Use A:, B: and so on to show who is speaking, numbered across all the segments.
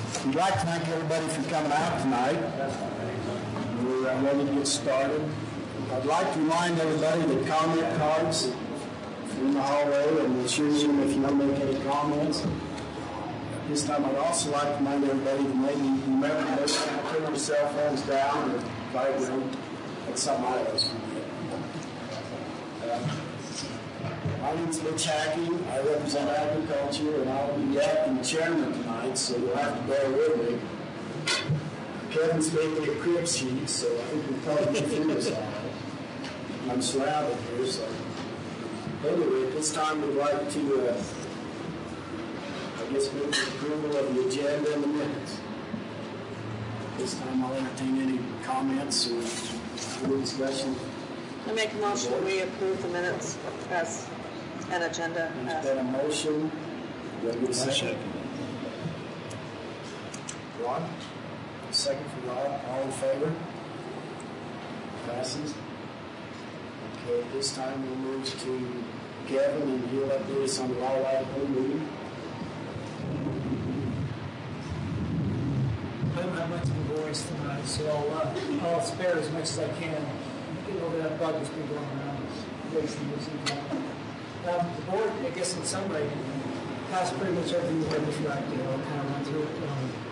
A: We'd like to thank everybody for coming out tonight. We're ready to get started. I'd like to remind everybody that comment cards are in the hallway, and we'll choose them if you want to make any comments. This time I'd also like to remind everybody to maybe remember to turn your cell phones down or vibrate. That's something I always forget. My name is Mitch Hackey. I represent agriculture, and I'll be acting chairman tonight, so you'll have to bear with me. Kevin's made me a crib sheet, so I think we'll probably get through this all right. I'm surrounded here, so anyway, at this time we'd like to, move the approval of the agenda and the minutes. This time I'll entertain any comments or any discussion.
B: I make a motion that we approve the minutes as an agenda.
A: There's been a motion. Do I get a second? Rod? Second for Rod. All in favor? Passes. Okay, at this time we'll move to Kevin, and he'll update us on the wildlife home meeting.
C: I don't have much of a voice tonight, so I'll spare as much as I can. Get over that bug that's been going around. The board, I guess in summary, passed pretty much everything we're described. I'll kind of run through it.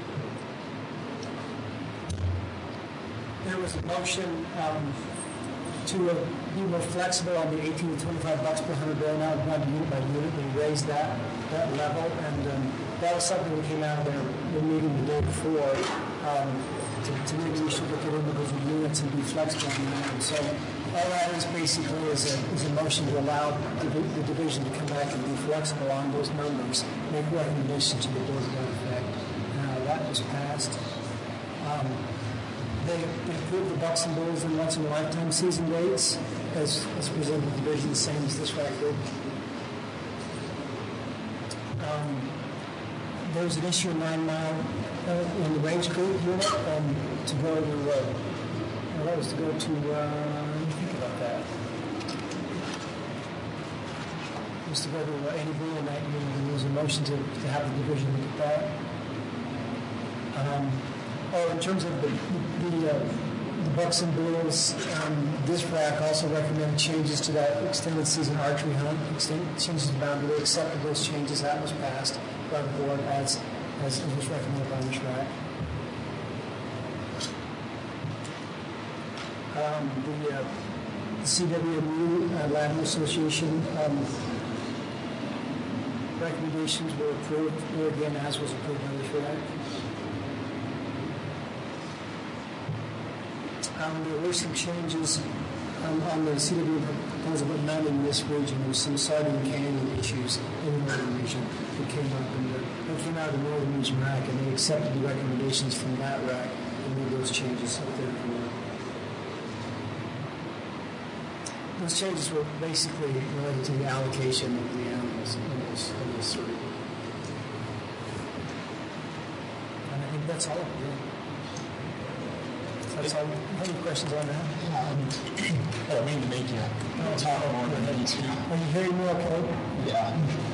C: There was a motion to be more flexible on the 18 to 25 bucks per 100 barrel. Now not unit by unit, we raised that level, and that was something that came out of the meeting the day before. To maybe we should look at individual units and be flexible on that. And so all that is basically is a motion to allow the division to come back and be flexible on those numbers, make recommendations to the board to that effect. That was passed. They approved the Bucks and Bulls and once in a lifetime season dates as presented to the division, the same as this record. There was an issue in 9 Mile in the Range Creek unit to go to, that was to go to, let me think about that. It was to go to Annie Blue in that unit, and there was a motion to have the division look at that. In terms of the Bucks and Bulls, this RAC also recommended changes to that extended season archery hunt, changes to the boundary. They accepted those changes. That was passed by the board as was recommended by this RAC. The CWMU Land Association recommendations were approved, or again, as was approved by this RAC. There were some changes on the CW proposal, but none in this region. There was some sardine canning issues in the northern region that came up, and they came out of the northern region RAC, and they accepted the recommendations from that RAC and made those changes up there. Those changes were basically related to the allocation of the animals in those three. And I think that's all of it. That's all. Any questions on that?
D: I don't mean to make you talk more than you need to.
C: Are you hearing me okay?
D: Yeah.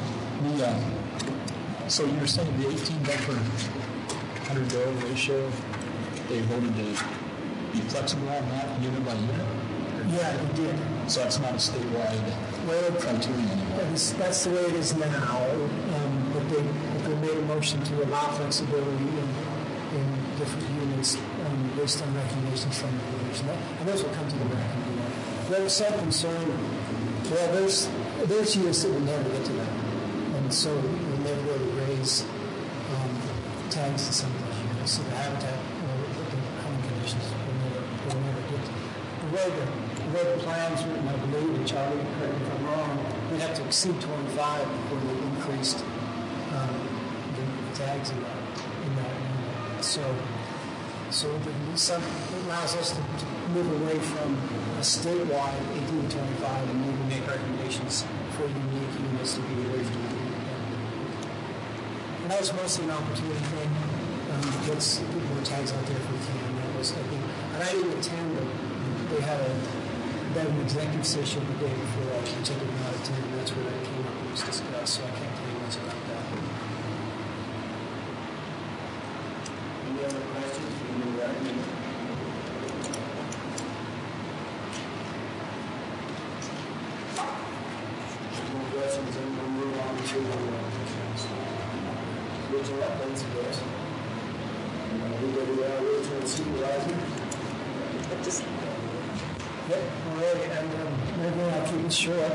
D: So you were saying the 18 buck per 100 barrel ratio, they voted to be flexible on that unit by unit?
C: Yeah, they did.
D: So that's not a statewide criterion anymore?
C: That's the way it is now. But they made a motion to allow flexibility in different units based on recommendations from the division. And those will come to the RAC. There was some concern, well, there's units that will never get to that. And so we'll never be able to raise tags to some of those units. So the habitat, the home conditions will never get to. The way the plans written, I believe, and Charlie, correct me if I'm wrong, we'd have to exceed 25 before we increased the tags in that unit. So it allows us to move away from a statewide 18 to 25 and maybe make recommendations for unique units to be raised. And that was mostly an opportunity thing to get more tags out there for the team. And I didn't attend, but they had an executive session the day before, which I did not attend, and that's where that came up and was discussed, so I can't tell you much about that.
A: other questions? We can recommend. No questions, and we'll move on to regional updates, I guess. Regional supervisor.
C: Yep, all right, and maybe I'll keep it short.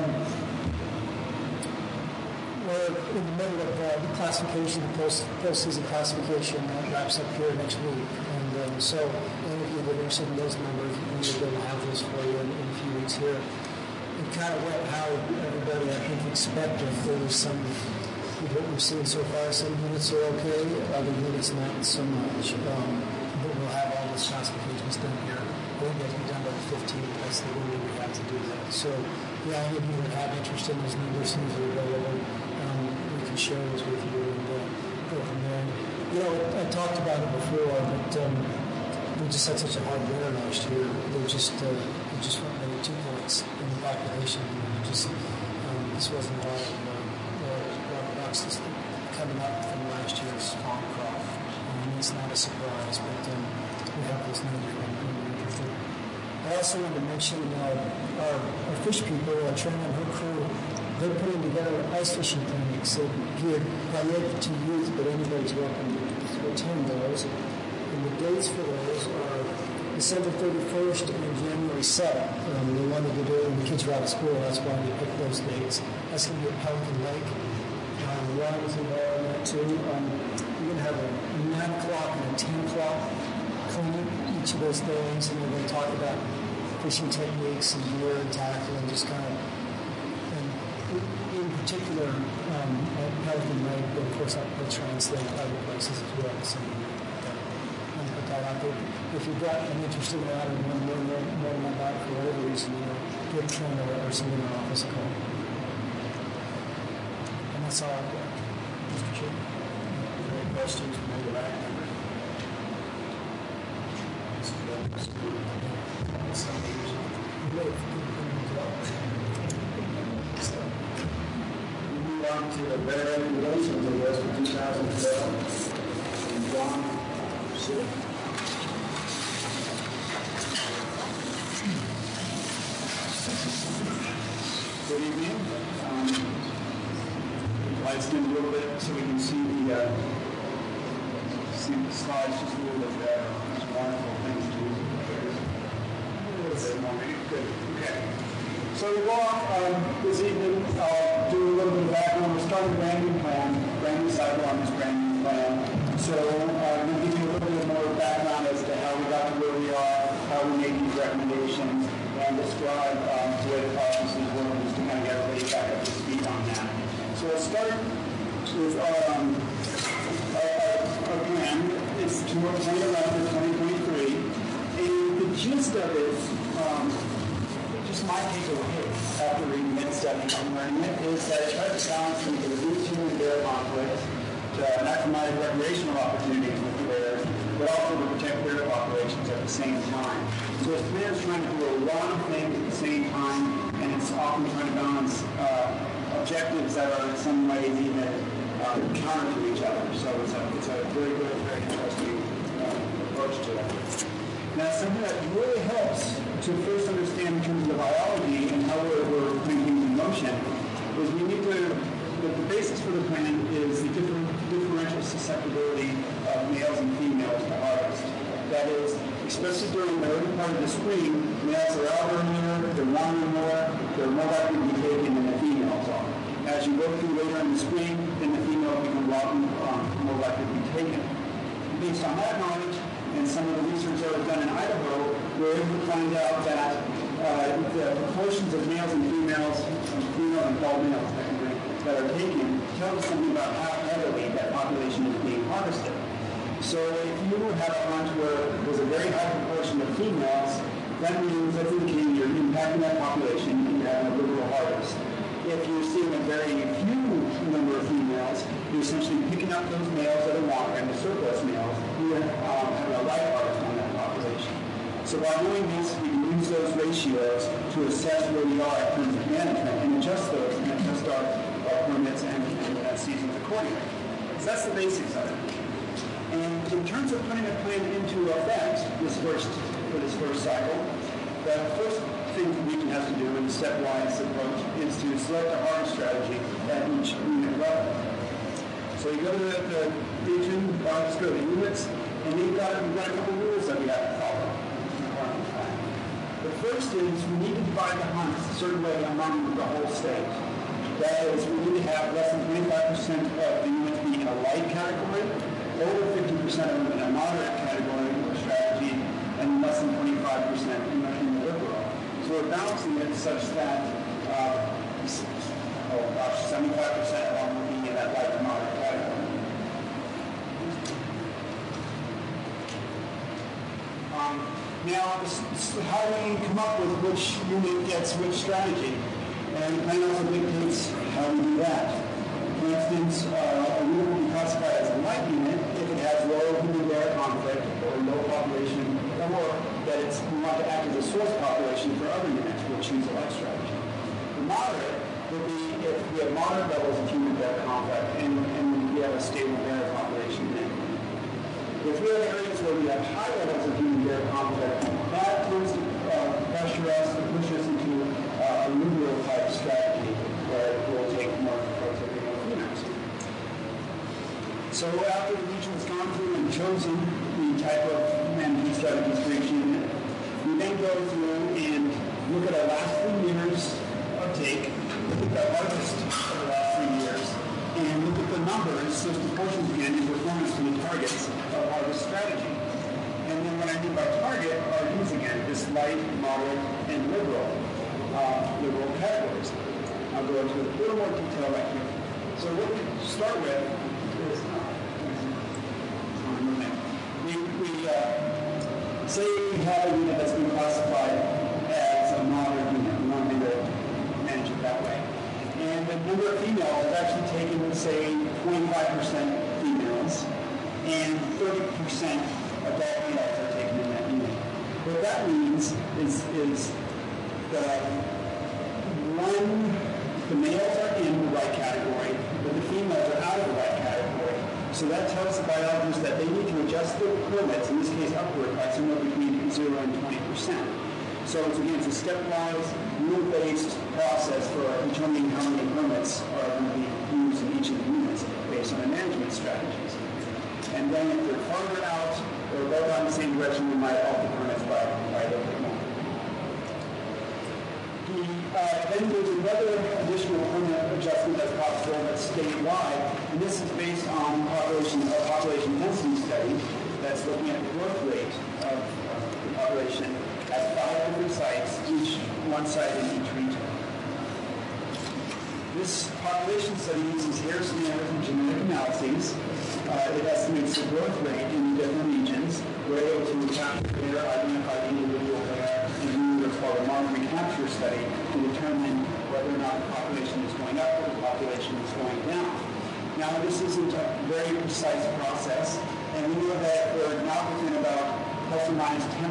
C: We're in the middle of the classification, the post-season classification that wraps up here next week. And so, any of you that are interested in those numbers, we're going to have those for you in a few weeks here. And kind of how everybody, I think, expected. There was some, what we've seen so far, some units are okay, other units not so much. But we'll have all those classifications done here. I think that can be done by the 15th. That's the window we have to do that. So, yeah, any of you that have interest in those numbers, things are available. We can share those with you and go from there. You know, I talked about it before, but we just had such a hard winter last year. There just weren't many 2 points in the population. This wasn't a lot of bucks coming up from last year's farm crop. It's not a surprise, but we have those numbers. I also wanted to mention our fish people, Trina and her crew, they're putting together ice fishing clinics geared primarily to youth, but anybody's welcome to attend those. And the dates for those are December 31st and January 7th. They wanted to do it when the kids are out of school, that's why we picked those dates. That's going to be at Pelican Lake. Ron is involved in that too. We're going to have a 9 o'clock and a 10 o'clock clinic each of those days, and we're going to talk about fishing techniques and gear and tackle and just kind of, and in particular, at Pelican Lake, but of course I'll translate other places as well. So I'm put that out there. If you've got an interest in that and want to learn more about it for whatever reason, give Trina or somebody in our office a call. And that's all I've got, Mr. Chairman.
A: Any questions from the back? Move on to the better regulations, I guess, for 2012. And John, sit. Good evening. Lights dim a little bit so we can see the slides just a little bit better. It's wonderful things to do. A little bit more. Good. Okay. So we walk this evening. I'll do a little bit of background. We're starting a brand new cycle on this brand new plan. So I'm going to give you a little bit more background as to how we got to where we are, how we made these recommendations, and describe the way the process is working, just to kind of get everybody back up to speed on that. So let's start with our plan. It's to plan around for 2023. And the gist of it, just my takeaway after reading it, studying and learning it, is that it tries to balance the reduce human and bear conflicts, to maximize recreational opportunities with the bears, but also to protect bear populations at the same time. So it's plans trying to do a lot of things at the same time, and it's often trying to balance objectives that are in some ways even counter to each other. So it's a very good, very interesting approach to it. Now, something that really helps to first understand in terms of the biology and how we're putting things in motion is we need to, the basis for the plan is the differential susceptibility of males and females to harvest. That is, especially during the early part of the spring, males are out earlier, they're wandering more, they're more likely to be taken than the females are. As you go through later in the spring, then the females become more likely to be taken. Based on that knowledge, and some of the research that was done in Idaho, we're able to find out that the proportions of males and females, female and adult males that are taken, tell us something about how heavily that population is being harvested. So if you have a hunt where there's a very high proportion of females, that means that's indicating you're impacting that population and you're having a liberal harvest. If you're seeing a very few number of females, you're essentially picking up those males that are wandering, the surplus males, who are having a light harvest on that population. So by doing this, we can use those ratios to assess where we are in terms of management and adjust those and adjust our permits and seasons accordingly. So that's the basics of it. And in terms terms of putting a plan into effect for this first cycle, the first thing Region has to do in a stepwise approach is to select a harvest strategy at each unit level. So you go to the region, let's go to the units, and we've got a couple rules that we have to follow. The first is we need to divide the hunts a certain way among the whole state. That is, we need to have less than 25% of the units be in a light category, over 50% of them in a moderate category or strategy, and less than 25% in the liberal. So we're balancing it such that 75% of them will be in that light to moderate category. Now, how do we come up with which unit gets which strategy? And the plan also dictates how we do that. For instance, a unit will be classified as a light unit if it has low human-bear conflict or low population, or that we want to act as a source population for other units. We'll choose a light strategy. The moderate will be if we have moderate levels of human-bear conflict and we have a stable bear population then. If we have areas where we have high levels of human-bear conflict, that tends to pressure us and push us into a liberal type strategy where it will take more productivity of units. So after the region has gone through and chosen the type of management strategies for each unit, we then go through and look at our last 3 years of take, look at the harvest of the last 3 years, and look at the numbers, those proportions again, in performance to the targets of harvest strategy. And then what I mean by target are these again, this light, moderate, and liberal categories. I'll go into a little more detail right here. So what we start with is, we say we have a unit that's been classified as a moderate unit. We want to manage it that way. And the number of females is actually taken, say, 25% females, and 30% adult males are taken in that unit. What that means is the males are in the right category, but the females are out of the right category. So that tells the biologists that they need to adjust their permits, in this case upward, by somewhere between 0 and 20%. So it's a stepwise, rule-based process for determining how many permits are going to be used in each of the units based on the management strategies. And then if they're farther out or both on the same direction, we might alter permits by a little bit more. Then there's another additional permit adjustment that's possible that's statewide, and this is based on a population density study that's looking at the growth rate of the population at 5 different sites, one site in each region. This population study uses Harrison and genetic analyses. It estimates the growth rate in the different regions. We're able to capture identify the individual there and do what's called a mark recapture study to determine whether or not the population is going up or the population is going down. Now, this isn't a very precise process, and we know that we're now within about plus or minus 10%.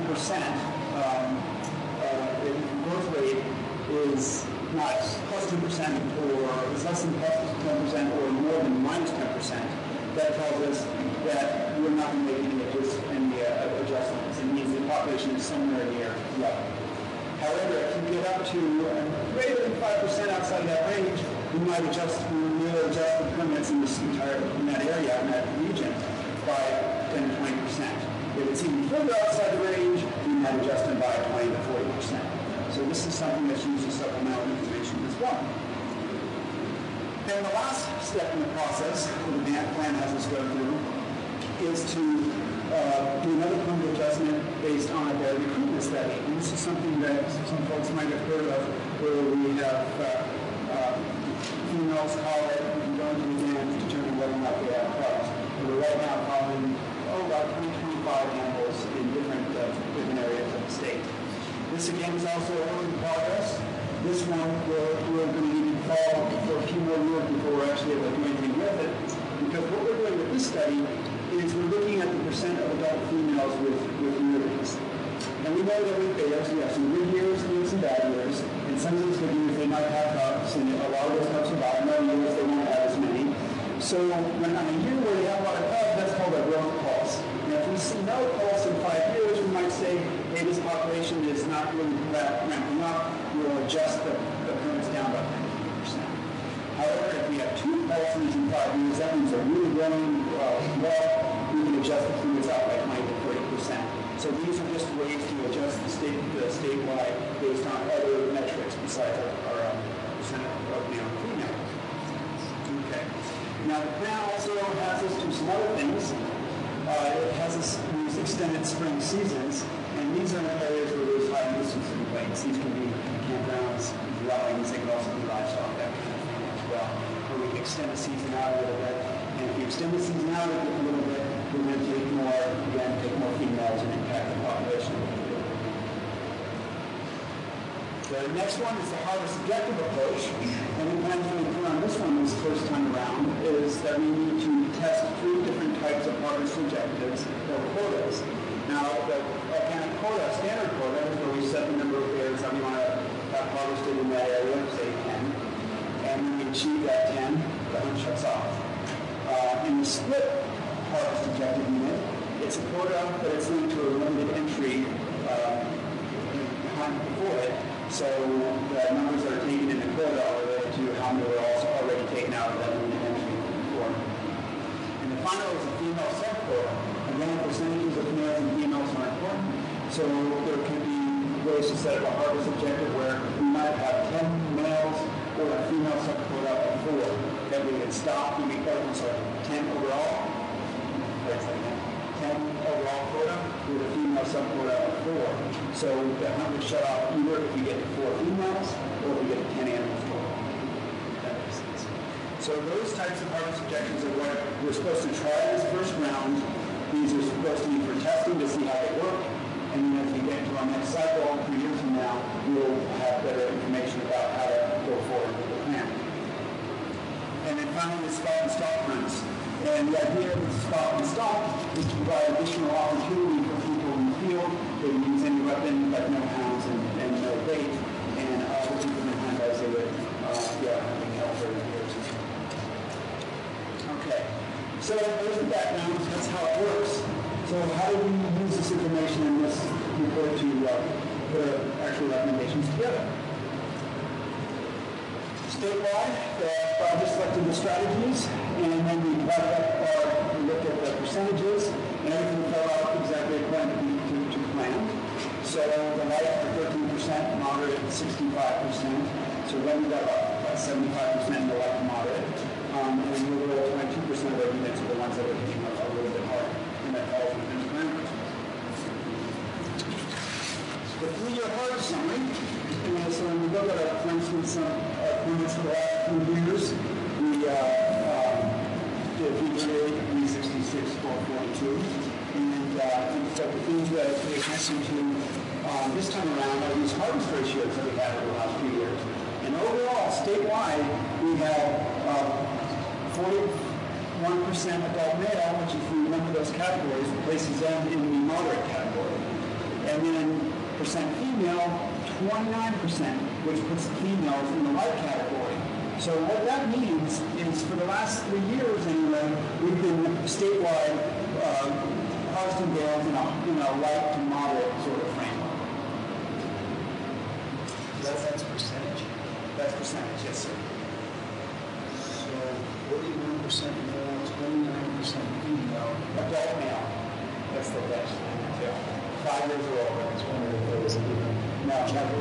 A: The growth rate is not plus 10% or is less than plus 10% or more than minus 10%. That tells us that we're not going to make any adjustments. It means the population is somewhere near level. However, if you get up to greater than 5% outside of that range, we might adjust the permits in that area, in that region, by 10 to 20%. If it's even further outside the range, we might adjust it by 20 to 40%. So this is something that's used as supplemental information as well. And the last step in the process that the plan has us go through is to do another permit adjustment based on a bear recruitment study. And this is something that some folks might have heard of, where we have females call it and go into the den to determine whether or not they have cubs. We're right now calling about 20-25 animals in different areas of the state. This again is also a work in progress. This one we're going to need to call for a few more years before we're actually able to do anything with it. Because what we're doing with this study is we're looking at the percent of adult females with immunities. And we know that with bears, we have some good years and some bad years. And some of those good years, they might have cubs, and a lot of those cubs survive. In other years, they won't have as many. So when on a year where you have a lot of cubs, that's called a growth pulse. And if we means that means they're really growing well. We can adjust the figures out by 20 to 30%. So these are just ways to adjust the statewide based on other metrics besides our percent of male and female. Okay. Now the plan also has us do some other things. It has us use extended spring seasons, and these are areas where there's high nuisance complaints. These can be campgrounds, dwellings, they can also be livestock, that kind of thing as well. Where we can extend the season out a little bit. And if you extend the season out a little bit, we're going to take more females and impact the population. The next one is the harvest objective approach. And the plan that we put on this one this first time around is that we need to test 3 different types of harvest objectives or quotas. Now, the organic quota, standard quota, is where we set the number of bears that we want to have harvested in that area, say 10. And when we achieve that 10, the hunt shuts off. In the split harvest objective unit, it's a quota, but it's linked to a limited entry hunt before it. So the numbers that are taken in the quota are related to how many were also already taken out of that limited entry before. And the final is a female sub-quota. Again, percentages of males and females are important. So there could be ways to set up a harvest objective where we might have 10 males or a female sub-quota of 4 that we could stop. We could 10 overall. That's like that. 10 overall quota with a female sub-quota of 4. So the hunt would shut off either if we get to 4 females or if we get to 10 animals total. That makes sense. So those types of harvest objectives are what we're supposed to try this first round. These are supposed to be for testing to see how they work. And then as we get into our next cycle, 3 years from now, we'll have better information about how to go forward with the plan. And then finally, the stop and stop runs. And the idea of the stop and stop is to provide additional opportunity for people in the field. They can use any weapon, like no hounds and no bait. And other people in the hunt as they would, having help or repairs. Okay. So there's the background. That's how it works. So how do we use this information in this report to put actual recommendations together? Statewide, I just selected the strategies, and then we divided up we looked at the percentages, and everything fell out exactly according to plan. So the light for 13%, moderate 65%. So then we got about 75% in the light moderate. And the overall 22% of our units are the ones that are hitting a little bit hard, and that falls within the parameters. The 3-year harvest summary. So when we look at, for instance, some permits for the last 2 years, we did feature 366, 442. And so the things that I pay attention to this time around are these harvest ratios that we had over the last few years. And overall, statewide, we have 41% adult male, which if you remember those categories, places them in the moderate category. And then percent female, 29%, which puts the females in the light category. So what that means is for the last 3 years anyway, we've been statewide harvesting bales in a light to moderate sort of framework.
C: That's percentage?
A: That's percentage, yes, sir.
C: So 41% male, 29% female.
A: Adult male. That's the best. Yeah. 5 years old.
C: It's one of those.
A: No,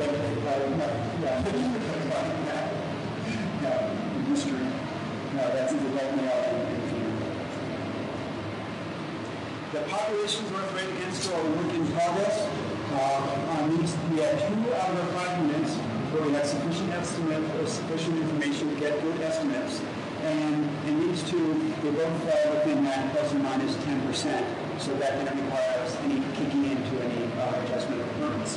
A: mystery. No, that's either adult male and female. The population growth rate against our work in progress. On these, we had 2 out of our 5 units where we had sufficient estimate or sufficient information to get good estimates. And in these 2, they both fall within that plus or minus 10%, so that didn't require us any kicking into any adjustment of permits.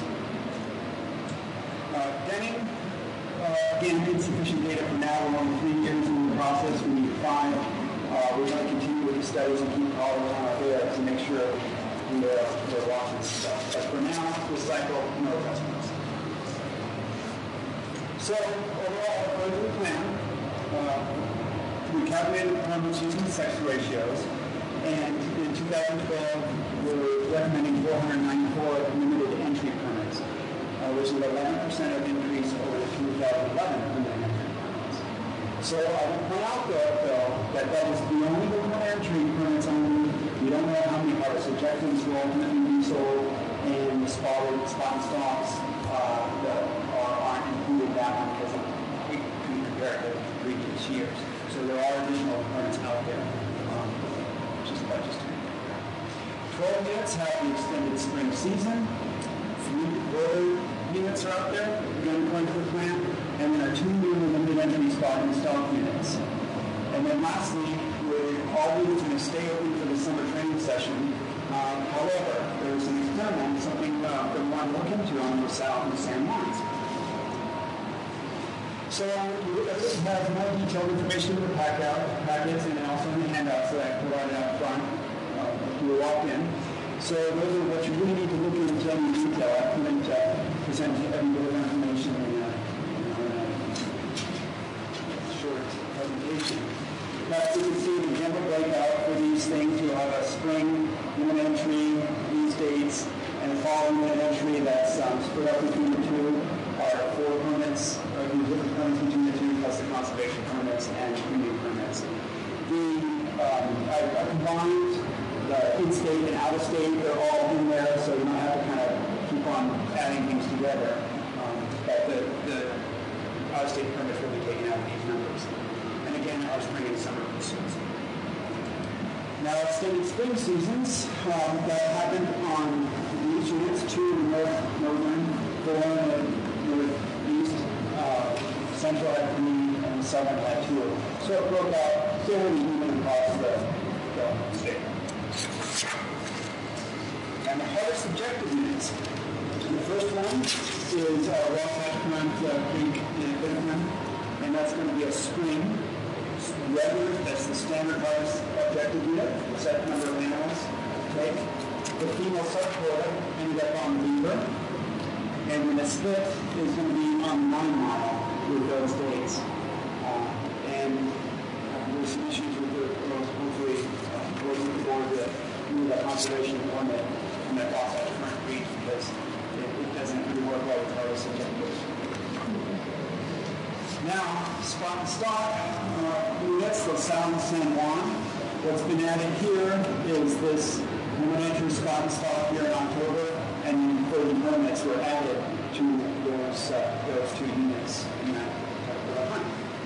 A: Denning, again, insufficient data for now. We're only 3 years in the process. We need 5. We're going to continue with the studies and keep calling on our data to make sure we're watching stuff. But for now, this cycle, no adjustments. So overall, according to the plan, we calculated the permits using sex ratios, and in 2012, we're recommending 494 limited entry permits, which is 11% of increase over the 2011 limited entry permits. So I will point out, though, that that is the only entry permits only. We don't know how many harvest ejectants will ultimately be sold, and the spot and stocks that aren't included in that one because we compare it to previous years. So there are additional permits out there. Just 12 units have the extended spring season. 3 broiler units are out there, again according to the plan, and there are 2 new limited entry spot and stock units. And then lastly, all units are going to stay open for the summer training session. However, there's an experiment, something that we want to look into on the South and San Juans. So this has more detailed information in the packets and also in the handouts that I provided out front if you walked in. So those are what you really need to look into in detail. I couldn't present every bit of information in a short presentation. But you can see the general breakout for these things. You'll have a spring unit entry, these dates, and a fall unit entry that's split up between the two are 4 permits, or different permits between the two, plus the conservation permits and premium permits. I combined the in-state and out-of-state. They're all in there, so you don't have to kind of keep on adding things together. But the out-of-state permits will be taken out of these numbers. And again, our spring and summer pursuits. Now, extended spring seasons that happened on these units, 2 in the northern, 4 in the northeast, central had 3, and southern had 2. So it broke out fairly even across the state. And the hardest objective units. The first one is Wasatch Creek in Bitterman, and that's going to be a spring. Regular, that's the standard harvest objective unit, set number of animals. Okay. The female subquota ended up on beaver, and then the split is going to be on 9 mile with those dates. And there's some issues with hopefully working with the board to move that conservation permit from that Wasatch Creek because it doesn't really work well with harvest objectives. Now, spot and stock units, the South and San Juan. What's been added here is this entry spot and stock here in October, and 30 permits were added to those 2 units in that hunt.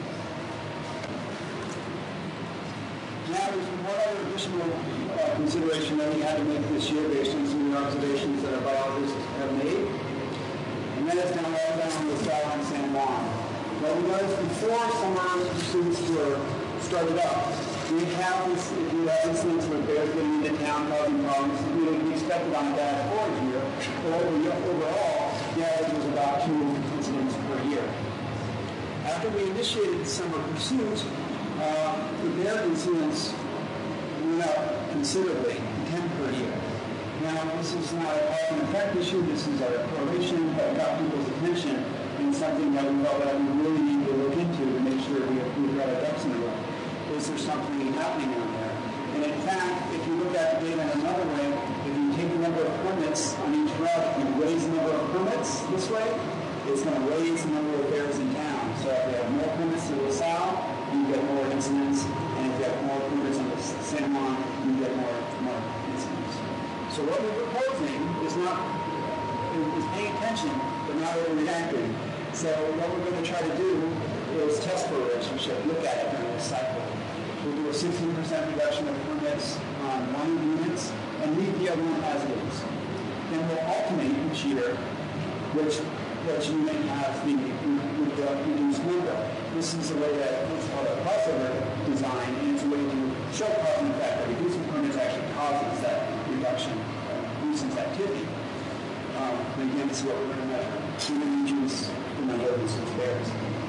A: Now, there's one other additional consideration that we had to make this year based on some of the observations that our biologists have made, and that is now all down on the South and San Juan. Well, we noticed before summer pursuits were started up, we have this, if you have incidents where bears getting into town causing problems, we expected on that forage year, but overall, the average was about 2 incidents per year. After we initiated summer pursuit, the bear incidents went up considerably, 10 per year. Now, this is not a cause and effect issue, this is a correlation that got people's attention. And something that we felt that we really need to look into to make sure we've got our ducks in a row. Is there something happening out there? And in fact, if you look at the data in another way, if you take the number of permits on each route, if you raise the number of permits this way, it's going to raise the number of bears in town. So if you have more permits to the south, you get more incidents. And if you have more permits on the San Juan, you get more incidents. So what we're proposing is paying attention, but not overreacting. So what we're going to try to do is test the relationship, look at it during the cycle. We'll do a 16% reduction of permits on 1 units and leave the other one as it is. Then we'll alternate each year which unit has the reduced number. This is a way that it's called a crossover design, and it's a way to show cause and effect that reducing permits actually causes that reduction of nuisance activity. And again, this is what we're going to measure. Human regions, the number of nuisance bears.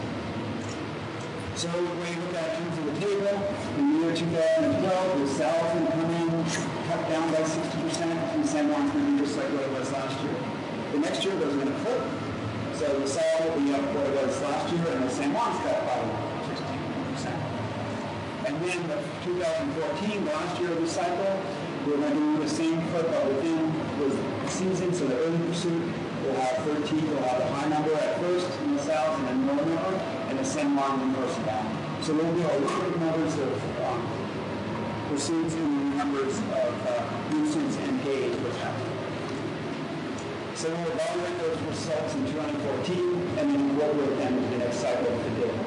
A: So when you look at it in terms of the table, in the year 2012, the South will come in, cut down by 60%, and San Juan's going to be just like what it was last year. The next year, those are going to flip. So the South will be up what it was last year, and the San Juan's cut by 60%. And then the 2014, the last year of the cycle, we're going to do the same flip, but within the season, so the early pursuit will have 13, we'll have a high number at first in the south and then lower number, and the San Juan will reverse that. So we'll be quick numbers of pursuits and numbers of nuisance and days which happened. So we'll evaluate those results in 2014 and then what will then the next cycle of the day.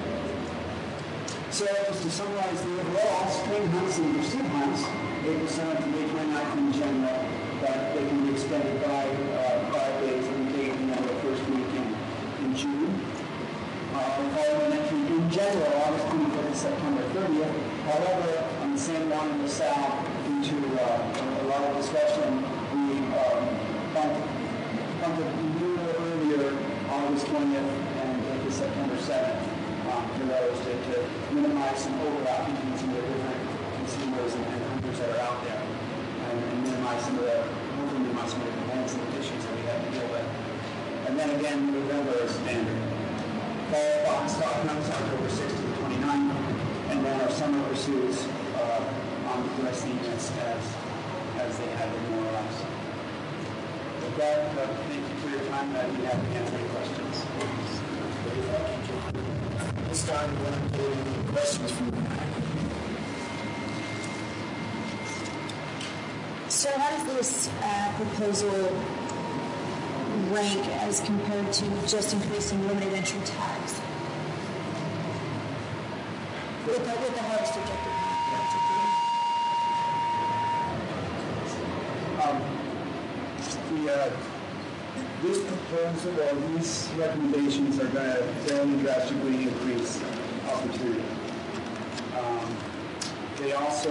A: So just to summarize the overall, spring hunts and pursuit hunts, April 7th to May 29th in general, but they can be extended by 5 days and taking the first weekend in June. Following entry in general, August 25th to September 30th. However, on the same one in the south, due to a lot of discussion, we bumped it a little earlier, August 20th and to September 7th, for those to minimize some overlap between some of the different consumers and hunters that are out there, and minimize some of the complaints and issues that we have to deal with. And then again, November is standard. Fall box stock hunts October 6th to the 29th, and then our summer pursuits on the rest of the units as they have been more or less. With that, thank you for your time. I'd be happy to answer any questions.
C: This time, we're going to take any questions from you.
E: So how does this proposal rank as compared to just increasing limited entry tags? With the harvest objective?
A: This proposal or these recommendations are going to fairly drastically increase opportunity. They also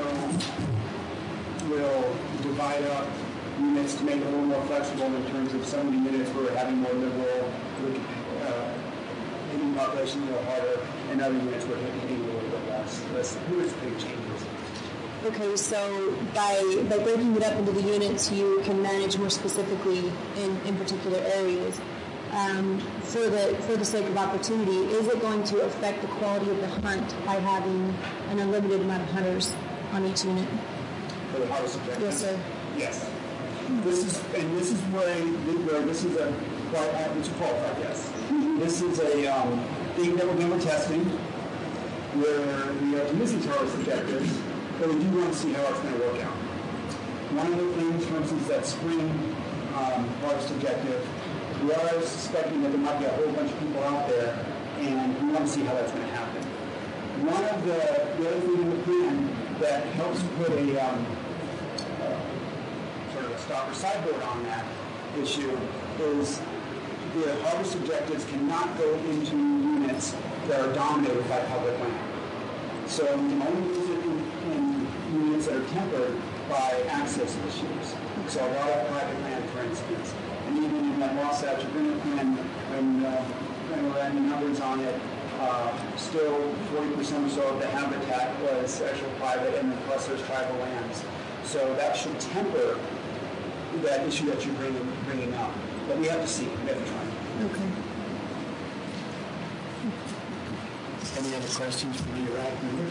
A: will divide up units to make it a little more flexible in terms of some of the units where we're having more liberal hitting population a little harder, and other units where hitting a little bit less. There's big changes.
E: Okay, so by breaking it up into the units, you can manage more specifically in particular areas. For the sake of opportunity, is it going to affect the quality of the hunt by having an unlimited amount of hunters on each unit?
A: For the harvest objective?
E: Yes, sir.
A: Yes. This is a qualified yes. This is a thing that we're testing where we are using harvest objectives, but we do want to see how it's going to work out. One of the things, for instance, that spring harvest objective, we are suspecting that there might be a whole bunch of people out there, and we want to see how that's going to happen. One of the other things in the plan that helps put a sort of a stop or sideboard on that issue is the harvest objectives cannot go into units that are dominated by public land. So we can only use it in units that are tempered by access issues. So a lot of private land, for instance. And even in that Wasatch Agreement Plan, when we're adding the numbers on it, still 40% or so of the habitat was actual private, and then plus there's tribal lands. So that should temper that issue that you're bringing up. But we have to see. We have to try.
E: Okay.
C: Any other questions from the Iraq members?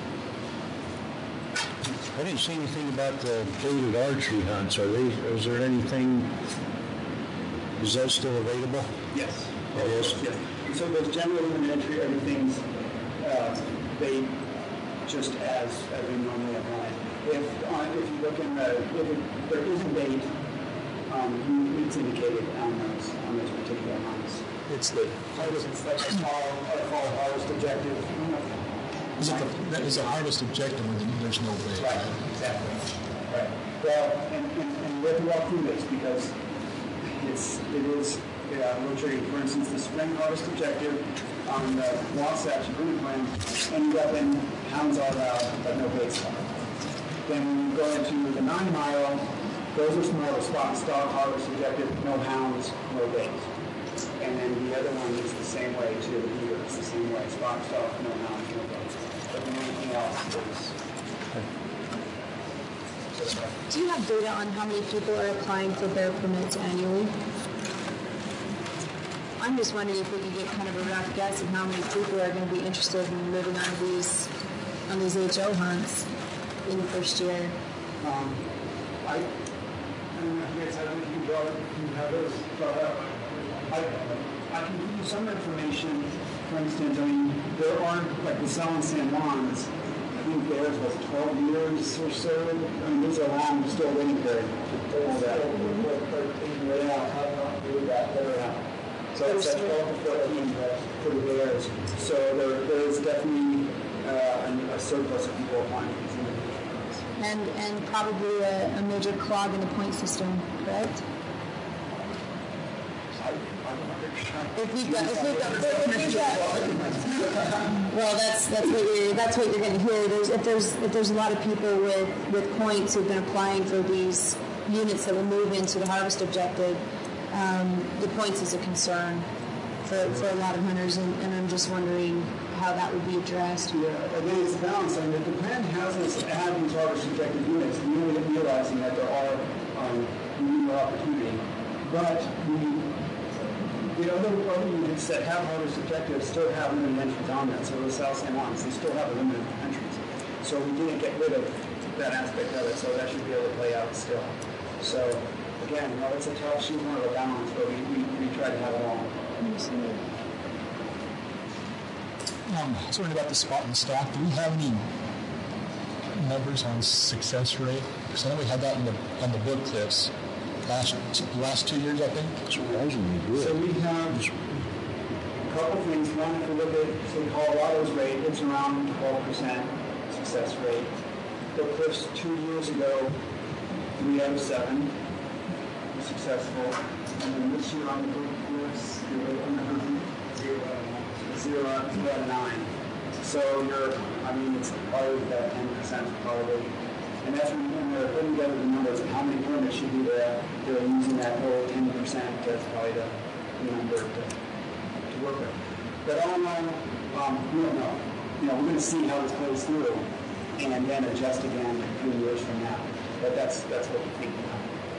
F: I didn't see anything about the gated archery hunts. Is there anything, is that still available?
A: Yes.
F: It is?
A: Yes. So those general limited entry, everything's they just as we normally have run it. If you look in if there is a date, it's indicated on those particular hunts.
C: It's the
A: It's like a fall harvest objective.
D: Is a harvest objective when there's no bait.
A: Right, exactly. Right. Well, and we have to walk through this because it is rotating. For instance, the spring harvest objective on the Wasatch Agreement Plan ended up in hounds all out, but no bait stock. Then when you go into the 9 mile, those are more of a spot and stock harvest objective, no hounds, no bait. And then the other one is the same way too. Here it's the same way, spot and stock, no hounds, no bait. But then anything else is.
E: Do you have data on how many people are applying for bear permits annually? I'm just wondering if we could get kind of a rough guess of how many people are going to be interested in moving on these HO hunts in the first year.
A: I guess I don't think you have those brought up. I can give you some information for instance, I mean, there aren't, like the Sal and San Juans, I think theirs was 12 years or so. I mean, there's a long still waiting period. So it's at 12 to 14 for the Bears. So there is definitely a surplus of people applying for these individuals.
E: And probably a major clog in the point system, correct? Well, that's what you're going to hear. If there's a lot of people with points who've been applying for these units that will move into the harvest objective, the points is a concern for a lot of hunters, and I'm just wondering how that would be addressed.
A: Yeah, I think it's balancing. The plan has us have these harvest objective units, really realizing that there are new opportunity, but the other units that have harvest objectives still have limited entries on that. So the South San Juans, they still have limited entries. So we didn't get rid of that aspect of it, so that should be able to play out still. So again, it's a tough shoot, more of a balance, but we try to have it all.
D: I was wondering about the spot and stock. Do we have any numbers on success rate? Because I know we had that on the book clips last 2 years, I think.
F: Surprisingly good.
A: So we have a couple things. One, if we look at, say, Colorado's rate, it's around 12% success rate. Book clips 2 years ago, 3 out of 7 were successful. And then this year on the book clips, 0 out of 9. So it's probably that 10% probably. And that's when they're putting together the numbers of how many permits should be there. They're using that whole 10% as probably the number to work with. But all in all, we don't know. We're going to see how this plays through and then adjust again a few years from now. But that's what we think now.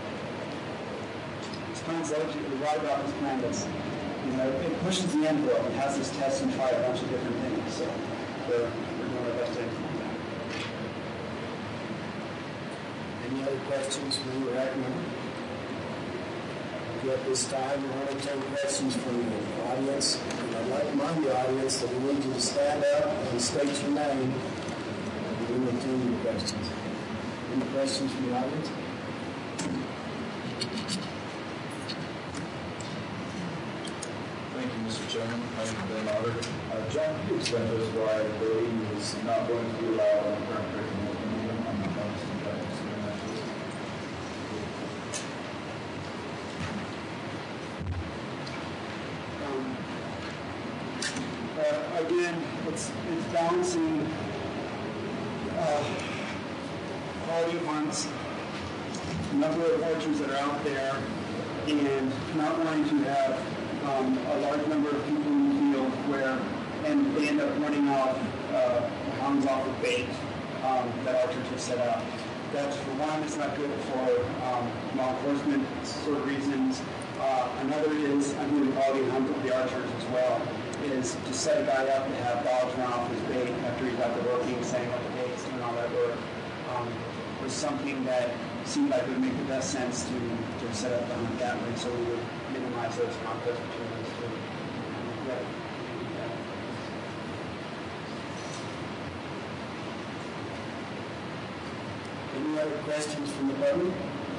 A: This plan's actually, you're right about this plan. That's, it pushes the envelope. It has us test and try a bunch of different things. So we're doing our best to implement that.
F: Any other questions for you, Rackman? At this time, we want to take questions from the audience. And I'd like to remind the audience that we need you to stand up and state your name. And we will take your questions. Any questions from the audience?
G: Thank you, Mr. Chairman. My name is Ben Otter. John Hughes went as why I believe is not going to be allowed on the current curriculum.
A: Again, it's balancing quality of hunts, number of archers that are out there, and not wanting to have a large number of people in the field and they end up running off hounds off of bait that archers have set up. That's, for one, it's not good for law enforcement sort of reasons. Another is under the quality of hunt of the archers as well, is to set a guy up and have dogs run off his bait after he got the working, saying what the bait's doing, all that work, was something that seemed like it would make the best sense to set up the hunt that way, so we would minimize those conflicts between those two.
F: Any other questions from the public?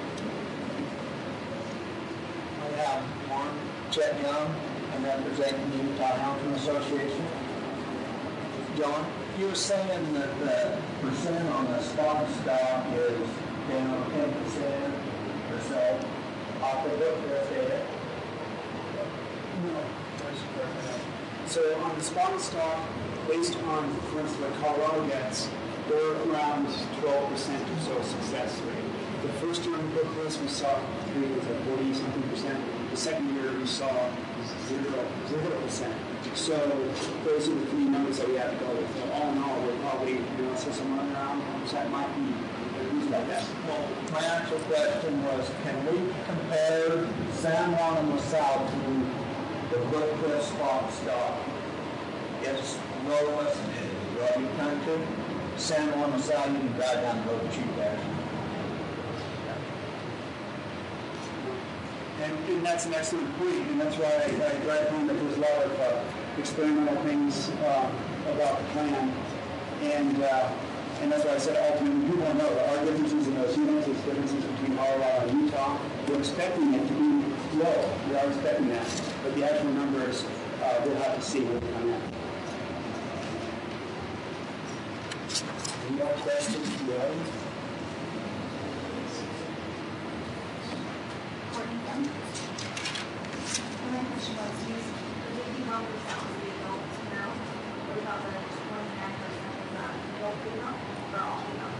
A: I have one. Chet Young. I'm representing the Utah Houndsman Association. John, you were saying that the percent on the spot stock is down 10% or so off the book data. No. So on the spotted stock, based on, for instance, what Colorado gets, they're around 12% or so success rate. The first year on the book list, we saw it was at 40-something percent. The second year, we saw 0%. So those are the three numbers that we have to go with. So all in all, we're probably, so somewhere around 1% might be like that.
G: Well, my actual question was, can we compare San Juan and LaSalle to the Brookcliff spot stock? It's lowest in Robbie Country. San Juan, LaSalle, you can drive down the road and shoot there.
A: And that's an excellent point, and that's why I drive home that there's a lot of experimental things about the plan. And that's why I said ultimately we want to know there are differences in those units, there's differences between Colorado and Utah. We're expecting it to be low. We are expecting that. But the actual numbers, we'll have to see when they come in.
F: Any more questions from the audience?
H: My question was, the baby bombers that was the adults now, what about the 29% of that adult female or all female?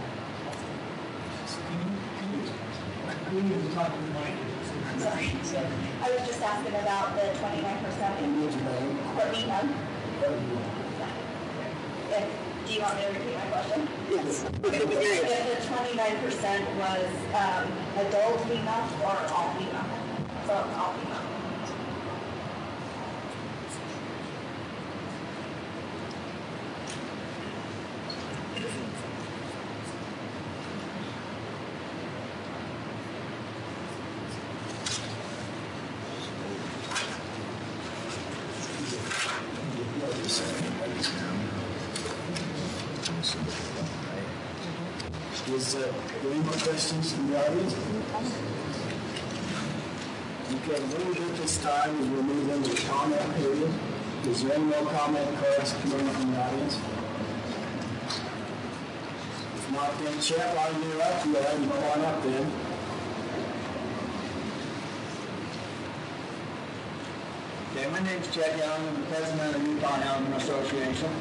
C: We need to talk to the mic.
H: Sorry. I was just asking about the 29%. Courtney Young. Do you want me to repeat my question?
B: Yes.
H: If the 29% was adult female or all female? So all female.
F: Is there any more questions from the audience? Okay, what we'll do at this time is we'll move into the comment period. Is there any more comment cards coming from the audience? If not, then chat while you're up. Go ahead and go on up then.
G: Okay, my name's Chet Young. I'm the president of the Utah Housing Association.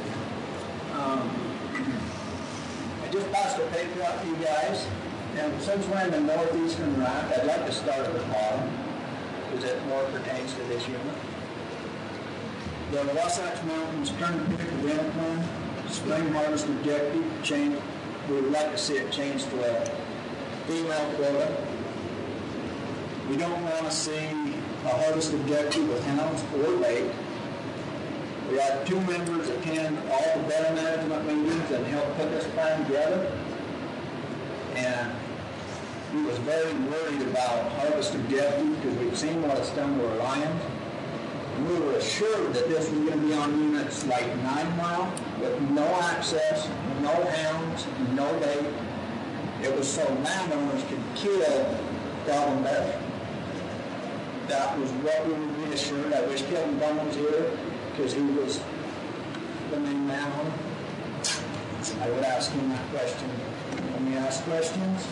G: I just passed a paper out to you guys, and since we're in the northeastern rack, I'd like to start at the bottom, because it more pertains to this unit. The Wasatch Mountains Turnpike Rent Plan, spring harvest objective change. We would like to see it changed to a female quota. We don't want to see a harvest objective with hounds or bait. We had 2 members attend all the better management meetings and help put this plan together. And we was very worried about harvest objective because we've seen what it's done to our lions. And we were assured that this was going to be on units like 9 Mile with no access, no hounds, no bait. It was so landowners could kill goblin bears. That was what we were reassured. I wish Kevin Bunn was here because he was the main man on it. I would ask him that question when we ask questions.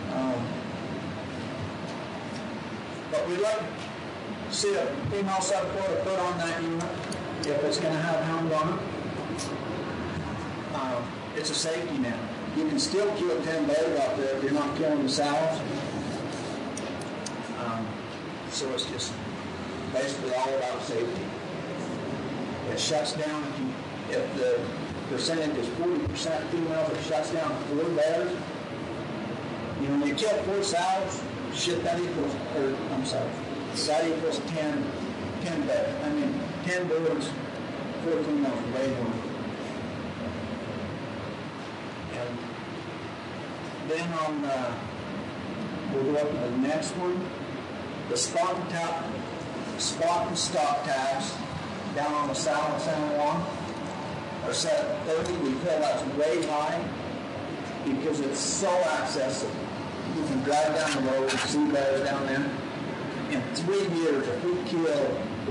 G: But we'd like to see a female subquota put on that unit if it's going to have hound on it. It's a safety net. You can still kill 10 bears out there if you're not killing the sows. So it's just basically all about safety. It shuts down if the percentage is 40% females, it shuts down 4 bears. You know, when you kill 4 sows, that equals 10 bears. 10 birds, 4 females, way more. And then we'll go up to the next one. The spot and stop tax down on the south of San Juan are set at 30. We feel that's way high because it's so accessible. You can drive down the road and see bears down there. In 3 years, if we kill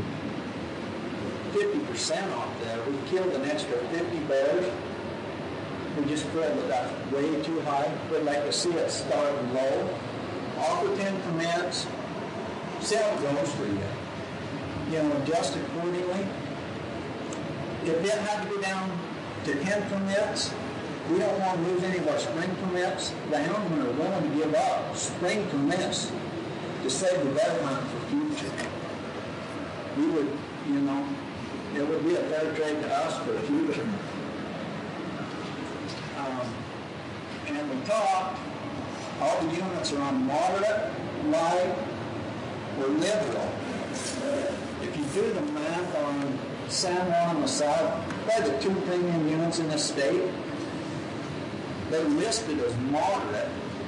G: 50% off there, we killed an extra 50 bears. We just feel that that's way too high. We'd like to see it start low. Offer 10 permits. See how it goes for you. You know, adjust accordingly. If it had to go down to 10 permits, we don't want to lose any of our spring permits. The houndsmen are willing to give up spring permits to save the bear hunt for future. We would, you know, it would be a fair trade to us for the future. And we talked, all the units are on moderate, light, or liberal. If you do the math on San Juan and the South, they're the 2 premium units in the state. They're listed as moderate.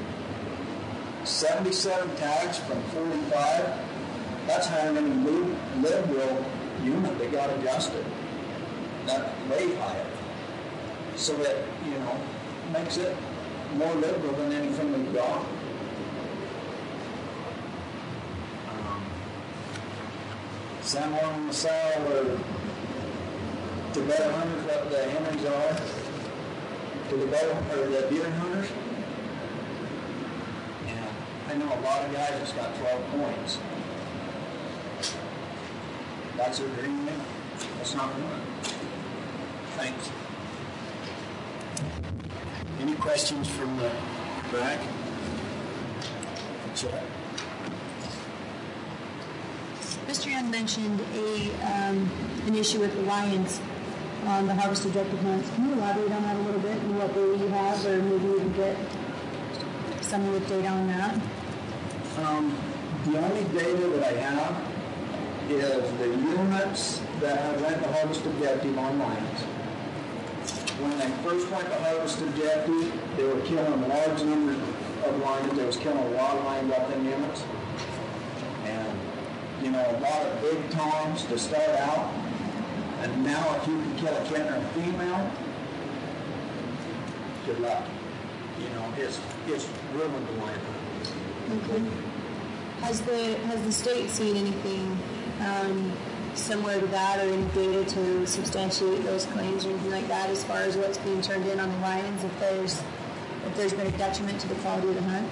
G: 77 tags from 45. That's higher than a liberal unit that got adjusted. that's way higher. So that, makes it more liberal than anything we've got. San Juan and LaSalle are the better hunters, what the Henrys are, to the better, or the deer hunters. And I know a lot of guys that's got 12 points. That's their dream limit. That's not one. Thanks.
A: Any questions from the back? Check.
E: Mr. Young mentioned an issue with the lions on the harvest objective hunts. Can you elaborate on that a little bit and what data you have, or maybe we can get some with data on that?
G: The only data that I have is the units that have went to harvest objective on lions. When they first went to harvest objective, they were killing large numbers of lions. They was killing a lot of lions up in units. And, a lot of big toms to start out. And now if you can kill a kitten or a female, good luck. It's ruined the lion.
E: Okay. Has the state seen anything similar to that, or any data to substantiate those claims or anything like that, as far as what's being turned in on the lions, if there's been a detriment to the quality of the hunt?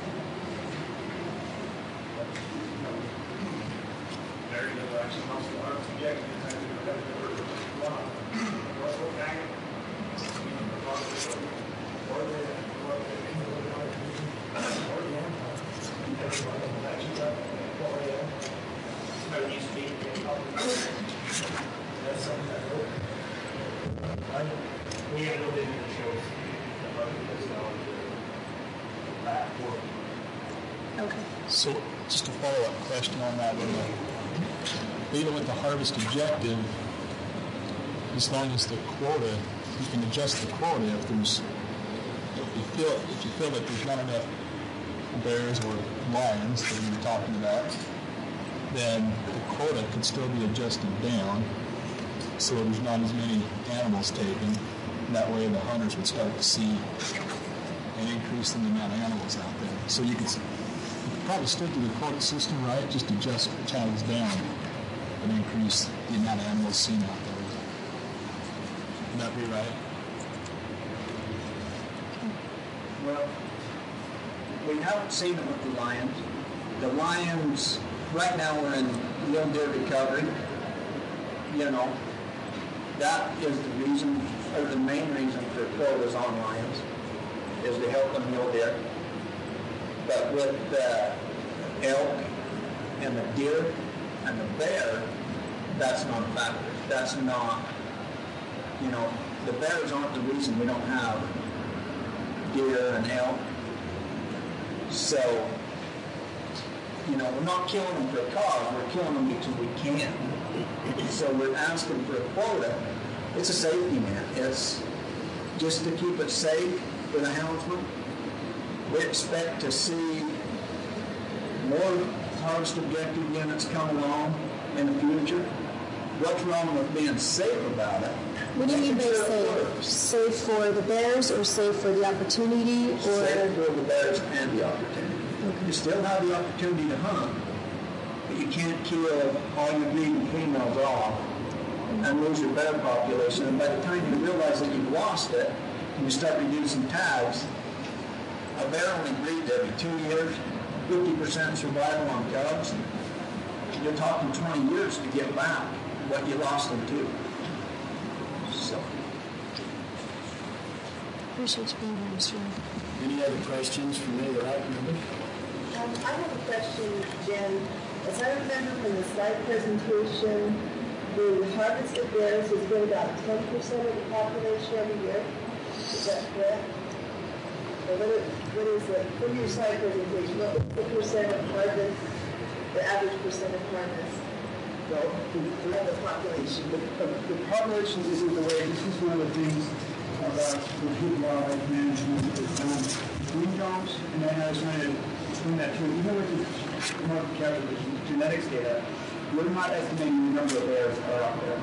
E: Okay.
D: So, just a follow-up question on that. Even with the harvest objective, as long as the quota, you can adjust the quota if you feel that there's not enough bears or lions that you were talking about, then the quota could still be adjusted down so there's not as many animals taken. And that way the hunters would start to see an increase in the amount of animals out there. So you could probably stick to the quota system, right? Just adjust channels down and increase the amount of animals seen out there. Would that be right?
G: Well, we haven't seen it with the lions. The lions, right now we're in mule deer recovery. That is the reason, or the main reason for quotas on lions, is to help the mule deer. But with the elk and the deer and the bear, that's not a factor. That's not, the bears aren't the reason we don't have deer and elk. So, we're not killing them for a cause, we're killing them because we can. So we're asking for a quota. It's a safety net. It's just to keep it safe for the houndsman. We expect to see more harvest objective units come along in the future. What's wrong with being safe about it?
E: What do you mean by safe? Safe for the bears, or safe for the opportunity? Or
G: safe for the bears and the opportunity. Okay. You still have the opportunity to hunt, but you can't kill all your breeding females off and lose your bear population. And by the time you realize that you've lost it, and you start reducing tags, a bear only breeds every 2 years, 50% survival on cubs. You're talking 20 years to get back what you lost them to. So.
E: Appreciate you being here, Mr.
A: Any other questions from any of the right members?
I: I have a question, Jen. As I remember from the slide presentation, the harvest of bears has been about 10% of the population every year. Is that correct? Or what is it? From your slide presentation, what was the percent of harvest, the average percent of harvest?
F: Well,
I: The population.
F: the population isn't the way. This is one of the things about the good wildlife management is green jobs, and then I was trying to explain that too. Even with the market calculation, genetics data, we're not estimating the number of bears that are out there.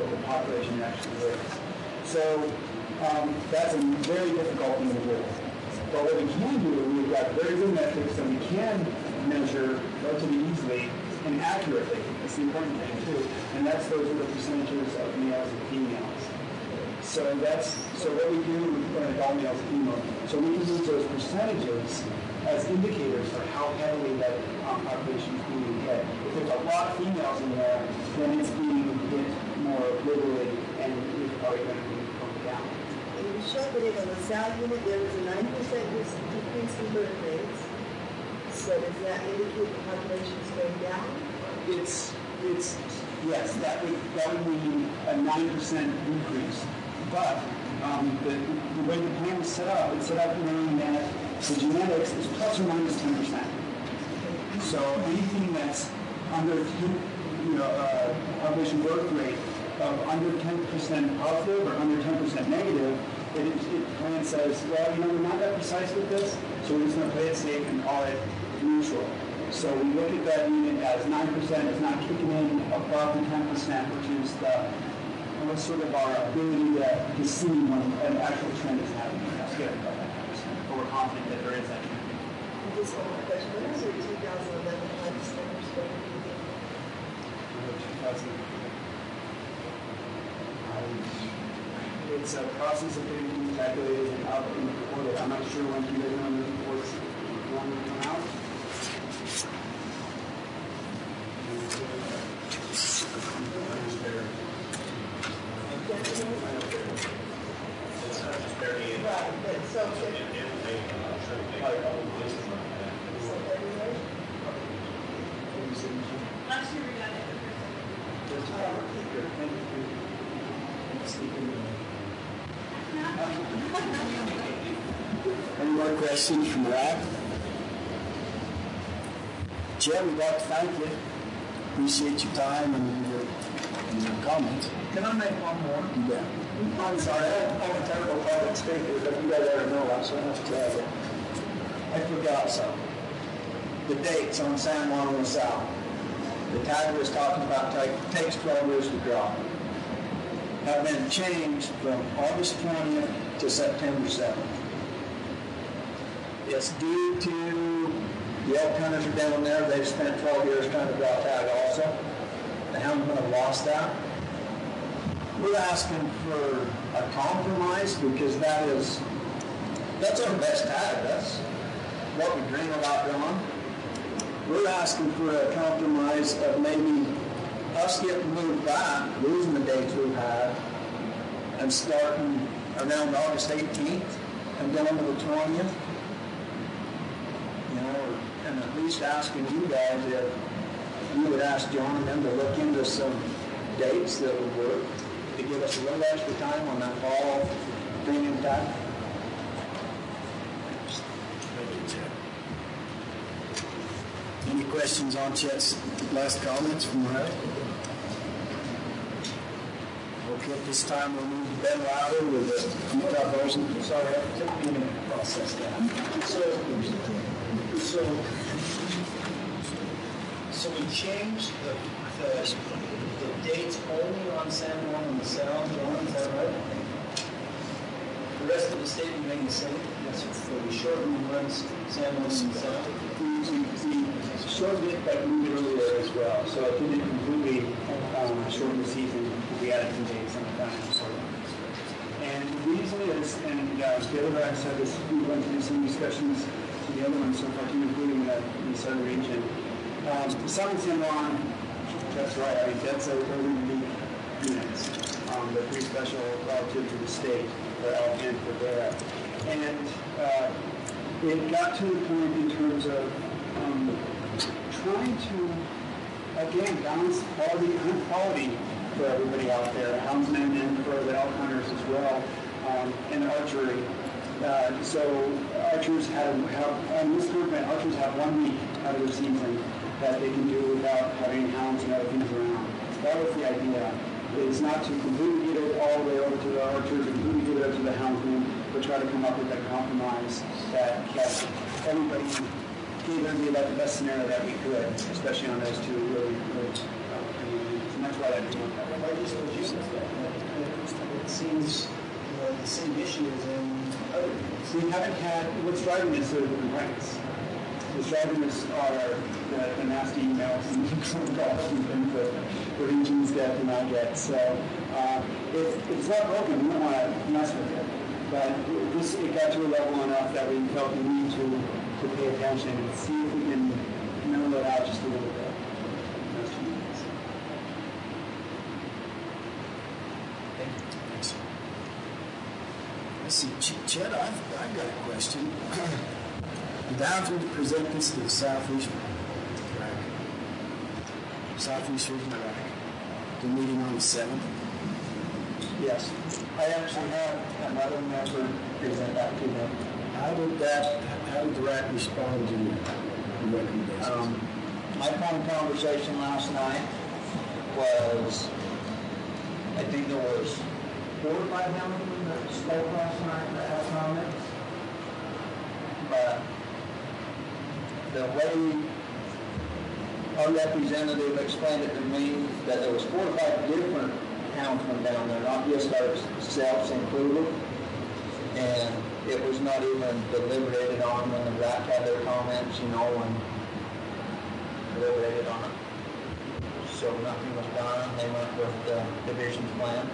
A: the population actually is. So that's a very difficult thing to do. But what we can do, we've got very good metrics that we can measure relatively easily and accurately. That's the important thing too. And that's those are the percentages of males and females. So what we do, we put in all males and females. So we can use those percentages as indicators for how heavily that population is being hit. If there's a lot of females in there, then it's being hit more liberally, and it's probably going to be pumped down.
I: And you showed that in the LaSalle unit there was a 9% decrease in birth rates. So does that indicate the population is going down?
A: Yes, that would mean a 9% decrease. But the way the plan is set up, it's set up knowing that the genetics is plus or minus 10%. So anything that's under population birth rate of under 10% positive or under 10% negative, it plan says, well, we're not that precise with this, so we're just going to play it safe and call it neutral. So we look at that unit as 9%, it's not kicking in above the 10%, which is sort of our ability to see when an actual trend is happening. That's good about that 10%, but we're confident that there is that trend.
I: Just one more question. What is your 2011 Hubs numbers going to be?
A: It's a process of getting things calculated and out and reported. I'm not sure when you guys know the reports want to come out.
I: Right, but so
H: Last year we got it.
A: Any more questions from the lab? Jim, we'd like to thank you. Appreciate your time and your comments.
F: Can I make one more?
A: Yeah.
F: I'm sorry, I'm a terrible public speaker, but you guys already know I so much to tell you. I forgot something. The dates on San Juan and LaSalle. The tag was talking about takes 12 years to draw. Have been changed from August 20th to September 7th. It's due to the elk hunters are down there. They've spent 12 years trying to draw tag also. The houndsmen have lost that. We're asking for a compromise because that's our best tag. That's what we dream about drawing. We're asking for a compromise of maybe us getting moved back, losing the dates we've had, and starting around August 18th and going to the 20th. And at least asking you guys if you would ask John and them to look into some dates that would work to give us a little extra time on that fall premium tag.
A: Any questions on Chet's last comments from her? Okay, at this time we'll move to Ben Louder with the Utah version. Sorry, I took me a minute to process that.
F: So we changed the dates only on San Juan and LaSalle, John, is that right? The rest of the state remained the same? Yes, sir. So we shortened the runs San Juan and LaSalle?
A: We shortened it, but moved it earlier as well. So it didn't completely shorten the season. We added some dates on the time. And the reason is, and the other guy said this, we went through some discussions to the other ones so far, including the southern region. The Southern San Juan, that's right, I mean, that's a really unique units. They're pretty special relative to the state for elk and for bear. And it got to the point in terms of trying to, again, balance quality and quality for everybody out there, houndsmen and for the elk hunters as well, and archery. So archers have this tournament, archers have 1 week out of their season that they can do without having hounds and other things around. That was the idea. It's not to completely get it all the way over to the archers and completely get it over to the houndsmen, but try to come up with a compromise that kept everybody, gave everybody about the best scenario that we could, especially on those two really communities.
J: and that's what I do.
F: It seems the same issue as in other things.
J: We haven't had, what's driving this are the complaints. What's driving this are the nasty emails and phone calls and things for regions that do not get. So if it's not broken, we don't want to mess with it. But it got to a level enough that we felt the need to pay attention and see if we can mellow it out just a little bit.
F: Let's see, Chet, I've got a question. The Downs would present this to the Southeast RAC. Southeast Region RAC. The meeting on the 7th.
G: Yes. I actually had another member present that to them.
F: How did the RAC respond to the recommendations?
G: My phone conversation last night was, I think there was 4 or 5 gentlemen that spoke last night that had comments. But the way our representative explained it to me, that there was 4 or 5 different townsmen down there, not just ourselves included. And it was not even deliberated on when the RAC had their comments, and deliberated on it. So nothing was done. They went with the division's plan.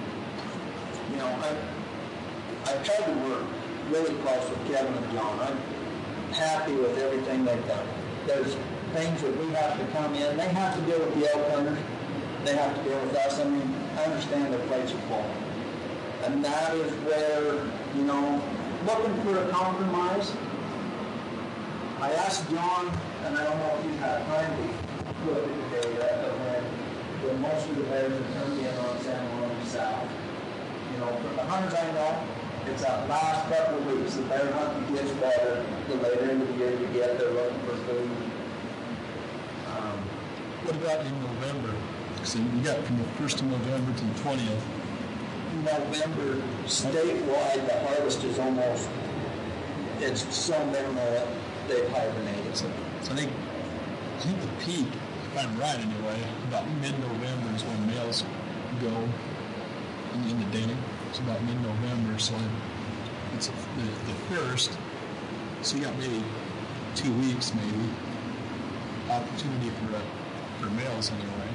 G: I've tried to work really close with Kevin and John. I'm happy with everything they've done. There's things that we have to come in. They have to deal with the elk hunters. They have to deal with us. I mean, I understand their plates are full. And that is where, looking for a compromise. I asked John, and I don't know if you had time to look at the data, but when most of the bears are turned in on San Juan South, from the hunters I know, it's that last couple of weeks. The bear hunting gets better. The later into the year you get, they're looking for food.
D: What about in November? So you got from the 1st of November to the 20th.
G: November, statewide, the harvest is almost, it's so minimal that they've hibernated.
D: So I think the peak, if I'm right anyway, about mid-November is when males go in the data. It's about mid-November, so it's the 1st. So you got maybe 2 weeks, maybe, opportunity for males anyway.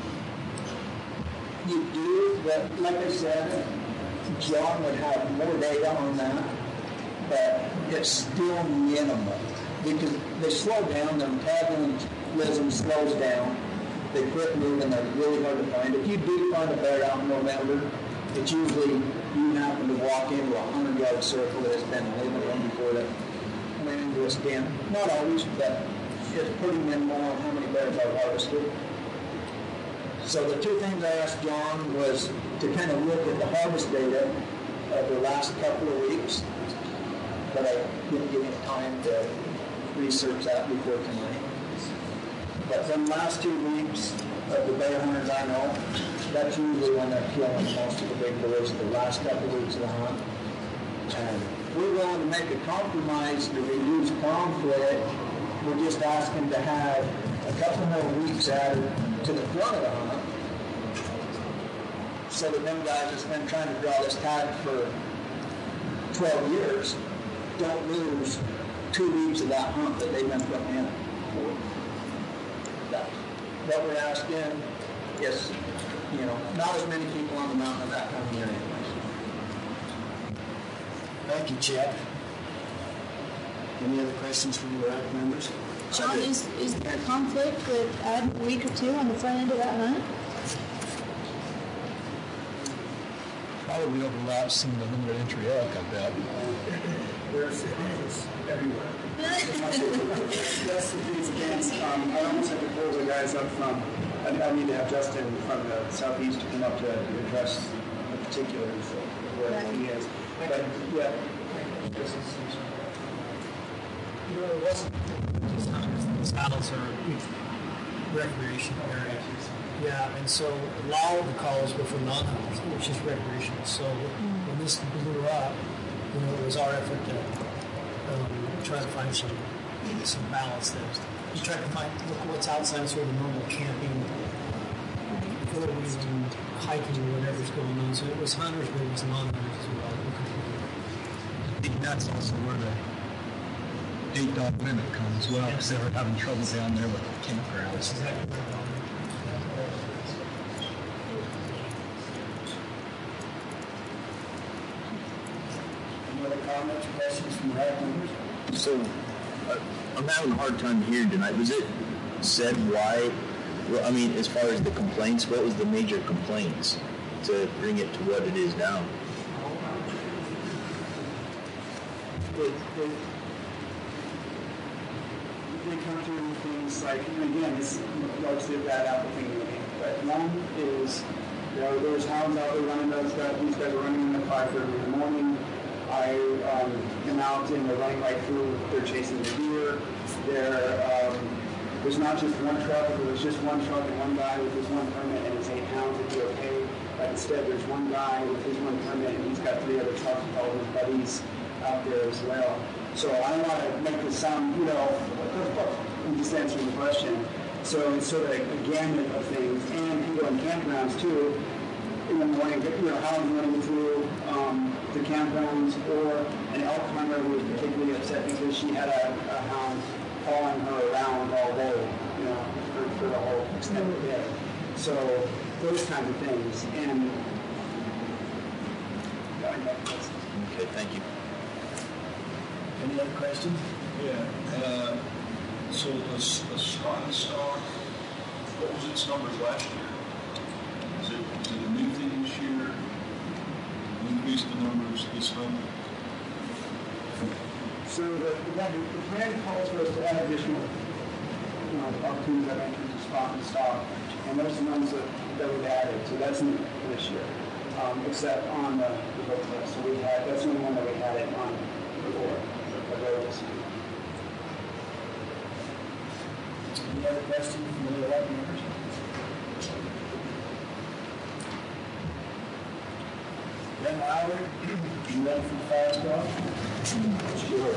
G: You do, but like I said, John would have more data on that, but it's still minimal because they slow down, their metabolism slows down, they quit moving, they're really hard to find. If you do find a bear out in November, it's usually you happen to walk into a 100-yard circle that has been living in before that went into a stand. Not always, but it's pretty minimal on how many bears I've harvested. So the 2 things I asked John was to kind of look at the harvest data of the last couple of weeks, but I didn't give him time to research that before tonight. But from the last 2 weeks of the bear hunters I know, that's usually when they're killing most of the big birds, the last couple of weeks of the hunt. And we're willing to make a compromise to reduce conflict. We're just asking to have a couple more weeks added to the front of the hunt so that them guys that's been trying to draw this tag for 12 years don't lose 2 weeks of that hunt that they've been putting in for. That's what we're asking is, not as many people on the mountain at that time of year anyways.
F: Thank you, Chet. Any other questions from the RAC members?
E: John, is there a conflict with adding a week or 2 on the front end of that hunt?
D: Probably overlaps some of the limited entry elk, I bet.
J: There's everywhere. That's the things against. I almost have to pull the guys up from. I need to have Justin from the southeast to come up to address the particulars of where he is. But yeah.
C: It wasn't just hunters. The saddles are recreational areas. Yeah, and so a lot of the calls were from non-hunters, which is recreational. So when this blew up, it was our effort to try to find some balance there. We tried to look what's outside sort of the normal camping four wheeling, hiking, or whatever's going on. So it was hunters, but it was non-hunters as well.
D: I think that's also where the 8-dog limit comes as well, because they were having trouble down there with campgrounds.
F: Any other comments or questions from RAC members?
K: So, I'm having a hard time hearing tonight. Was it said why? Well, I mean, as far as the complaints, what was the major complaints to bring it to what it is now?
J: They come through with things like, and again, it's largely a bad apple thing to me, but one is, there's hounds out there running those guys, these guys are running in the 5:30 in the morning. I am out and they're running right through, they're chasing the deer. There's not just one truck, if there was just one truck and one guy with his one permit and his 8 hounds, it'd be okay. But instead, there's one guy with his one permit and he's got 3 other trucks with all his buddies out there as well. So I don't want to make this sound, I'm just answering the question. So it's sort of a gamut of things. And people in campgrounds too, in the morning, hounds running through the campgrounds, or an elk hunter who was particularly upset because she had a hound following her around all day, for the whole extended day. So those kinds of things. And
K: Okay, thank you.
F: Any other questions?
L: Yeah. So the spotted stock, what was its numbers last year? Is it a new thing this year? Increase the numbers this time?
J: so the plan calls for us to add additional opportunities that enter to spot and stock, and those are the ones that we've added. So that's new for this year, except on the book list. So that's the only one that we had it on before.
F: Any other questions from the RAC members? Ben Lowry, you ready for the fire squad?
K: Sure.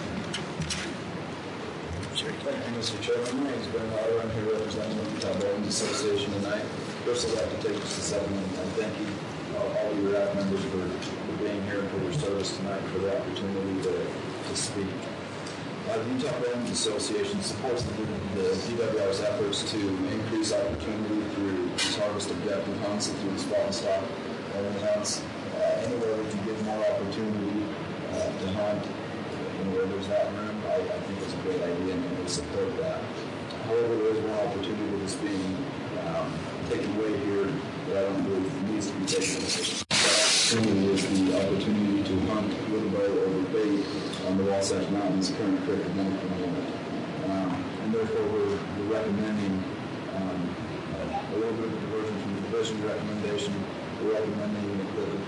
M: Thank you, Mr. Chairman. My name is Ben Lowry. I'm here representing the Utah Bowling Association tonight. First, I'd like to take just a second and thank you, all of your RAC members, for being here and for your service tonight, for the opportunity to speak. The Utah Bowling Association supports the DWR's efforts to increase opportunity through these harvest objective hunts and through the spot and stock only hunts. Anywhere we can give more opportunity to hunt, where there's that room, I think it's a great idea and we support that. However, there is one opportunity that's being taken away here that I don't believe needs to be taken away. That is the opportunity to hunt with a bow over bait on the Wasatch Mountains current creek of limit. And therefore we're recommending a little bit of diversion from the division recommendation. We're recommending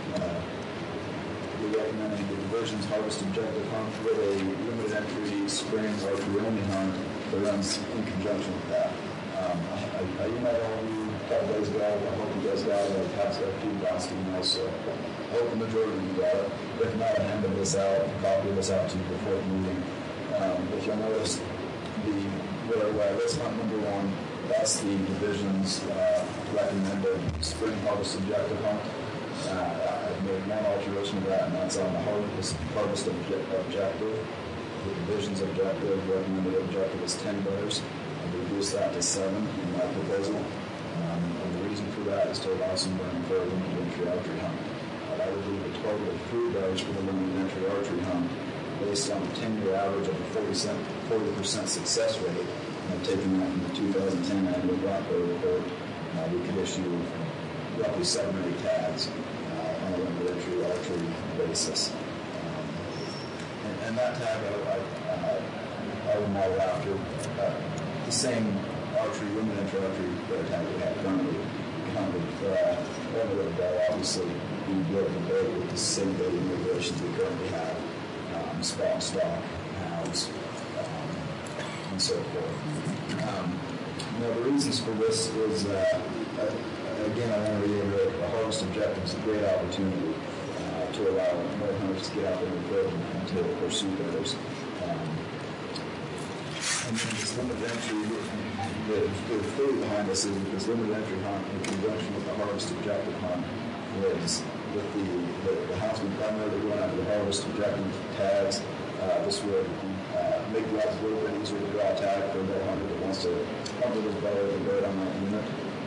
M: the diversion's harvest objective hunt with a limited entry spring archery only hunt that runs in conjunction with that. I emailed all of you a couple days ago. I hope you guys got it. I've had a few blast emails, so I hope the majority of you got it. If not, I handed this out, a copy of this out to you before the meeting. If you'll notice, where I list hunt number 1, that's the division's recommended spring harvest objective hunt. I've made one alteration of that, and that's on the harvest objective. The division's recommended objective is 10 bears. I've reduced that to 7 in my proposal. And the reason for that is to allow some room for a limited entry archery hunt. I would leave a total of 3 bears for the limited entry archery hunt based on a 10-year average of a 40% success rate. And taking that from the 2010 annual Black Bear report, we could issue roughly 7 or 8 tags on a limited entry archery basis. And that tag I would model after the same limited entry archery bear tag we have currently. Only with a bow, obviously, we build the boat with the same baiting regulations we currently have, spot and stock, hounds, and so forth. The reasons for this is, again, I want to reiterate, the harvest objective is a great opportunity to allow more hunters to get out there and build and to pursue bears. And then this limited entry, the theory behind this is because limited entry hunt in conjunction with the harvest objective hunt was with the houndsman primarily going after the harvest objective tags. This would make the odds a little bit easier to draw a tag for a bow hunter that wants to hunt with his bow or bird on that unit.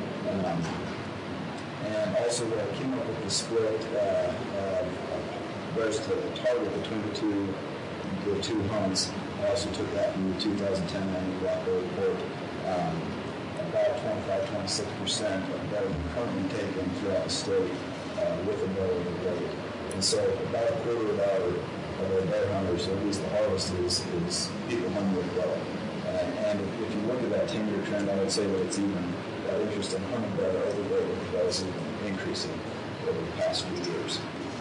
M: And also came up with the split bears to target between the two hunts. I also took that from the 2010 annual Black Bear report. About 25-26% of bear currently taken throughout the state with a bow or a blade. And so about a quarter of our bear hunters, or at least the harvest, is people hunting with a bow. And if you look at that 10-year trend, I would say that it's even that interest in hunting bear over blade with the bow is even increasing over the past few years.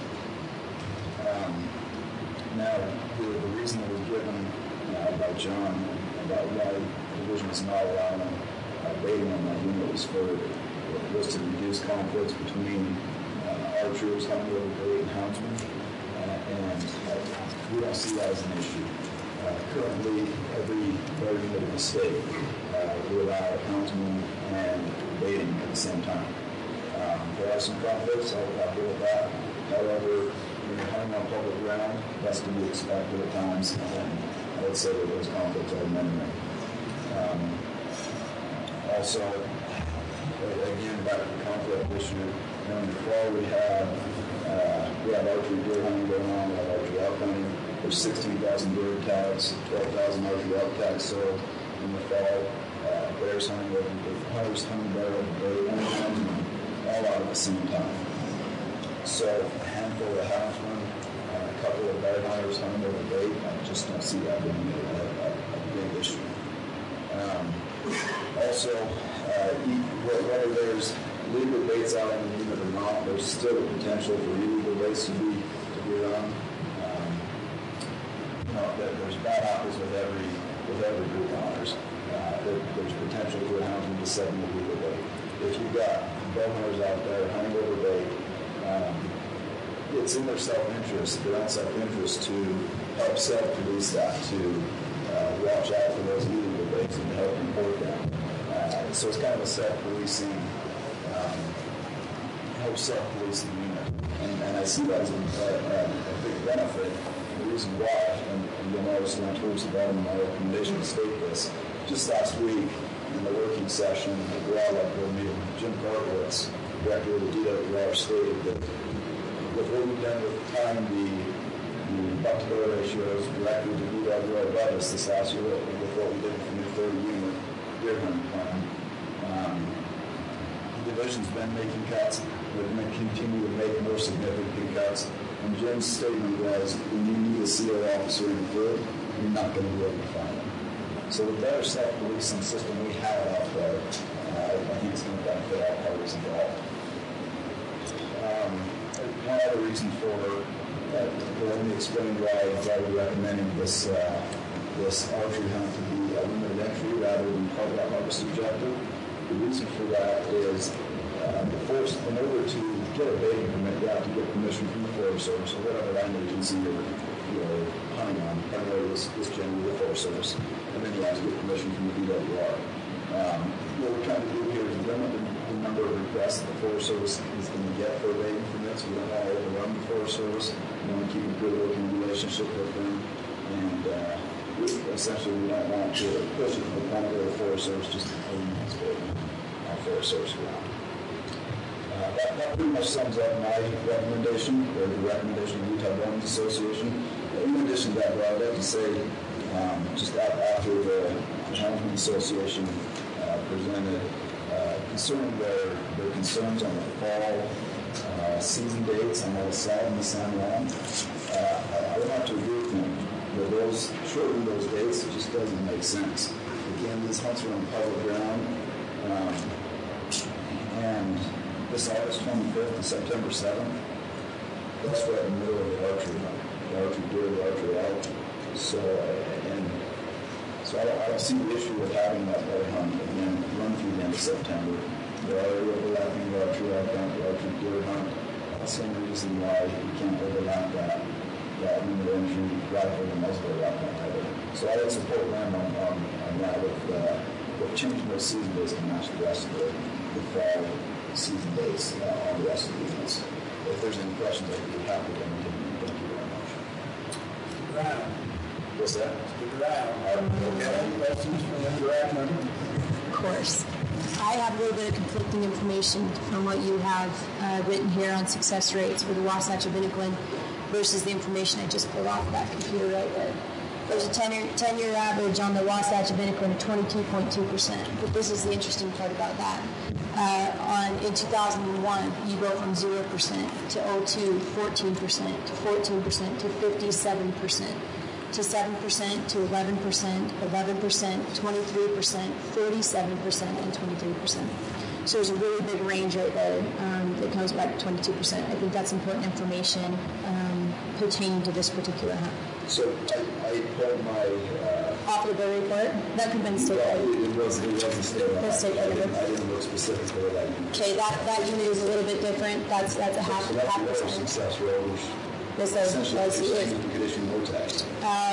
M: Now, the reason that was given by John about why the division is not allowing baiting on that unit was to reduce conflicts between archers, hunting over bait, and houndsmen, and we don't see that as an issue. Currently, every bear unit in the state will allow houndsmen and baiting at the same time. There are some conflicts, I'll deal with that. However, when you're hunting on public ground, that's to be expected at times, and I would say that those conflicts are minimum. Also, again, back to the conflict issue, in the fall we have archery deer hunting going on, we have archery elk hunting. There's 16,000 deer tags, 12,000 archery elk tags sold in the fall. Bears hunting over the hunters hunting bear over the all out at the same time. So a handful of houndsmen, a couple of bear hunters hunting over bait, I just don't see that being a big issue. Also, whether there's legal baits out in the unit or not, there's still a potential for illegal baits to be run. There's bad apples with every group of hunters. There's potential for a houndsman to set an illegal bait. If you've got bow hunters out there hunting over bait, it's in their self-interest, their own self-interest, to help self-police that, to watch out for those illegal baits and to help report them. So it's kind of a self-policing, help self-police the unit. And I see that as a big benefit. The reason why, and you'll notice when I towards the bottom of my recommendation to state this, just last week in the working session at the Wildlife Board meeting, Jim Karpowitz, director of the DWR, stated that with what we've done with tying the buck-to-bear ratios directly to DWR budgets this last year, with what we did from the 30-unit deer hunting plan, the division's been making cuts. We're going to continue to make more significant cuts. And Jim's statement was, when you need a CO officer in the field, you're not going to be able to find them. So the better self-policing system we have out there, I think it's going to benefit all parties involved. One other reason for, let me explain why we're recommending this archery hunt to be a limited entry rather than part of that harvest objective. The reason for that is, in order to get a baiting permit, you have to get permission from the Forest Service or whatever land agency you're hunting on, primarily this generally the Forest Service, and then you have to get permission from the DWR. What we're trying to do here is limit the number of requests that the Forest Service is going to get for baiting permits. We don't want to overrun the Forest Service. We want to keep a good working relationship with them, and essentially we don't want to push it to the point where the Forest Service just eliminates baiting on Forest Service ground. That pretty much sums up my recommendation, or the recommendation of the Utah Bowmen's Association. In addition to that, what I'd like to say, just after the Houndsman Association presented concerning their concerns on the fall season dates on the South and the San Juan, I would have to agree with them that shortening those dates, it just doesn't make sense. Again, these hunts are on public ground, and this August 25th and September 7th, that's right in the middle of the archery hunt. The archery deer, the archery elk. So I don't see the issue with having that bear hunt again run through the end of September. There are overlapping the archery elk hunt, the archery deer hunt. That's the same reason why you can't overlap that limited entry rifle and muzzleloader hunt either. So I would support them on that with but changing those season days to match the rest of the fall season days on the rest of the units. If there's any questions, I'd be happy to entertain them. Thank you very much.
A: Brown.
M: What's that?
A: Brown. Any questions from the Brown?
E: Of course. I have a little bit of conflicting information from what you have written here on success rates for the Wasatch of Inniquin versus the information I just pulled off of that computer right there. There's a 10-year average on the Wasatch of Inniquin of 22.2%, but this is the interesting part about that. In 2001, you go from 0% to 02, 14%, to 14%, to 57%. To 7%, to 11%, 11%, 23%, 47%, and 23%. So there's a really big range right there that comes back to 22%. I think that's important information pertaining to this particular hunt.
M: So I pulled my...
E: Off the Bill report? That could have been state
M: It was a state level.
E: That's state level.
M: I didn't look specifically at that unit.
E: Okay, that unit is a little bit different. That's a half
M: So that's
E: percent.
M: success rate, which
E: This
M: essentially you could issue more tax.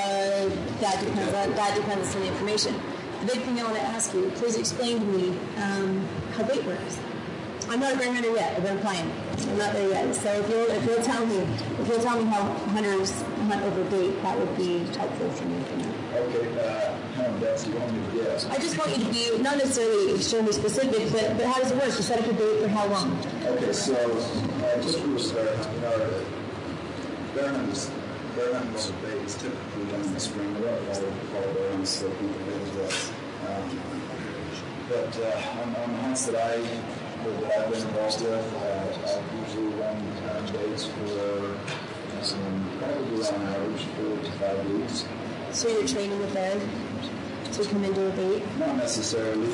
E: That depends on the information. The big thing I want to ask you, please explain to me how bait works. I'm not a bear hunter yet. I've been applying. I'm not there yet. So if you'll tell me how hunters hunt over bait, that would be helpful for me.
M: Okay, how many bets do you want me to guess?
E: I just want you to be not necessarily extremely specific, but how does it work? You set up a bait for how long?
M: Okay, so just for start, bear hunting over bait is typically done in the spring. All bear hunts, so people bait as well. But on the hunts that I've been involved with, I've usually run baits for probably on average 4 to 5 weeks.
E: So you're training with them to come into a bait?
M: Not necessarily.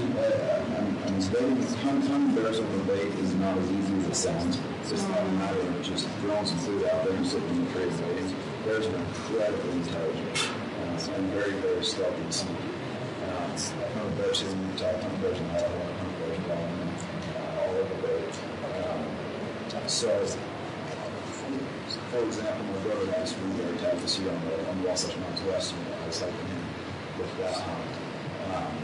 M: Hunting bears over bait is not as easy as it sounds. It's just not a matter of just throwing some food out there and sitting in the tree baiting. Bears are incredibly intelligent and very, very stealthy and sneaky. Hunting bears here in Utah, hunting bears in Iowa, hunting bears in Wyoming, all over bait. So, for example, my brother had a spring bear attack this year on the Wasatch Mountains West, and I was helping him with that hunt.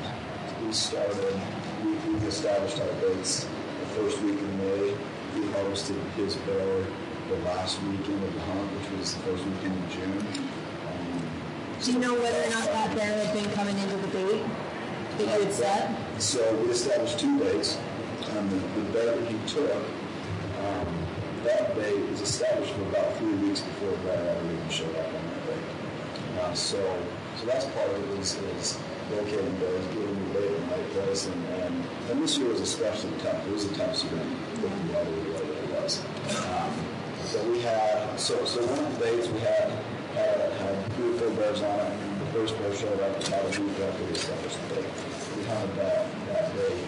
M: We established our baits the first week of May. We harvested his bear the last weekend of the hunt, which was the first weekend in June.
E: Do you know whether or not that bear had been coming into the bait that you had set?
M: So we established 2 baits. The bear that he took, that bait was established for about 3 weeks before the bear ever even showed up on that bait. So that's part of it is locating bears, getting the bait in the right place, and this year was especially tough. It was a tough spring with the weather the way that it was. So we had so one of the baits we had 3 or 4 bears on it, and the first bear showed up about a week after we established the bait. We hunted that bait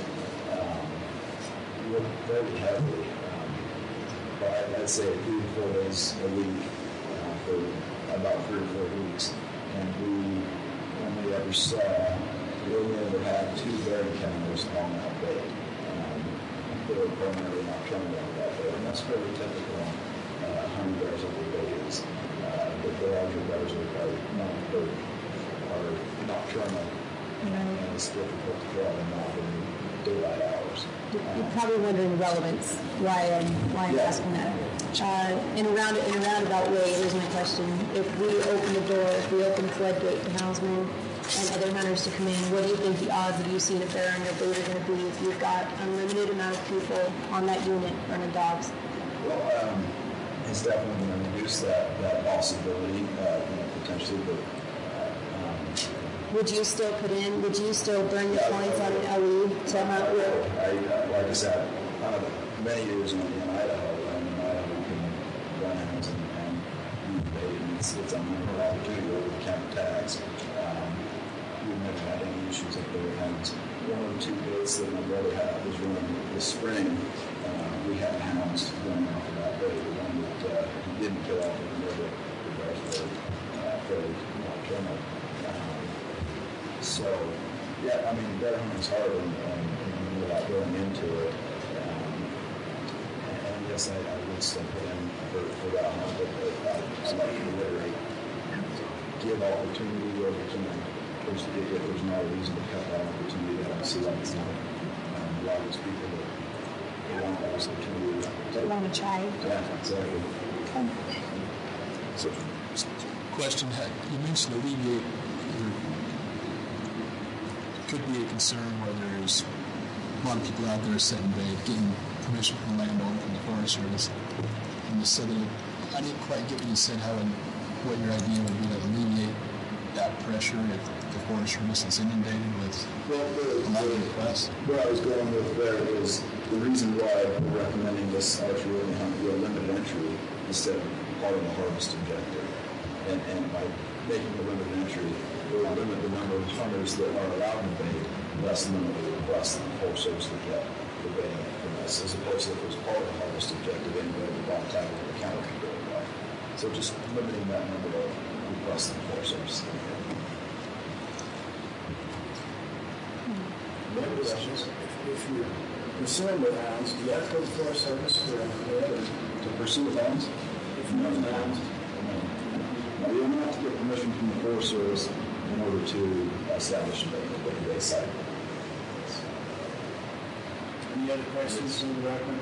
M: very heavily. I'd say 3 to 4 days a week for about 3 or 4 weeks. And we only ever had 2 bear encounters on that bait. They were primarily nocturnal on that bait, and that's fairly typical on hunting bears over baits. The larger bears are nocturnal, and it's difficult to draw them out in daylight hours.
E: You're probably wondering relevance, why I'm asking that. In a roundabout way, here's my question. If we open the door, if we open the floodgate to houndsmen and other hunters to come in, what do you think the odds of you seeing a bear on your bait are going to be if you've got unlimited amount of people on that unit running dogs?
M: Well, it's definitely going to reduce that possibility, potentially, but
E: would you still burn your points on an LE to hunt with?
M: Like I said, many years in Idaho, and in Idaho we can run hounds and use bait, and it's a wonderful opportunity where we count tags. We've never had any issues up there with hounds. 1 or 2 baits that my brother had was running this spring. We had hounds running off of that bait. The one that he didn't kill off of the bears were fairly nocturnal. So, yeah, I mean, bear hunting's hard and without going into it. And yes, I would still put in for that hunt, but I'd like to reiterate, give opportunity where we can. there's not a reason to cut that opportunity. I don't see that as not a lot of those people that want that opportunity.
E: That want to try.
M: Yeah, exactly.
D: So, question: you mentioned alleviate. Could be a concern where there's a lot of people out there setting bait, getting permission from the landowner, from the Forest Service, and you said that I didn't quite get what you said. What your idea would be to alleviate that pressure if the Forest Service is inundated with a lot of requests?
M: Where I was going with there is the reason why we're recommending this archery only hunt be a limited entry instead of part of the harvest objective. And by making the limited entry, it will limit the number of hunters that are allowed to bait, less than the requests that the Forest Service would get for baiting from us, as opposed to if it was part of the harvest objective, anybody would buy tackle the counter could go by. So just limiting that number of requests that the Forest Service is going to get.
A: If you're pursuing the hounds, do you have to go to the Forest Service to pursue the hounds? If you know the hounds?
M: No, you don't have to get permission from the Forest Service in order to establish a site.
A: Any other questions from the record?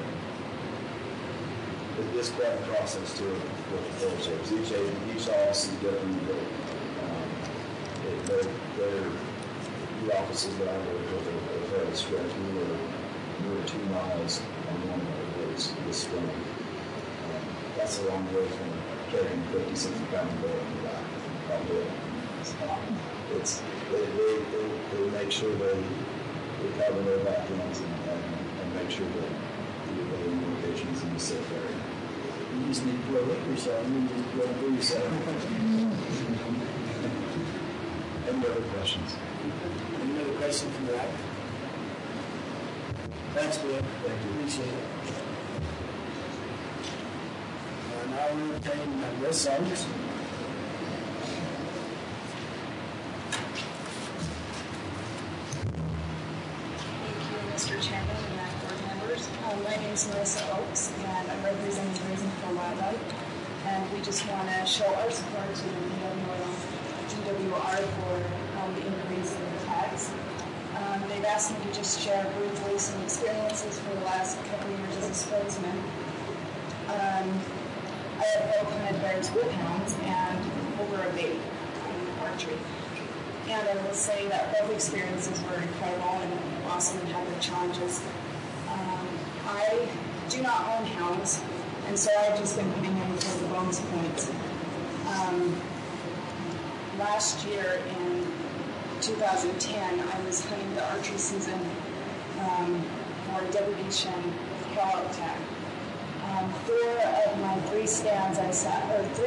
M: It's quite a process too with the Forest Service. Each office is different. The offices that I work with are fairly stretched. We were 2 miles on one of our roads this spring. That's a long way from carrying 50, 60 pound boat in the back. They make sure they cover their back ends and make sure that the locations in the safe area.
A: You just need to blow up yourself. You need to blow up yourself.
M: Any other questions?
A: Any other question from that? Thanks, Bill. Thank you. Appreciate it. Now we'll entertain Wes Saunders.
N: Mr. Chairman and board members. My name is Melissa Oaks, and I'm representing Brazenful Wildlife. And we just want to show our support to DWR for the increase in the tax. They've asked me to just share briefly some experiences for the last couple of years as a sportsman. I have both hunted bears with hounds and over a bait in archery. And I will say that both experiences were incredible and awesome and had their challenges. I do not own hounds, and so I've just been putting in for the bonus points. Last year in 2010, I was hunting the archery season for Deputy Shen call-out tag. 3 of my 4 stands I sat,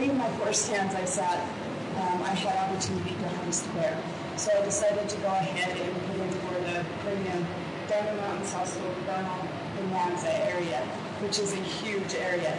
N: I had opportunity to harvest a bear. So I decided to go ahead and put in for the premium Diamond Mountain, South Slope, Bernal, Bonanza area, which is a huge area.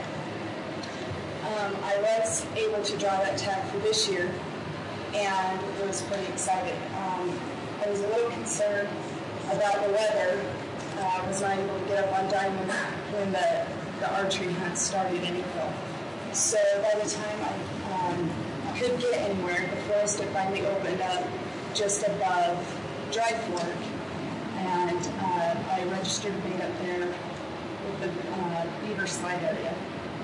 N: I was able to draw that tag for this year, and it was pretty exciting. I was a little concerned about the weather. I was not able to get up on Diamond when the archery hunt started in April. So by the time I could get anywhere, the forest had finally opened up just above Dry Fork, and I registered bait up there with the Beaver Slide area.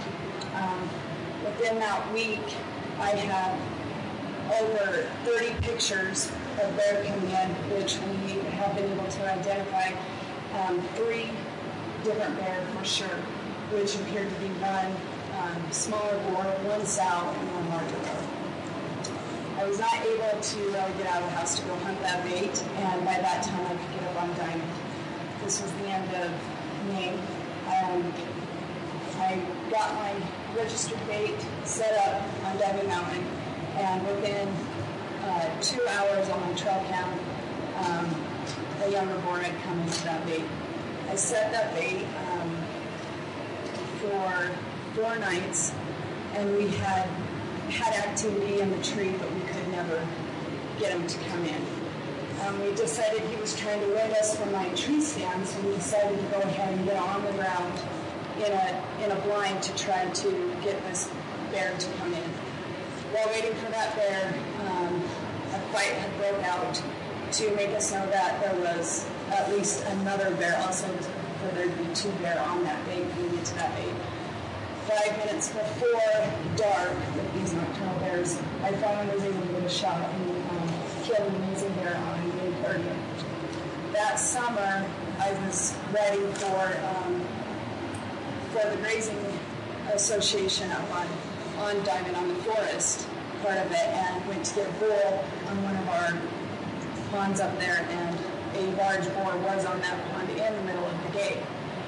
N: Within that week, I had over 30 pictures of bear coming in, which we have been able to identify 3 different bear for sure, which appeared to be one smaller boar, 1 sow, and 1 larger boar. I was not able to really get out of the house to go hunt that bait, and by that time I could get up on Diamond. This was the end of May. I got my registered bait set up on Diamond Mountain, and within 2 hours on my trail cam, a younger boar had come into that bait. I set that bait for 4 nights, and we had activity in the tree, but we could never get him to come in. We decided he was trying to wind us from my tree stand, so we decided to go ahead and get on the ground in a blind to try to get this bear to come in. While waiting for that bear, a fight had broke out to make us know that there was at least another bear, also for there to be 2 bear on that bait, leading to that bait. 5 minutes before dark with these nocturnal bears, I finally was able to get a shot and kill an amazing bear on May 30th. That summer, I was ready for the Grazing Association up on Diamond on the Forest part of it, and went to get a bull on one of our ponds up there, and a large boar was on that pond in the middle of the gate.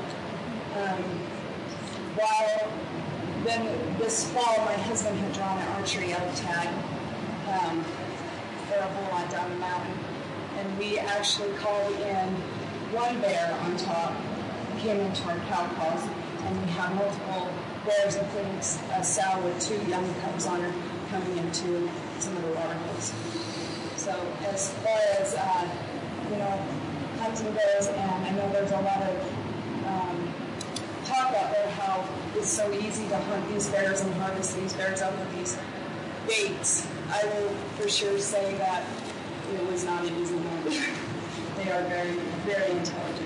N: While then this fall, my husband had drawn an archery elk tag for a bull on down the mountain, and we actually called in one bear on top, came into our cow calls, and we had multiple bears, including a sow with 2 young cubs on her, coming into some of the water holes. So as far as hunting goes, and I know there's a lot of talk out there how it's so easy to hunt these bears and harvest these bears out of these baits. I will for sure say that it was not an easy hunt. They are very, very intelligent.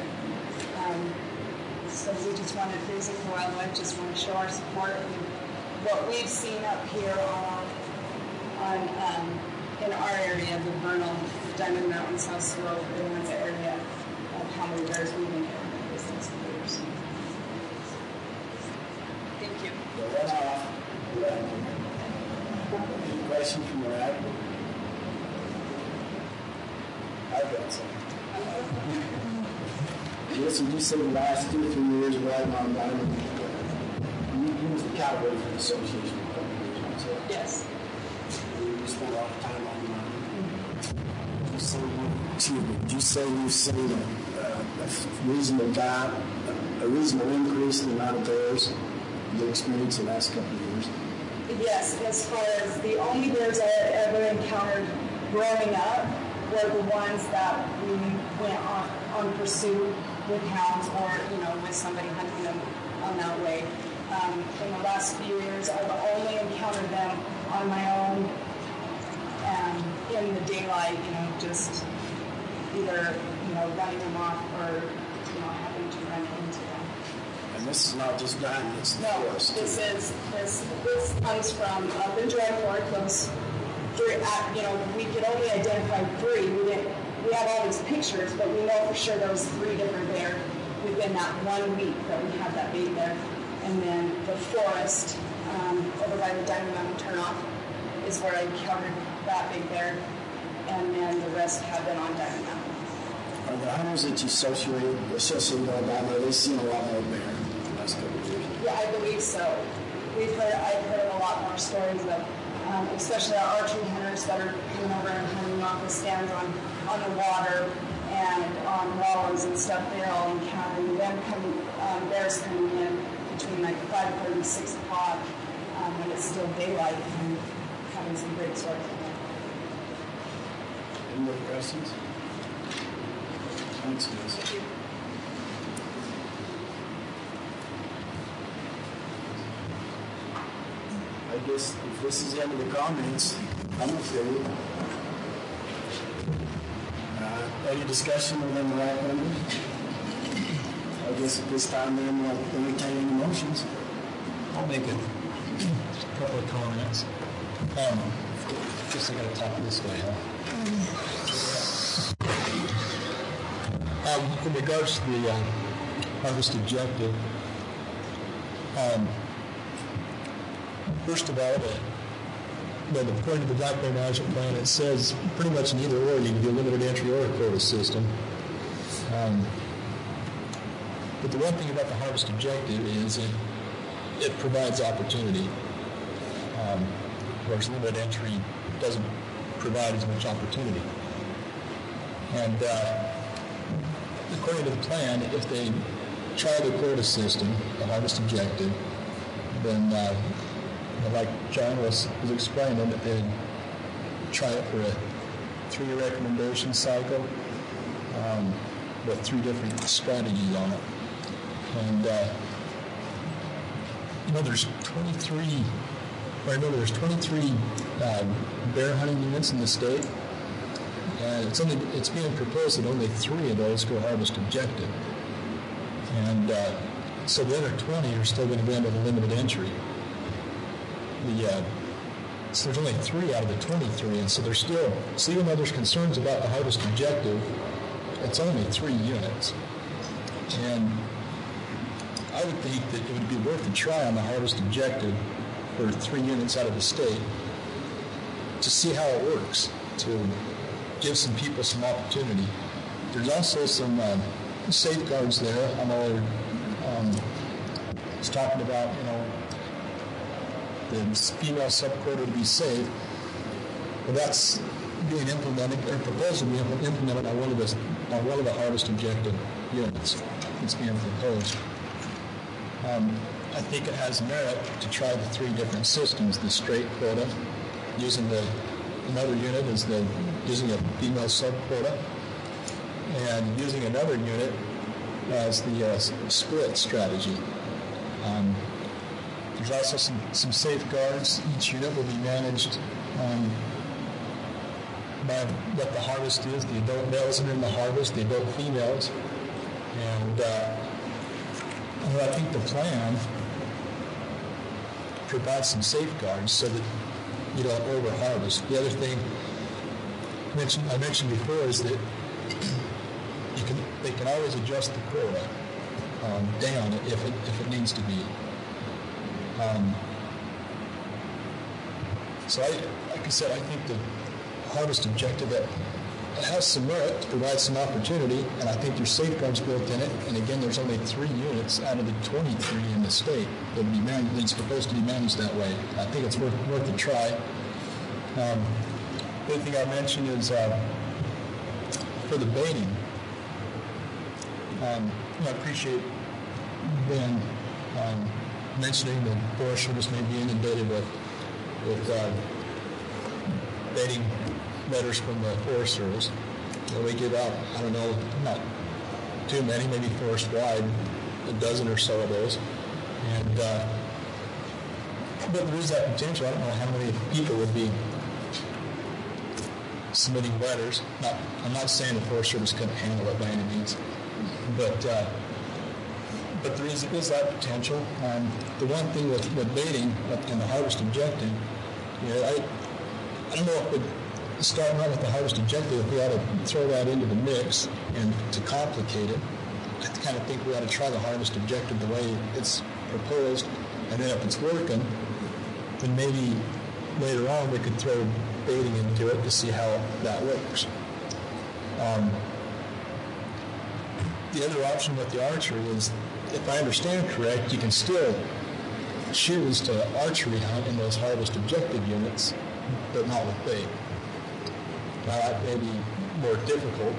N: So we just wanted Grazing for Wildlife, just want to show our support and what we've seen up here in our area, the Vernal, Diamond Mountain, South Sorrel, Bonanza area, of how many bears we've been getting in business years. Thank you.
A: Any questions from the rack? I've got some. Listen, you said the last 2 or 3 years riding on Diamond. You was the cowboy for the association a couple of years, right? So
N: yes.
A: You spent a lot of time on Diamond. Did you say you've seen a reasonable increase in the amount of bears you experienced the last couple of years?
N: Yes, as far as the only bears I ever encountered growing up were the ones that we went on pursuit with hounds or, with somebody hunting them on that way. In the last few years, I've only encountered them on my own in the daylight, just either, running them off or, having to run into them.
A: And this is not just Diamond, it's the forest.
N: This comes from up in Dry Fork, those 3, we could only identify 3. We have all these pictures, but we know for sure there was 3 different bear within that 1 week that we had that bait there. And then the forest over by the Diamond Mountain turnoff is where I encountered that big bear, and then the rest have been on Diamond Mountain.
A: Are the hunters that you associate with Alabama, they've seen a lot more bear in the last couple of years?
N: Yeah, I believe so. I've heard a lot more stories of, especially our archery hunters that are coming over and hunting off the stands on the water and on wallows and stuff. They're all encountering them bears coming in between like 5:30 and 6 o'clock when it's still daylight and having some great sorts of them.
A: Any more questions? Thanks, guys.
N: Thank you.
A: I guess if this is the end of the comments, I'm okay. Any discussion within the rack members? I guess at this time then we'll entertain any motions.
D: I'll make a couple of comments. Guess I got to talk this way, in regards to the harvest objective, first of all, the point of the Black Bear Management Plan, it says pretty much in either or, you can do a limited entry or a quota system. But the one thing about the harvest objective is it provides opportunity, whereas limited entry doesn't provide as much opportunity. And according to the plan, if they try the quota system, the harvest objective, then like John was explaining, they try it for a 3-year recommendation cycle with 3 different strategies on it. And there's 23 bear hunting units in the state, And it's being proposed that only 3 of those go harvest objective. And so the other 20 are still going to be under the limited entry. So there's only 3 out of the 23, and so there's still, so even though there's concerns about the harvest objective, it's only 3 units. And I would think that it would be worth a try on the harvest objective for 3 units out of the state to see how it works, to give some people some opportunity. There's also some safeguards there. I know it's talking about, the female subquota to be safe. Well, that's being implemented, or proposed to be implemented on one of the harvest objective units. It's being proposed. I think it has merit to try the 3 different systems: the straight quota, using another unit as using a female subquota, and using another unit as the split strategy. There's also some safeguards. Each unit will be managed by what the harvest is, the adult males that are in the harvest, the adult females. And I think the plan provides some safeguards so that you don't over-harvest. The other thing I mentioned before is that they can always adjust the quota down if it needs to be. So like I said, I think the harvest objective that has some merit to provide some opportunity, and I think there's safeguards built in it. And again, there's only 3 units out of the 23 in the state that would be managed. It's supposed to be managed that way. I think it's worth a try. The other thing I mentioned is for the baiting. I appreciate Ben mentioning that Forest Service may be inundated with baiting letters from the Forest Service. We give out, I don't know, not too many, maybe forest-wide, a dozen or so of those. And but there is that potential. I don't know how many people would be submitting letters. I'm not saying the Forest Service couldn't handle it by any means, but there is that potential. The one thing with baiting and the harvest objective, I don't know if starting out with the harvest objective, if we ought to throw that into the mix and to complicate it. I kind of think we ought to try the harvest objective the way it's proposed, and then if it's working, then maybe later on we could throw baiting into it to see how that works. The other option with the archery is, if I understand correct, you can still choose to archery hunt in those harvest objective units, but not with bait. Now that may be more difficult,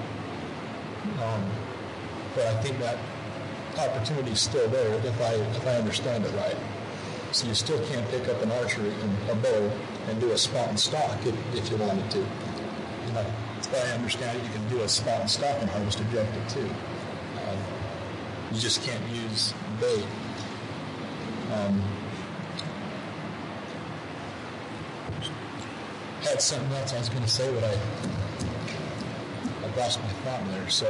D: but I think that opportunity is still there if I understand it right. So you still can't pick up an archery and a bow and do a spot and stock if you wanted to. If I understand it, you can do a spot and stock in harvest objective too. You just can't use bait. Had something else I was going to say, but I lost my thought there. So,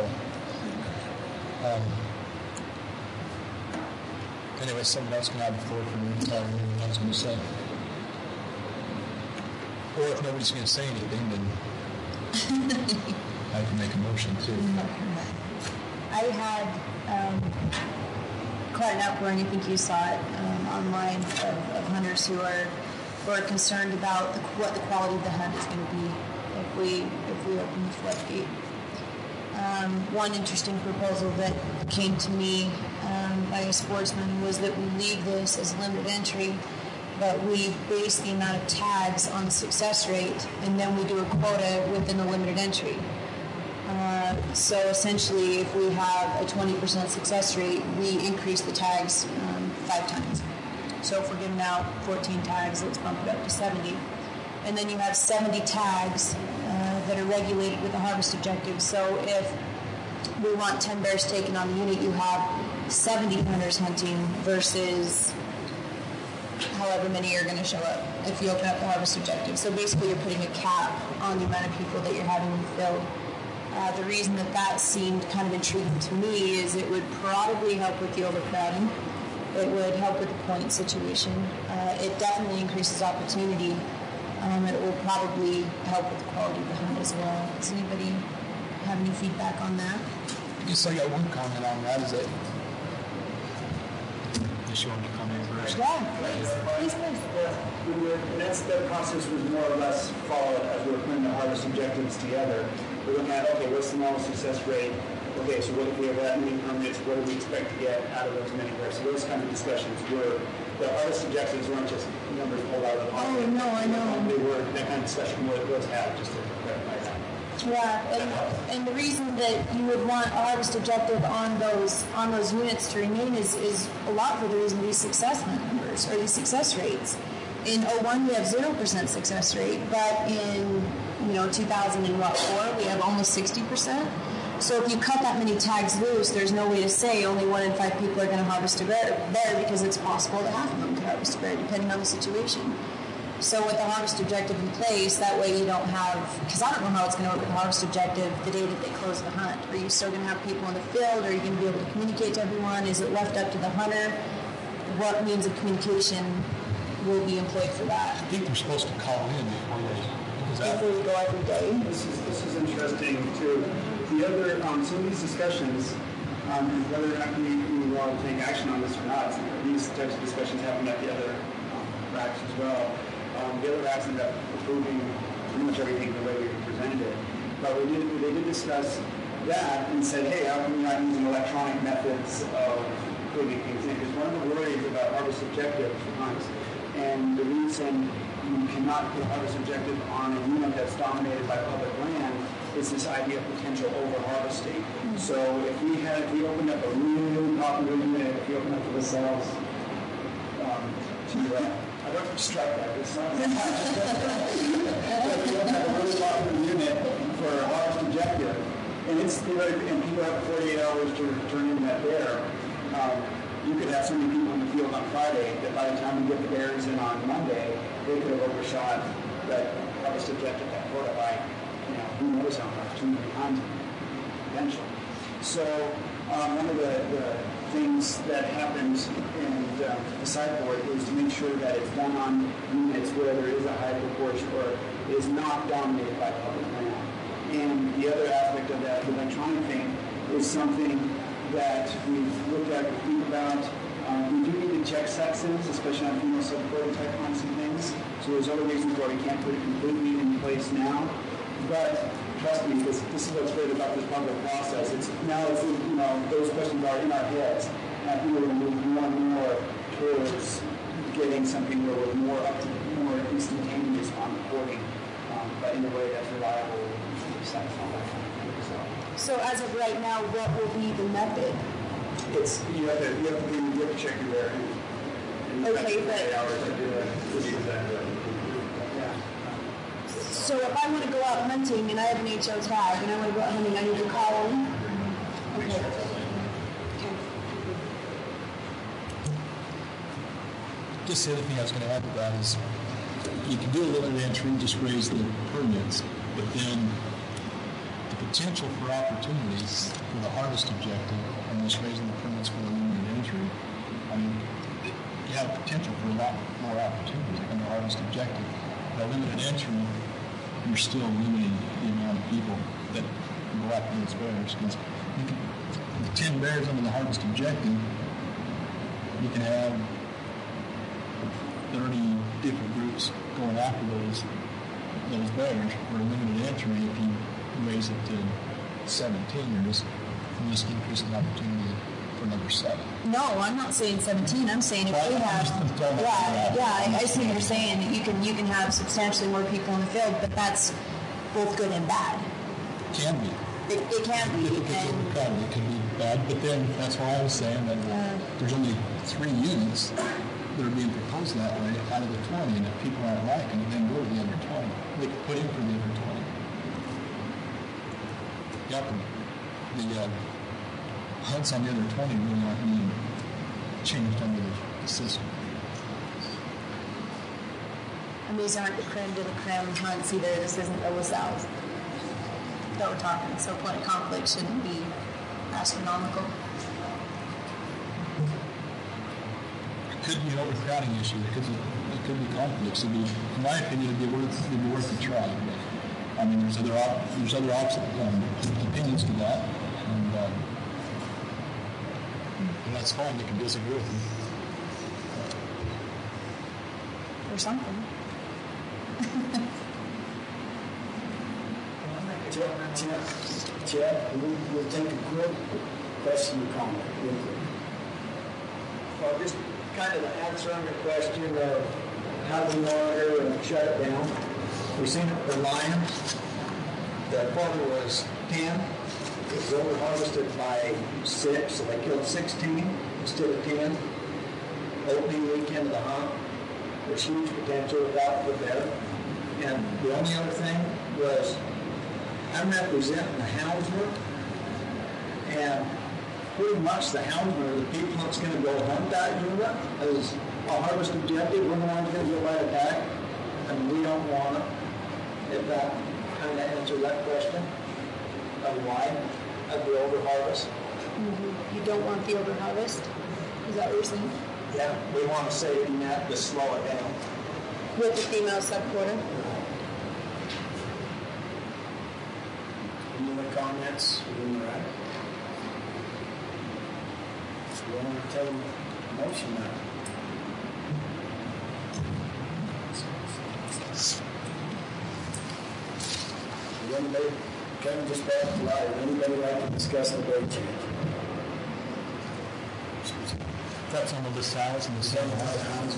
D: anyway, something else can have the floor for me. I don't know what I was going to say. Or if nobody's going to say anything, then I can make a motion too.
E: I had quite an outpouring, I think you saw it online, of hunters who are concerned about what the quality of the hunt is going to be if we open the floodgate. One interesting proposal that came to me by a sportsman was that we leave this as limited entry, but we base the amount of tags on the success rate, and then we do a quota within the limited entry. So essentially, if we have a 20% success rate, we increase the tags 5 times. So if we're giving out 14 tags, let's bump it up to 70. And then you have 70 tags that are regulated with the harvest objective. So if we want 10 bears taken on the unit, you have 70 hunters hunting versus however many are going to show up if you open up the harvest objective. So basically you're putting a cap on the amount of people that you're having in the field. The reason that seemed kind of intriguing to me is it would probably help with the overcrowding. It would help with the point situation. It definitely increases opportunity. It will probably help with the quality of the hunt as well. Does anybody have any feedback on that?
D: Yes, I got one comment on that. Is that you want to comment first?
E: Yeah, please.
J: That process was more or less followed as we were putting the harvest objectives together. We're looking at, okay, what's the normal success rate? Okay, so what if we have that many permits? What do we expect to get out of those many permits? So those kind of discussions were, the harvest objectives weren't just numbers pulled out of the pocket.
E: Oh, no, I know.
J: They were, that kind of discussion was had, just to clarify that.
E: Yeah, and the reason that you would want a harvest objective on those units to remain is a lot for the reason these success numbers or these success rates. In 01 we have 0% success rate, but in 2004 we have almost 60%. So if you cut that many tags loose, there's no way to say only 1 in 5 people are going to harvest a bear because it's possible that half of them could harvest a bear depending on the situation. So with the harvest objective in place, that way you don't have, because I don't know how it's going to work with the harvest objective the day that they close the hunt. Are you still going to have people in the field? Are you going to be able to communicate to everyone? Is it left up to the hunter? What means of communication will be employed for that?
D: I think they're supposed to call in before
E: we go every day.
J: This is interesting too. The other, some of these discussions, whether or not we want to take action on this or not, these types of discussions happen at the other racks as well. The other racks ended up approving pretty much everything the way we presented it. But they did discuss that and said, hey, how come you're not using electronic methods of putting things in? Because one of the worries about harvest objective hunts, and the reason you cannot put a harvest objective on a unit that's dominated by public land is this idea of potential over-harvesting. So if we opened up a really popular unit, if we opened up the cells I don't distract that. It's not. If we open up a really popular unit for a harvest objective, and people have 48 hours to turn in that bear, you could have so many people in the field on Friday that by the time we get the bears in on Monday, they could have overshot that harvest objective that quota by, who knows how much, too many times potentially. So one of the things that happens in the sideboard is to make sure that it's done on units where there is a high proportion or is not dominated by public land. And the other aspect of that, the electronic thing, is something that we've looked at, we think about. We do need to check sexes, especially on female subquota type hunts and things. So there's other reasons why we can't put it completely in place now. But trust me, this is what's great about this public process. Those questions are in our heads. And I think we're going to move more and more towards getting something where we're more instantaneous on reporting, but in a way that's reliable and satisfying.
E: So as of right now, what will be the method?
J: It's you have to check your bear.
E: Okay, but so if I want to go out hunting and I have an HO tag and I want to go out hunting, I need to call them. Okay.
D: Just the other thing I was going to add to that is you can do a limited entry, just raise the permits, but then the potential for opportunities for the harvest objective and just raising the permits for the limited entry, you have potential for a lot more opportunities in the harvest objective. The limited entry, you're still limiting the amount of people that go after those bears. Because the 10 bears under the harvest objective, you can have 30 different groups going after those bears for a limited entry. If you raise it to 17 years, you just increase the opportunity for number 7.
E: No, I'm not saying 17. I'm saying if we have, I see what you're saying. You can have substantially more people in the field, but that's both good and bad.
D: Can be.
E: It can be.
D: It can be bad, but then that's why I was saying that there's only 3 units that are being proposed that way out of the 20, and if people aren't liking it, then go to the under 20. They can put in for the under 20. Yep. The hunts on the other 20 really aren't being changed under the system.
E: And these aren't the creme de la creme hunts either. This isn't the LaSalle's that we're talking. So conflict shouldn't be astronomical.
D: It could be an overcrowding issue. It could be conflicts. In my opinion, it'd be worth a try. But, I mean, there's other opinions to that, and that's fine. You can disagree with me.
E: Or something.
F: Chad, we'll take a quick question and comment.
G: Well, just kind of the answer on your question of how do we monitor and shut it down. We've seen it with the lion. The quota was 10. It was over-harvested by 6, so they killed 16 instead of 10. Opening weekend of the hunt. There's huge potential without the bear. And the only other thing was I'm representing the houndsman, and pretty much the houndsman are the people that's going to go hunt that unit as a harvest objective. We're the ones going to go by attack, and we don't want it. If that kind of answers that question of why of the over-harvest.
E: Mm-hmm. You don't want the over-harvest? Is that what you're saying?
G: Yeah, we want a safety net to slow it down.
E: With the female sub-quarter?
F: Any other comments? You want to take a motion now? Anybody, Kevin just back to live. Anybody like to discuss the date change?
D: That's on the LaSalle's and the San Juan.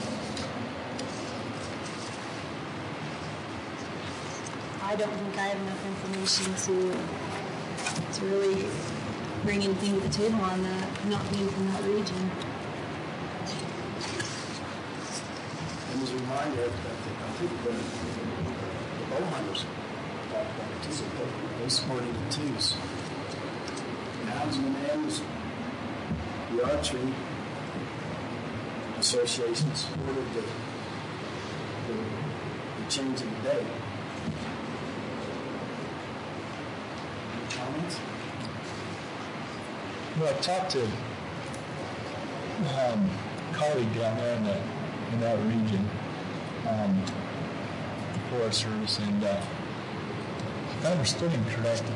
E: I don't think I have enough information to really bring anything to the table on that, not being from that region.
F: And as a reminder, I think the bow hunters talked about it too. They supported it too. So, houndsmen and the archery association supported the change of the day. Any comments?
D: Well, I talked to a colleague down there in that region, the Forest Service, and if I understood him correctly,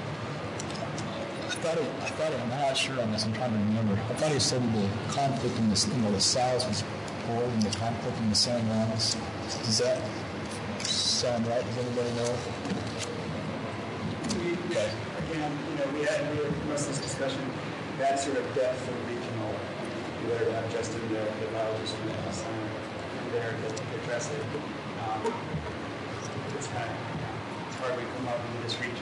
D: I'm not sure on this, I'm trying to remember. I thought he said the conflict in the LaSalle's was poor and the conflict in the San Juans. Does that sound right? Does anybody know?
J: Okay. Again, we had most of this discussion, that sort of depth of regional, whether that just in the values and the there to address it. It's kind of hard to come up in this region.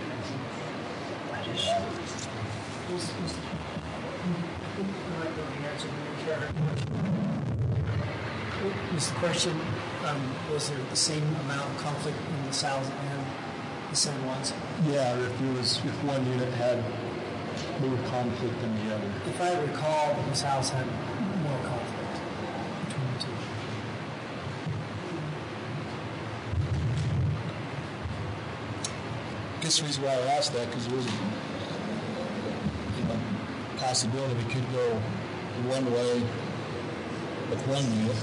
C: Was the question, was there the same amount of conflict in the South and the San Juans?
D: Yeah, if one unit had more conflict than the other.
C: If I recall, the South had more conflict between the two.
D: I guess the reason why I asked that because there was a possibility we could go one way with one unit.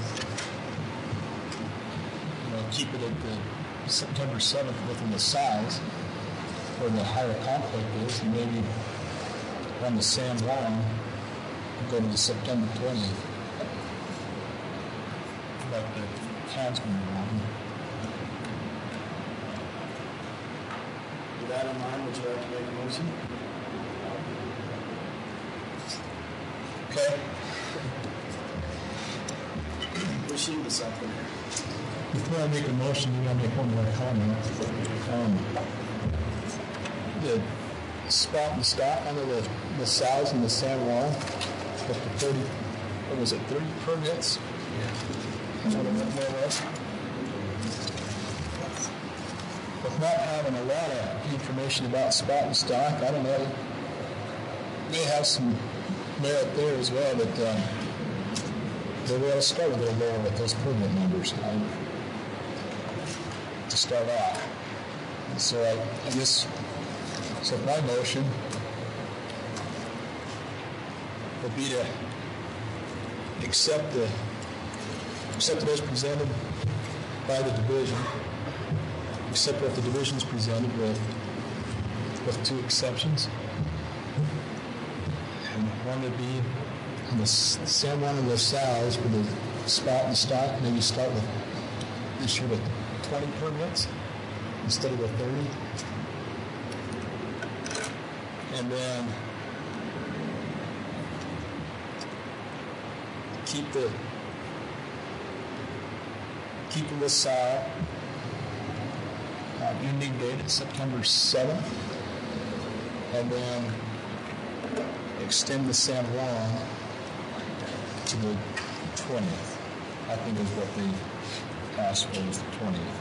D: Keep it at the September 7th within the size where the higher conflict is, and maybe on the San Juan go to the September 20th. Like the Hansman one.
F: With that in mind, would you like to make a motion?
D: Okay.
F: We'll shoot with something here.
D: Before I make a motion, you want to make one more comment. The spot and stock under the LaSalle's and the San Juan, up to 30, what was it, 30 permits? Yeah. That's what it more or less. With not having a lot of information about spot and stock, I don't know, may have some merit there as well, but they will start a little lower with those permit numbers. start out. And so I guess, so my motion would be to accept it as presented by the division, accept what the division's presented with 2 exceptions. And one would be in the San Juan and LaSalle's for the spot and stock, maybe start with this year with 20 permits instead of the 30. And then keep the LaSalle ending date at September 7th, and then extend the San Juan to the 20th. I think is what they asked for, was the 20th.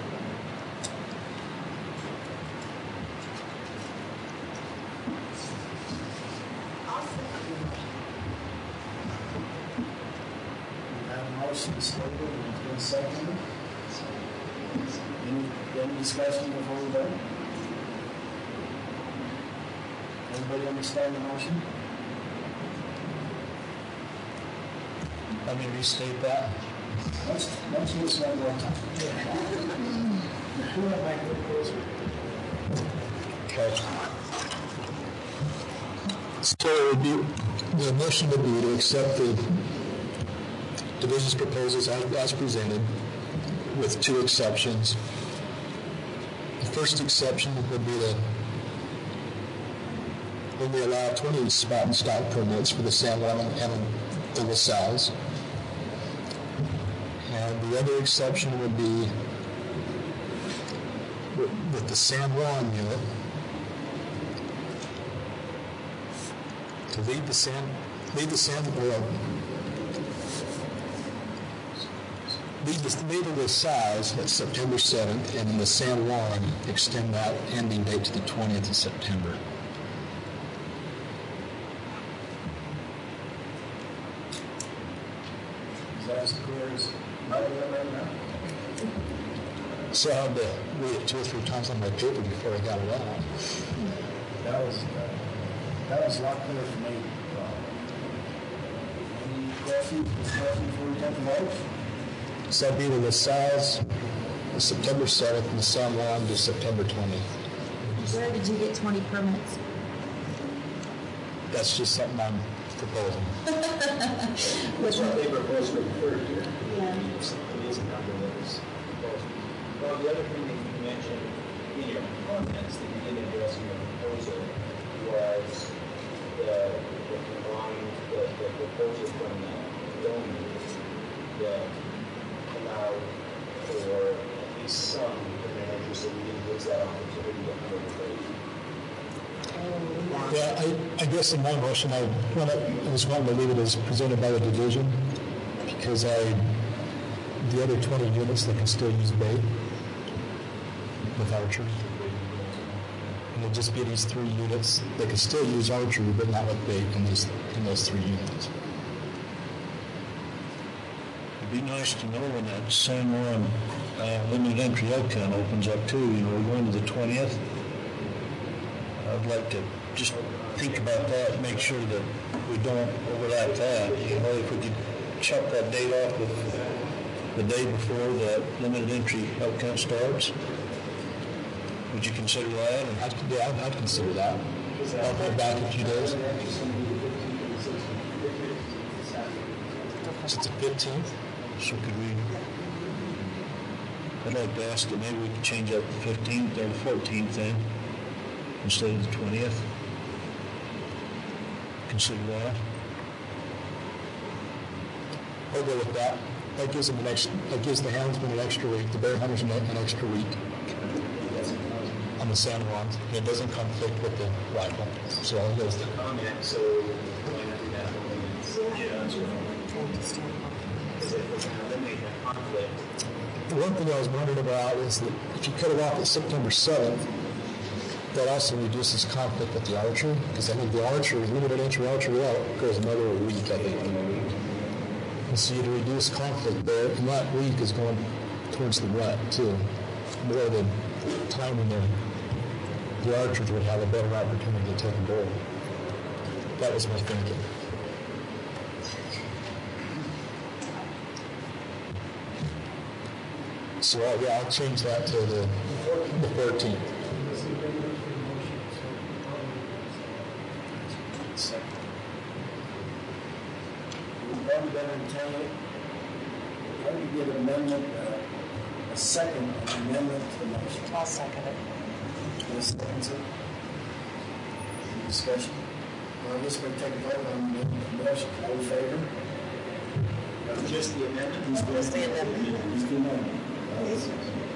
A: Motion stated and it's been seconded. Any discussion before we vote? Everybody understand the motion?
D: Let me restate that.
A: Let's do this one more time.
D: Okay. So it would be, the motion would be to accept the division's proposals as presented with 2 exceptions. The first exception would be that when we allow 20 spot and stock permits for the San Juan and the LaSalle's. And the other exception would be with the San Juan unit to leave the LaSalle's at September 7th, and in the San Juan, extend that ending date to the 20th of September.
A: Is that as clear as right now?
D: So I had to read it 2 or 3 times on my paper before I got it out.
A: That was a lot clearer for me. Any questions before we take the vote?
D: So that'd be the LaSalle's September 7th and the San Juan to September 20th.
E: Where did you get 20 permits?
D: That's just something I'm proposing.
F: That's what they proposed for the third year.
E: Yeah.
F: It's an amazing number that was proposed. Well, the other thing that you mentioned in your comments that you didn't address in your proposal was the proposal from the donors that allowed for at least some managers that we didn't lose that opportunity to come over.
D: Yeah, I guess in my motion, I was wanting to leave it as presented by the division, because the other 20 units, they can still use bait with archery. And it'll just be these 3 units. They can still use archery, but not with bait in those 3 units.
L: It'd be nice to know when that San Juan limited entry elk count opens up too. We're going to the 20th. I'd like to just think about that, make sure that we don't overlap that. If we could chop that date off with the day before the limited entry elk count starts. Would you consider that?
D: I'd consider that. I'll go back a few days. So it's the 15th.
L: So could we, I'd like to ask that maybe we could change up the 15th or the 14th then, instead of the 20th. Consider that.
D: I'll go with that. That gives the houndsman an extra week, the bear hunters an extra week on the San Juan. It doesn't conflict with the rifle. So I'll go with the
F: comment. So why not do that? Because if we're going to eliminate that conflict.
D: The one thing I was wondering about is that if you cut it off at September 7th, that also reduces conflict with the archery, because I think the archery, limited entry archery out, goes another week, I think. And so you'd reduce conflict there, and that week is going towards the rut, too. more than timing in, the archers would have a better opportunity to take a bird. That was my thinking. So I'll change that to the 14th.
F: We've done better than 10. How do you give an amendment, a second amendment to the motion?
B: I'll second it.
F: Any seconds it? Any discussion? Well, I guess we'll take a vote on the motion. All in favor? Just the amendment?
B: Just the amendment.
F: Just the amendment. Okay,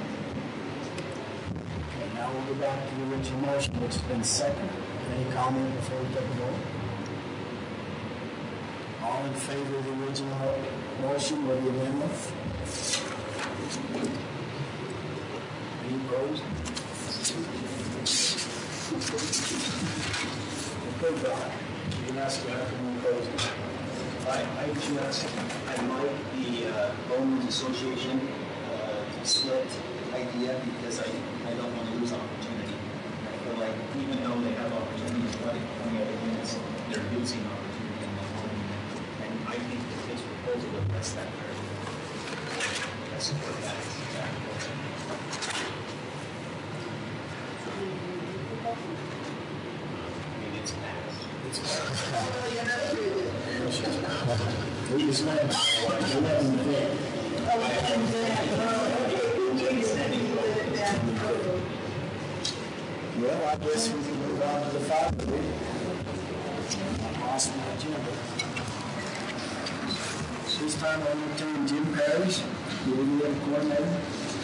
F: now we'll go back to the original motion, which has been seconded. Any comment before we take a vote? All in favor of the original motion with the amendment? Any opposed? Okay, Doc. You can ask that after we close it.
O: I like the Bowman's Association split idea because I don't want to lose opportunity. I feel like even though they have opportunities running on the other units, they're losing opportunity in the home unit. And I think that this proposal would address that very well. I support that. I mean, it's passed. It's
F: Well, I guess we can move on to the 5th. Lost my agenda. This time I'll entertain Jim Parrish, the ADM coordinator.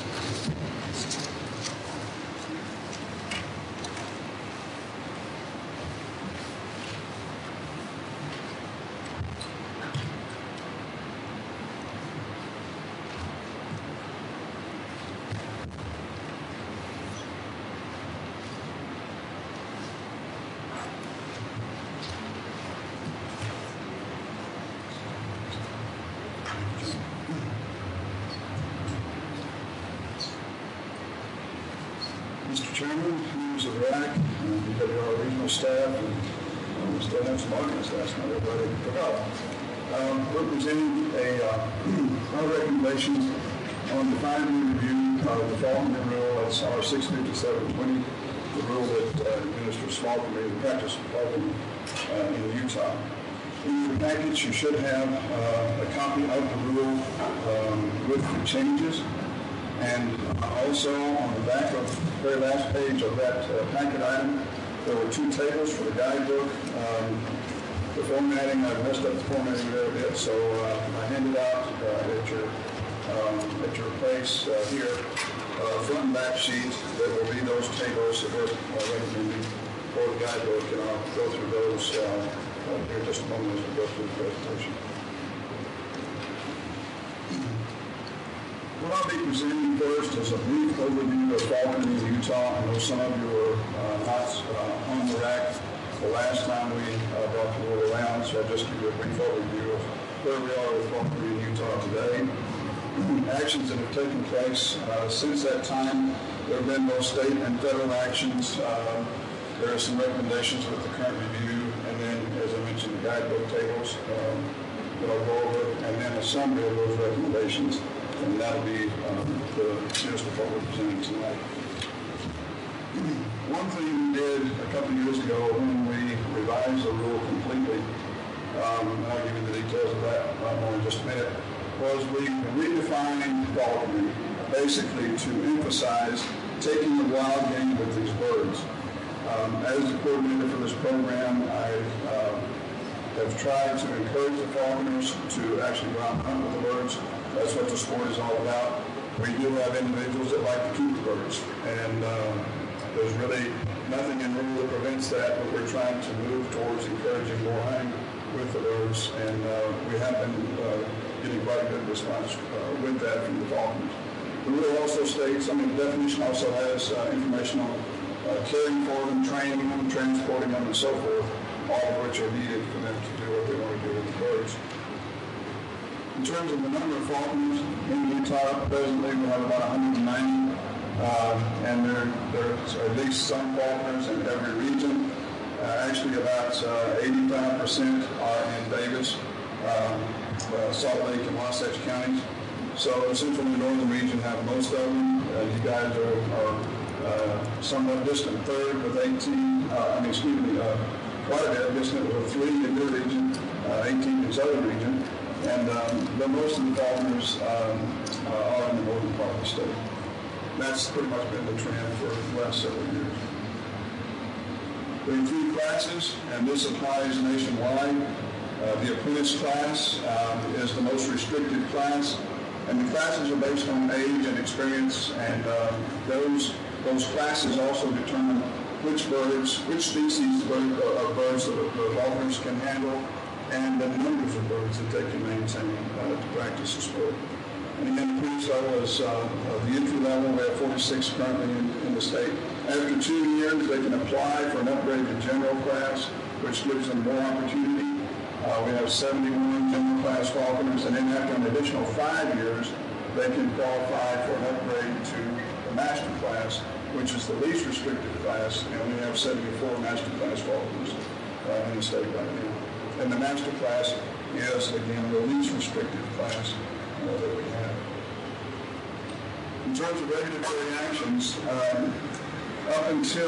J: Mr. Chairman, members of RAC, our regional staff, and we still have some audience last night, everybody forgot. We're presenting our recommendations on the 5-year review of the Faulkner rule. That's our 65720, the rule that administers small community practice in Utah. In your package, you should have a copy of the rule with the changes. And also on the back of the very last page of that packet item, there were 2 tables for the guidebook. The formatting, I messed up the formatting there a bit, so I handed out at your place here, front and back sheets that will be those tables that we're recommending for the guidebook, and I'll go through those here in just a moment as we go through the presentation. What I'll be presenting first is a brief overview of Faulkner, Utah. I know some of you were not on the RAC the last time we brought the rule around, so I'll just give you a brief overview of where we are with Faulkner in Utah today. Actions that have taken place since that time. There have been both state and federal actions. There are some recommendations with the current review, and then, as I mentioned, the guidebook tables that I'll go over, and then a summary of those recommendations. And that'll be the gist of what we're presenting tonight. One thing we did a couple of years ago when we revised the rule completely, and I'll give you the details of that more in just a minute, was we redefined Faulkner basically to emphasize taking the wild game with these birds. As the coordinator for this program, I have tried to encourage the Faulkners to actually go out and hunt with the birds. That's what the sport is all about. We do have individuals that like to keep the birds, and there's really nothing in rule that prevents that, but we're trying to move towards encouraging more hunting with the birds, and we have been getting quite a good response with that from the Faulkners. The rule also states, the definition also has information on caring for them, training them, transporting them, and so forth, all of which are needed for them to do what they want to do with the birds. In terms of the number of Faulkners in Utah, presently we have about 190
L: And there's at least some Faulkners in every region. Actually, about 85% are in Davis, Salt Lake, and Wasatch counties. So the central and northern region have most of them. You guys are somewhat distant third with 18, quite a bit distant with 3 in your region, 18 in the southern region. And but most of the Faulkners are in the northern part of the state. That's pretty much been the trend for the last several years. There are 3 classes, and this applies nationwide. The apprentice class is the most restricted class, and the classes are based on age and experience, and those classes also determine which species of birds that the Faulkners can handle, and the numbers of birds that they can maintain to practice the sport. And again, the apprentice level is the entry level. We have 46 currently in the state. After 2 years, they can apply for an upgrade to general class, which gives them more opportunity. We have 71 general class Faulconers, and then after an additional 5 years, they can qualify for an upgrade to the master class, which is the least restricted class, and we have 74 master class Faulconers in the state right now. And the master class is, again, the least restricted class that we have. In terms of regulatory actions, up until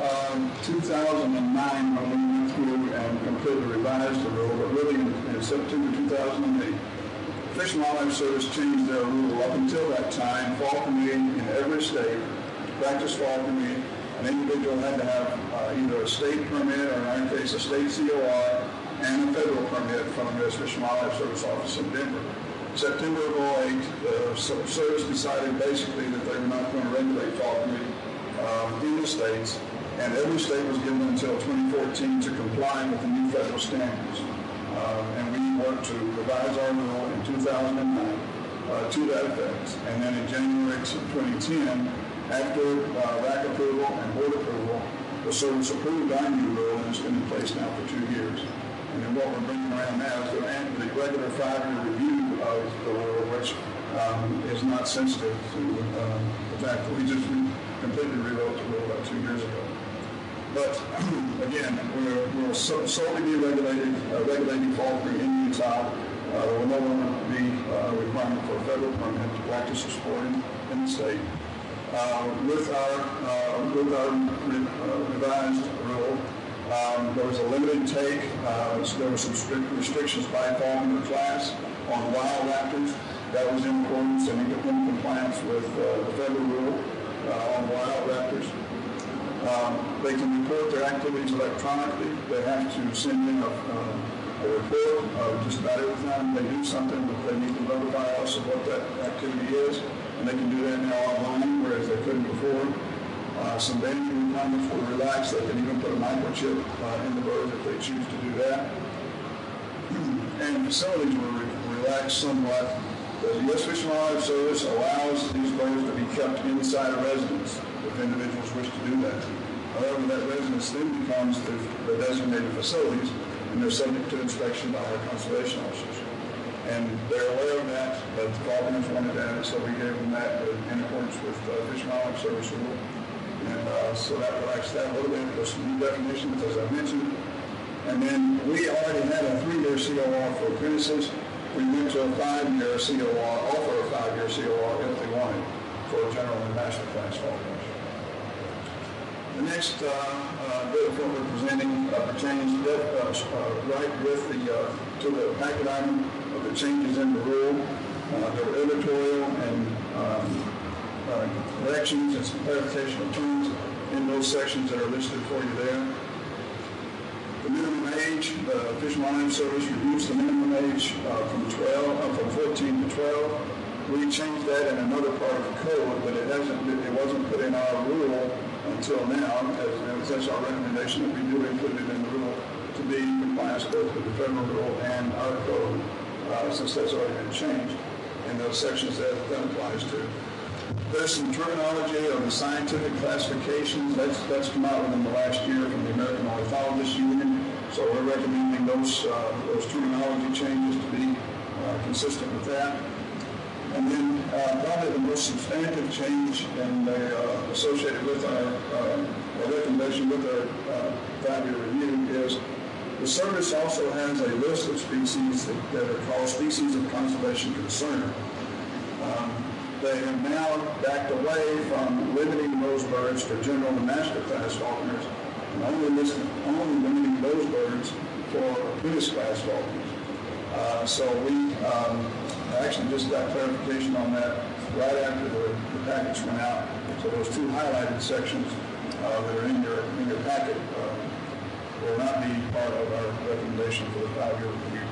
L: 2009, when we went through and completely revised the rule, but really in September 2008, Fish and Wildlife Service changed their rule. Up until that time, falconry in every state, to practice falconry, an individual had to have either a state permit, or in our case, a state COR, and a federal permit from the U.S. Fish and Wildlife Service office in Denver. September of 2008, the service decided basically that they were not going to regulate falconry in the states, and every state was given until 2014 to comply with the new federal standards. And we worked to revise our rule in 2009 to that effect. And then in January 2010, after RAC approval and board approval, the service approved our new rule, and it's been in place now for 2 years. And then what we're bringing around now is the regular 5-year review of the rule, which is not sensitive to the fact that we completely rewrote the rule about 2 years ago. But again, we'll solely be regulating falconry in Utah. There will no longer be a requirement for a federal permit to practice the sport in the state. With our revised rule, there was a limited take. There were some strict restrictions by falconer class on wild raptors. That was in accordance and in compliance with the federal rule on wild raptors. They can report their activities electronically. They have to send in a report of just about every time they do something, but they need to notify us of what that activity is, and they can do that now online, whereas they couldn't before. Some danger requirements were relaxed. They can even put a microchip in the bird if they choose to do that. And facilities were relaxed somewhat. The U.S. Fish and Wildlife Service allows these birds to be kept inside a residence if individuals wish to do that. However, that residence then becomes the designated facilities, and they're subject to inspection by our conservation officers. And they're aware of that, but the falconers wanted that, so we gave them that in accordance with Fish and Wildlife Service rule. And so that relaxed that a little bit. There's some new definitions, as I mentioned. And then we already had a 3-year COR for apprentices. We went to a 5-year COR, offer a 5-year COR if they wanted, for general and master class falconers. The next bit of what we're presenting pertains right with to the packet item of the changes in the rule. There were editorial and corrections and some clarification of terms in those sections that are listed for you there. The minimum age, the Fish and Wildlife Service reduced the minimum age from 14 to 12. We changed that in another part of the code, but it wasn't put in our rule until now, as that's our recommendation that we do include it in the rule to be in compliance both with the federal rule and our code, since that's already been changed in those sections that applies to. There's some terminology of the scientific classifications that's come out within the last year from the American Ornithologists Union. So we're recommending those terminology changes to be consistent with that. And then probably the most substantive change and associated with our recommendation with our 5-year review is the service also has a list of species that are called species of conservation concern. They have now backed away from limiting those birds to general and master class falconers and only limiting those birds for apprentice class falconers. So we actually just got clarification on that right after the package went out. So those two highlighted sections that are in your packet will not be part of our recommendation for the 5-year review.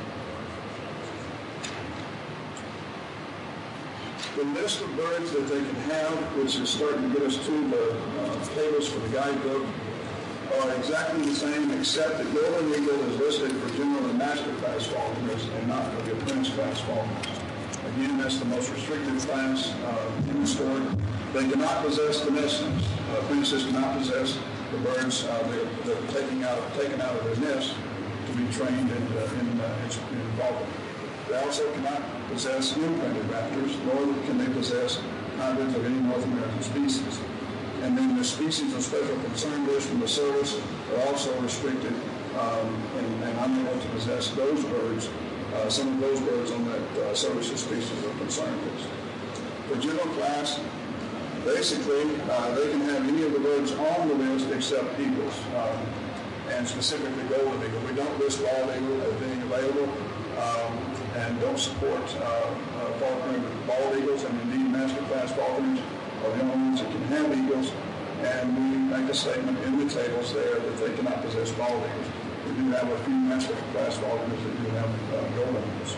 L: The list of birds that they can have, which is starting to get us to the tables for the guidebook, are exactly the same, except that golden eagle is listed for general and master class falconers and not for the apprentice class falconers. Again, that's the most restricted class in the sport. They cannot possess the nestlings. Apprentices cannot possess the birds that are taken out of their nest to be trained in falconry. They also cannot possess imprinted raptors, nor can they possess hybrids of any North American species. And then the species of special concern list from the service are also restricted and unable to possess those birds, some of those birds on that services species of concern list. For general class, basically, they can have any of the birds on the list except eagles, and specifically golden eagle. We don't list bald eagle as being available, and don't support falconry with bald eagles, and indeed master class falconers are the only ones that can have eagles, and we make a statement in the tables there that they cannot possess bald eagles. We do have a few master class falconers that do have golden eagles.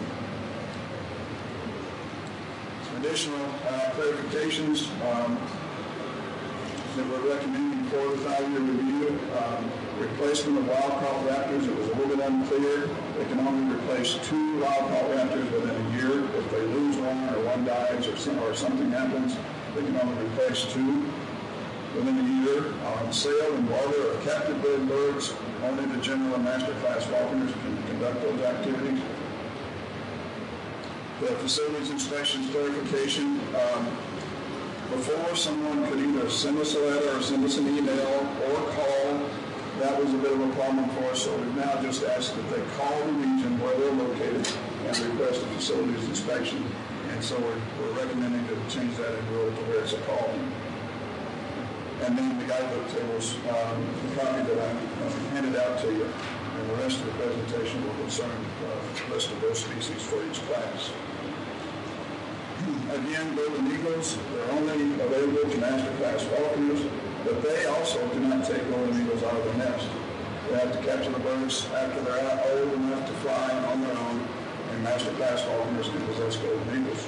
L: Some additional clarifications that we're recommending for the 5-year review. Replacement of wild-caught raptors, it was a little bit unclear. They can only replace 2 wild-caught raptors within a year. If they lose one or one dies or something happens, they can only replace 2 within a year. Sale and barter of captive bred birds, only the general and master class falconers can conduct those activities. The facilities inspections clarification. Before, someone could either send us a letter or send us an email or call. That was a bit of a problem for us, so we've now just asked that they call the region where they're located and request a facilities inspection. And so we're recommending to change that in rule to where it's a call. And then the guidebook tables, the copy that I handed out to you, and the rest of the presentation will concern the list of those species for each class. Again, golden eagles, they're only available to master class falconers, but they also do not take golden eagles out of the nest. They have to capture the birds after they're old enough to fly on their own, and master class falconers can possess golden eagles.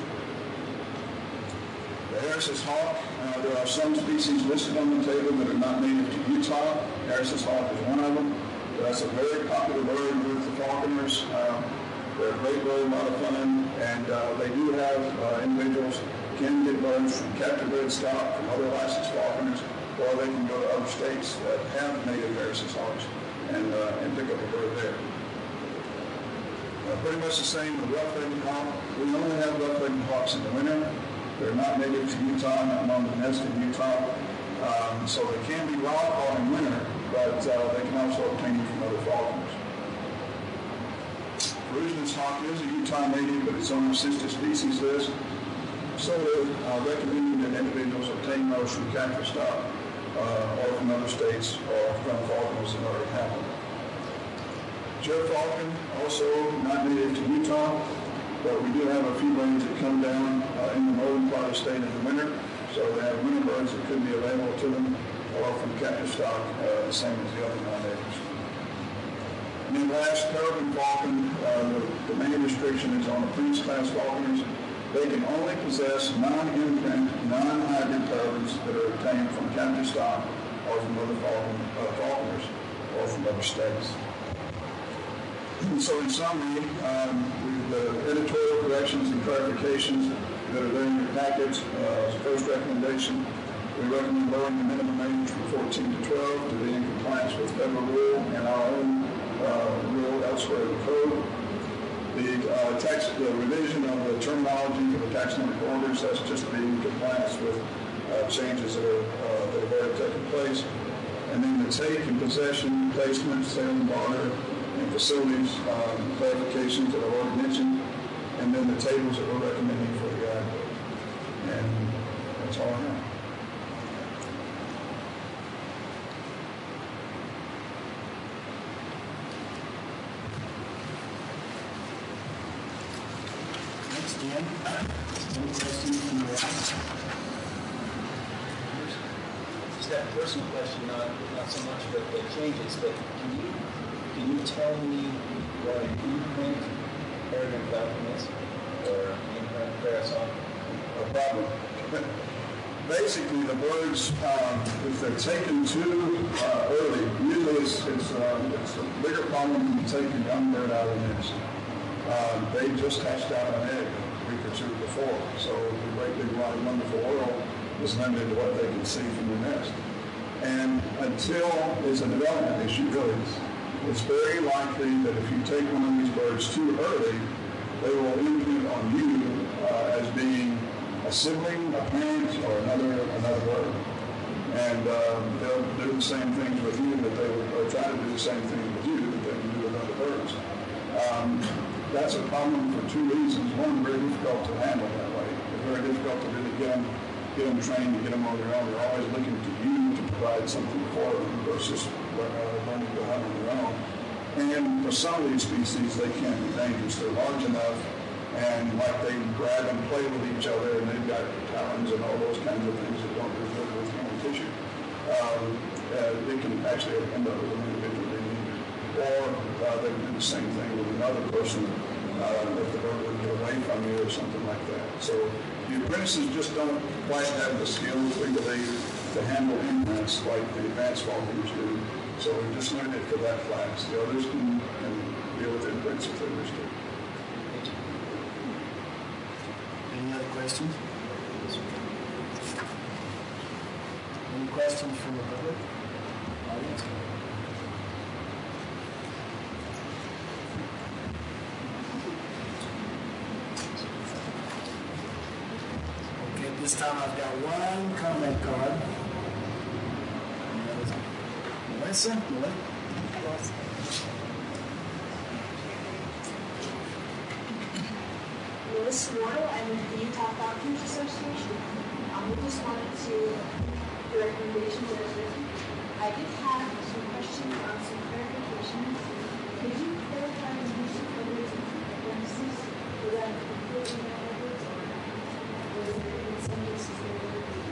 L: The Harris's hawk, there are some species listed on the table that are not native to Utah. Harris's hawk is one of them. That's a very popular bird with the falconers. They're a great bird, a lot of fun, and they do have individuals can get birds from captive bred stock from other licensed falconers, or they can go to other states that have native Harris's hawks and pick up a bird there. Pretty much the same with rough-legged hawk. We only have rough-legged hawks in the winter. They're not native to Utah, not among the nest in Utah. So they can be wild-caught in winter, but they can also obtain them from other falconers. Rusin's hawk is a Utah native, but it's on the sister species list. So we're recommending that individuals obtain those from captive stock or from other states or from falconers that already have them. Gerfalcon, also not native to Utah, but we do have a few birds that come down in the northern part of the state in the winter. So they have winter birds that could be available to them or from captive stock, the same as the other non-natives. And then last, peregrine falcon, the main restriction is on apprentice class falconers. They can only possess non-imprint, non-hybrid peregrines that are obtained from captive stock or from other falconers or from other states. So in summary, the editorial corrections and clarifications that are there in your package, first recommendation, we recommend lowering the minimum age from 14 to 12 to be in compliance with federal rule and our own rule elsewhere in the code. The
P: the revision of the terminology for the tax number orders, that's just to be in compliance with changes that have already taken place. And then the take and possession, placement, sale and barter, and facilities clarifications that I've already mentioned. And then the tables that we're recommending for the ag. And that's all I have.
F: Any questions from the audience?
O: Just that personal question, not so much about the changes, but can you tell me what an imprint paragraph document is, or imprint parasol?
P: No problem. Basically, the birds, if they're taken too early, usually it's a bigger problem than taking a young bird out of the nest. They just hatched out an egg a week or two before, so the great big wide wonderful world is limited to what they can see from the nest. And until it's a development issue, really, it's very likely that if you take one of these birds too early, they will impute on you as being a sibling, a parent, or another bird. And they'll do the same things with you that they will try to do the same thing with you that they can do with other birds. That's a problem for two reasons. One, very difficult to handle that way. It's very difficult to really get them trained, to get them on their own. They're always looking to you to provide something for them versus learning to hunt on their own. And for some of these species, they can be dangerous. They're large enough, and like they grab and play with each other, and they've got talons and all those kinds of things that don't do good with human tissue. They can actually end up with an individual being injured. Or they can do the same thing with another person if the bird would get away from you or something like that. So the apprentices just don't quite have the skills legally to handle implants like the advanced falconers do. So we just learned it for that class. The others can deal with implants if they wish to.
F: Any other questions? Any questions from the public? Audience? Okay, at this time I've got one comment card. Melissa?
H: Melissa Morrow, I'm with the Utah Falconers Association. We just wanted to the recommendations that are written. I did have some questions on some clarification. Could you clarify the use of codes and apprentices for that completely methods, or is there in some cases there will be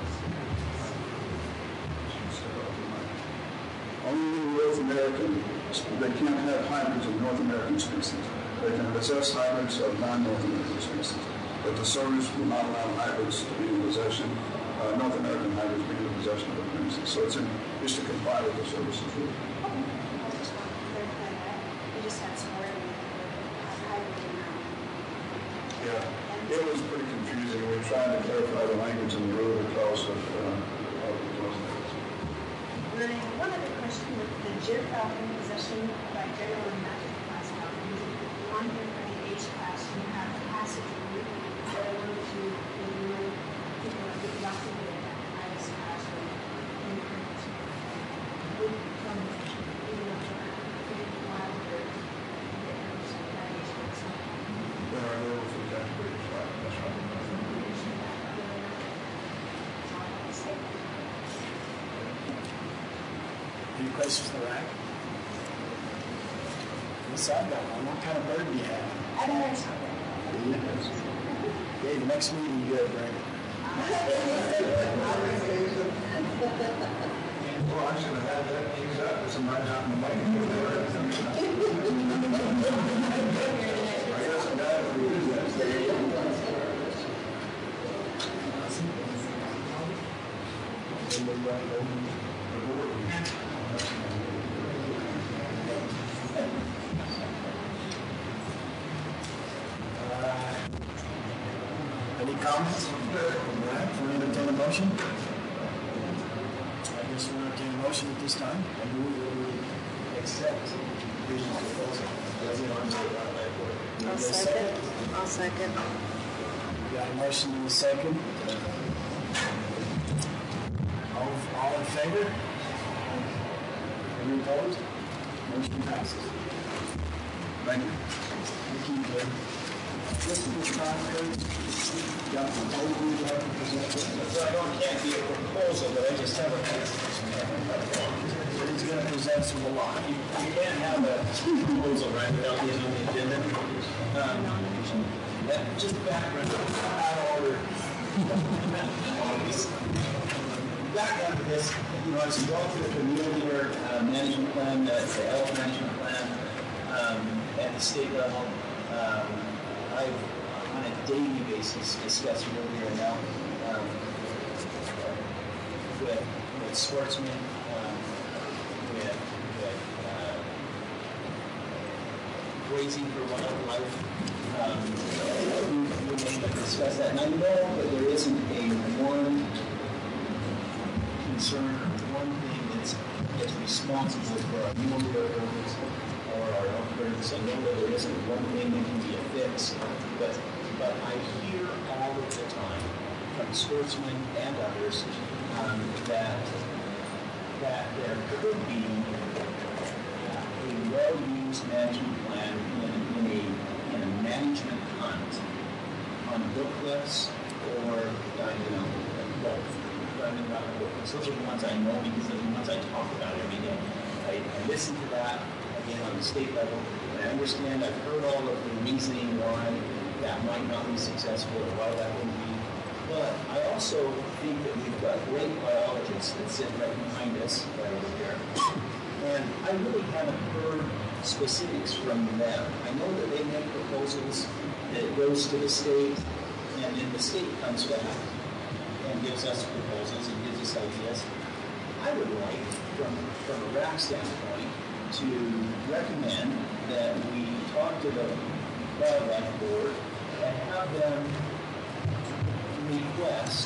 P: Only in North American, they can't have hybrids of North American species. They can possess hybrids of non-North American species. But the service will not allow hybrids to be in possession, North American hybrids being in possession of apprentices. So it's to comply with the services rule.
H: I just want to clarify that. We just had some wording hybrid in that.
P: Yeah, it was pretty confusing. We were trying to clarify the language in the rule because of those things.
H: And then I have one other question with the Jib Falcon possession by general and magic class falcons. On here for the H class, you have passage route, but I wanted to maybe know people are getting off of the IS class or imprint would from even up to 50 wild birds and get those that H class.
P: There are rules for categories, right? That's right.
F: Any questions for the rack? Yes, I've got one. What kind of bird do you have?
H: I don't know.
F: Okay, the next meeting you have, Brandon.
P: Well, I should have had that used up with some right out in the way. I got some guys who use that.
F: Any comments? Can we entertain a motion? I guess we'll entertain a motion at this time. And we will accept the proposal as it on the
B: I'll second. I'll second.
A: We got a motion and a second. All in favor? Any opposed? Motion passes.
L: Thank you.
A: Thank you, Glenn. Just at this time, Kurt, got the proposal you'd like to present?
O: So I know it can't be a proposal, but I just have a
A: He's going to present some a lot.
O: You can't have a proposal right without being on the agenda. Just background, out of order. Background to this, as you go through the community management plan, the health management plan, at the state level, I've on a daily basis discussed earlier and now with sportsmen, with grazing for wildlife. We may discuss that. And I know that there isn't a one concern or one thing that's responsible for our mule deer herds or our elk herds. I know that there isn't one thing that can be a fix, but I hear all of the time from sportsmen and others that there could be a well-used management plan in a management hunt on book cliffs or both. Those are the ones I know because they're the ones I talk about every day. I listen to that again on the state level. And I understand, I've heard all of the reasoning why that might not be successful or why that wouldn't be. But I also think that we've got great biologists that sit right behind us, right over here. And I really haven't heard specifics from them. I know that they make proposals that it goes to the state, and then the state comes back and gives us proposals and gives us ideas. I would like, from a RAC standpoint, to recommend that we talk to the Wildlife Board and have them request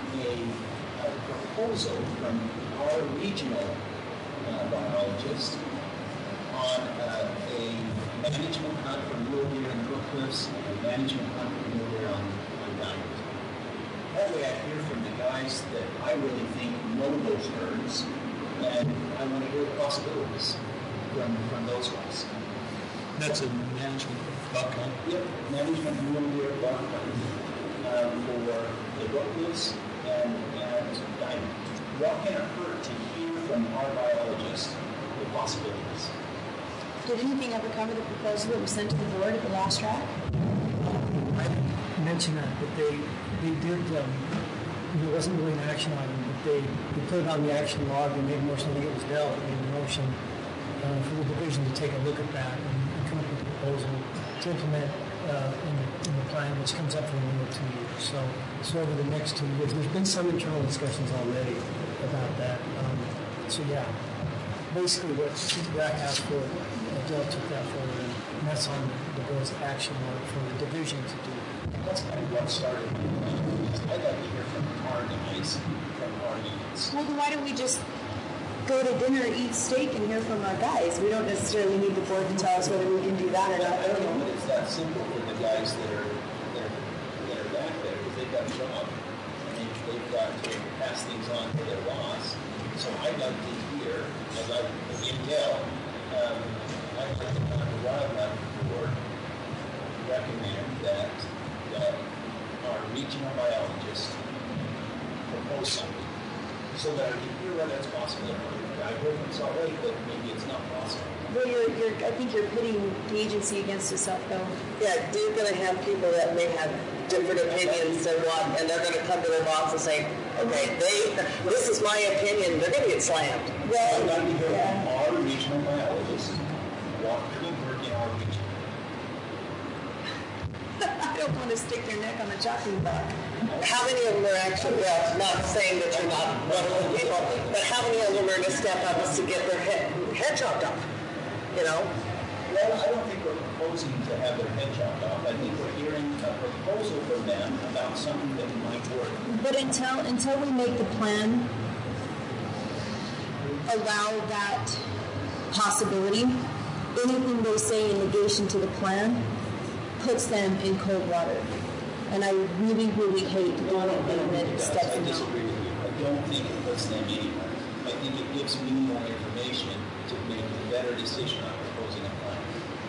O: a proposal from our regional biologist on a management hunt for mule deer in Brook Cliffs and a management hunt for mule deer on Diamond. That way I hear from the guys that I really think know those birds, and I want to hear the possibilities from those guys.
D: That's a management buck hunt?
O: Yep, management mule deer buck hunt for the Brook Cliffs and Diamond. What can it hurt to hear from our biologist the possibilities?
E: Did anything ever come of the proposal that was sent to the board at the last track?
C: I mentioned that, but they did, it wasn't really an action item, but they put it on the action log and made a motion. I think it was Dell that made a motion for the division to take a look at that and come up with a proposal to implement in the plan, which comes up for renewal 2 years. So over the next 2 years, there's been some internal discussions already about that. So yeah, basically what RAC asked for, Dell took that forward, and that's on the board's action log for the division to do.
O: That's kind of what started me. I'd like to hear from our guys, from our units.
E: Well, then why don't we just go to dinner, eat steak, and hear from our guys? We don't necessarily need the board to tell us whether we can do that or not.
O: I don't know that it's that simple for the guys that are back there, because they've got a job and they've got to pass things on to their boss. So I'd like to hear, as I again tell, I'd like to have the Wildlife Board recommend that our regional biologist propose something so that I can hear whether it's possible or not. I heard from Salt Lake that maybe it's not possible.
E: Well, I think you're pitting the agency against itself, though.
B: Yeah, you're going to have people that may have different opinions than one, and they're going to come to their boss and say, okay, this is my opinion, they're going to get slammed.
O: I'd like to hear from our regional biologist what could work in our region.
E: I don't want to stick their neck on the chopping block.
B: How many of them are actually, well, not saying that you're not one of the people, but how many of them are going to step up to get their head chopped off?
O: Well, I don't think we're proposing to have their head chopped off. I think we're hearing a proposal from them about something that might work.
E: But until we make the plan allow that possibility, anything they say in negation to the plan puts them in cold water. And I really, really hate doing it that steps
O: I
E: them out.
O: disagree with you. I don't think it puts them anywhere. I think it gives me more information to make a better decision on proposing a plan.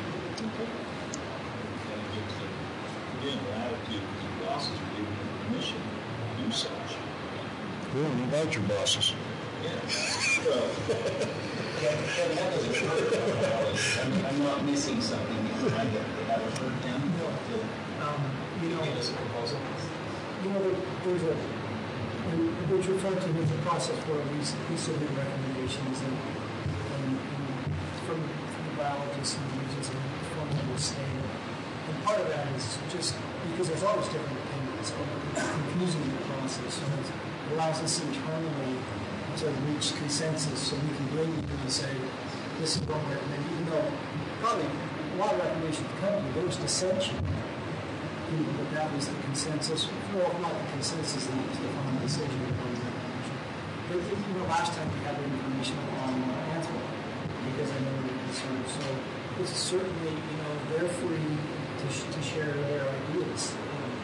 L: And it gives them, again, latitude to the bosses are giving them permission to do such.
D: We don't invite your bosses.
O: Yeah. Well, Kevin, that doesn't hurt. I'm not missing something here. I have heard them to give us a proposal.
C: There's a, which referred to as a process where we submit recommendations and from the biologists and the regions and from the state. And part of that is just because there's always different opinions, but confusing the process. So it allows us internally to reach consensus so we can bring people and say, this is what we're recommending, even though probably a lot of recommendations to the company, there was dissension. But that was the consensus, well, not the consensus, that was the final decision on the recommendation. But last time we had the information on Antwerp, because I know they're concerned. So it's certainly, they're free to share their ideas.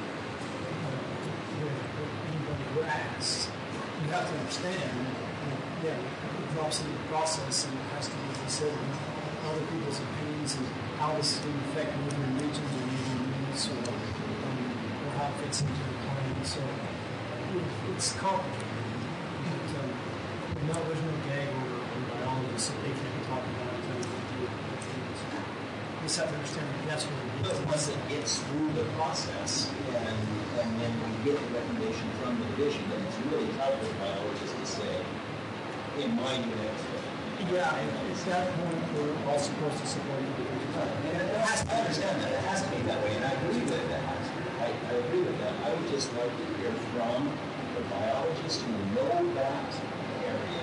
C: Anybody who asks, you have to understand, it drops into the process and it has to be considered other people's opinions and how this is going to affect neighboring regions or neighboring units or how it fits into the plan. So it's complicated. There's no gag or biologists that they can't talk about it. You just have to understand that that's what it is.
O: But once it gets through the process and then we get the recommendation from the division, then it's really tough for biologists to say, in my unit.
C: Yeah, it's that point we're all supposed to support the division.
O: And I understand that. It has to be that way, and I agree with that. I agree with that. I would just like to hear from the biologists who know that area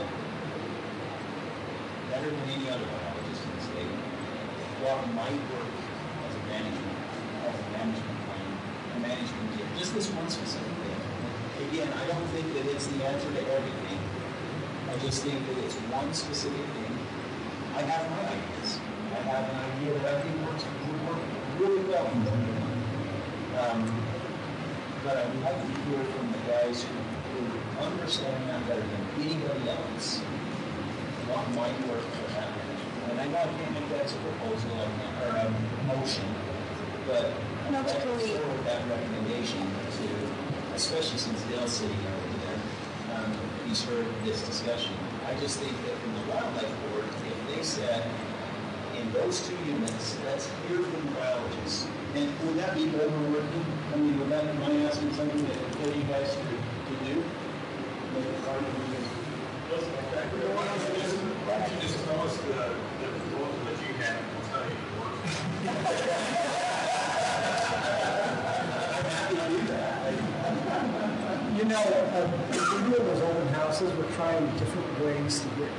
O: better than any other biologist in the state what might work as a management plan, a management deal. Just this one specific thing. Again, I don't think that it's the answer to everything. I just think that it's one specific thing. I have my ideas. I have an idea that I think would work really well in the but I would like to hear from the guys who understand that better than anybody else what might work for that. And I know I can't make that as a proposal or a motion, but I'd like to forward that recommendation to, especially since Dale's sitting over there, he's heard this discussion. I just think that from the wildlife board, if they said, in those two units, let's hear from the biologists. And would that be overworking? I mean, would that, am I asking something that for you guys to do? Make it hard for you guys?
L: Why don't you just tell us the proposal that you had and we'll tell you it works?
O: I'm happy to do that.
C: We're doing those open houses. We're trying different ways to get,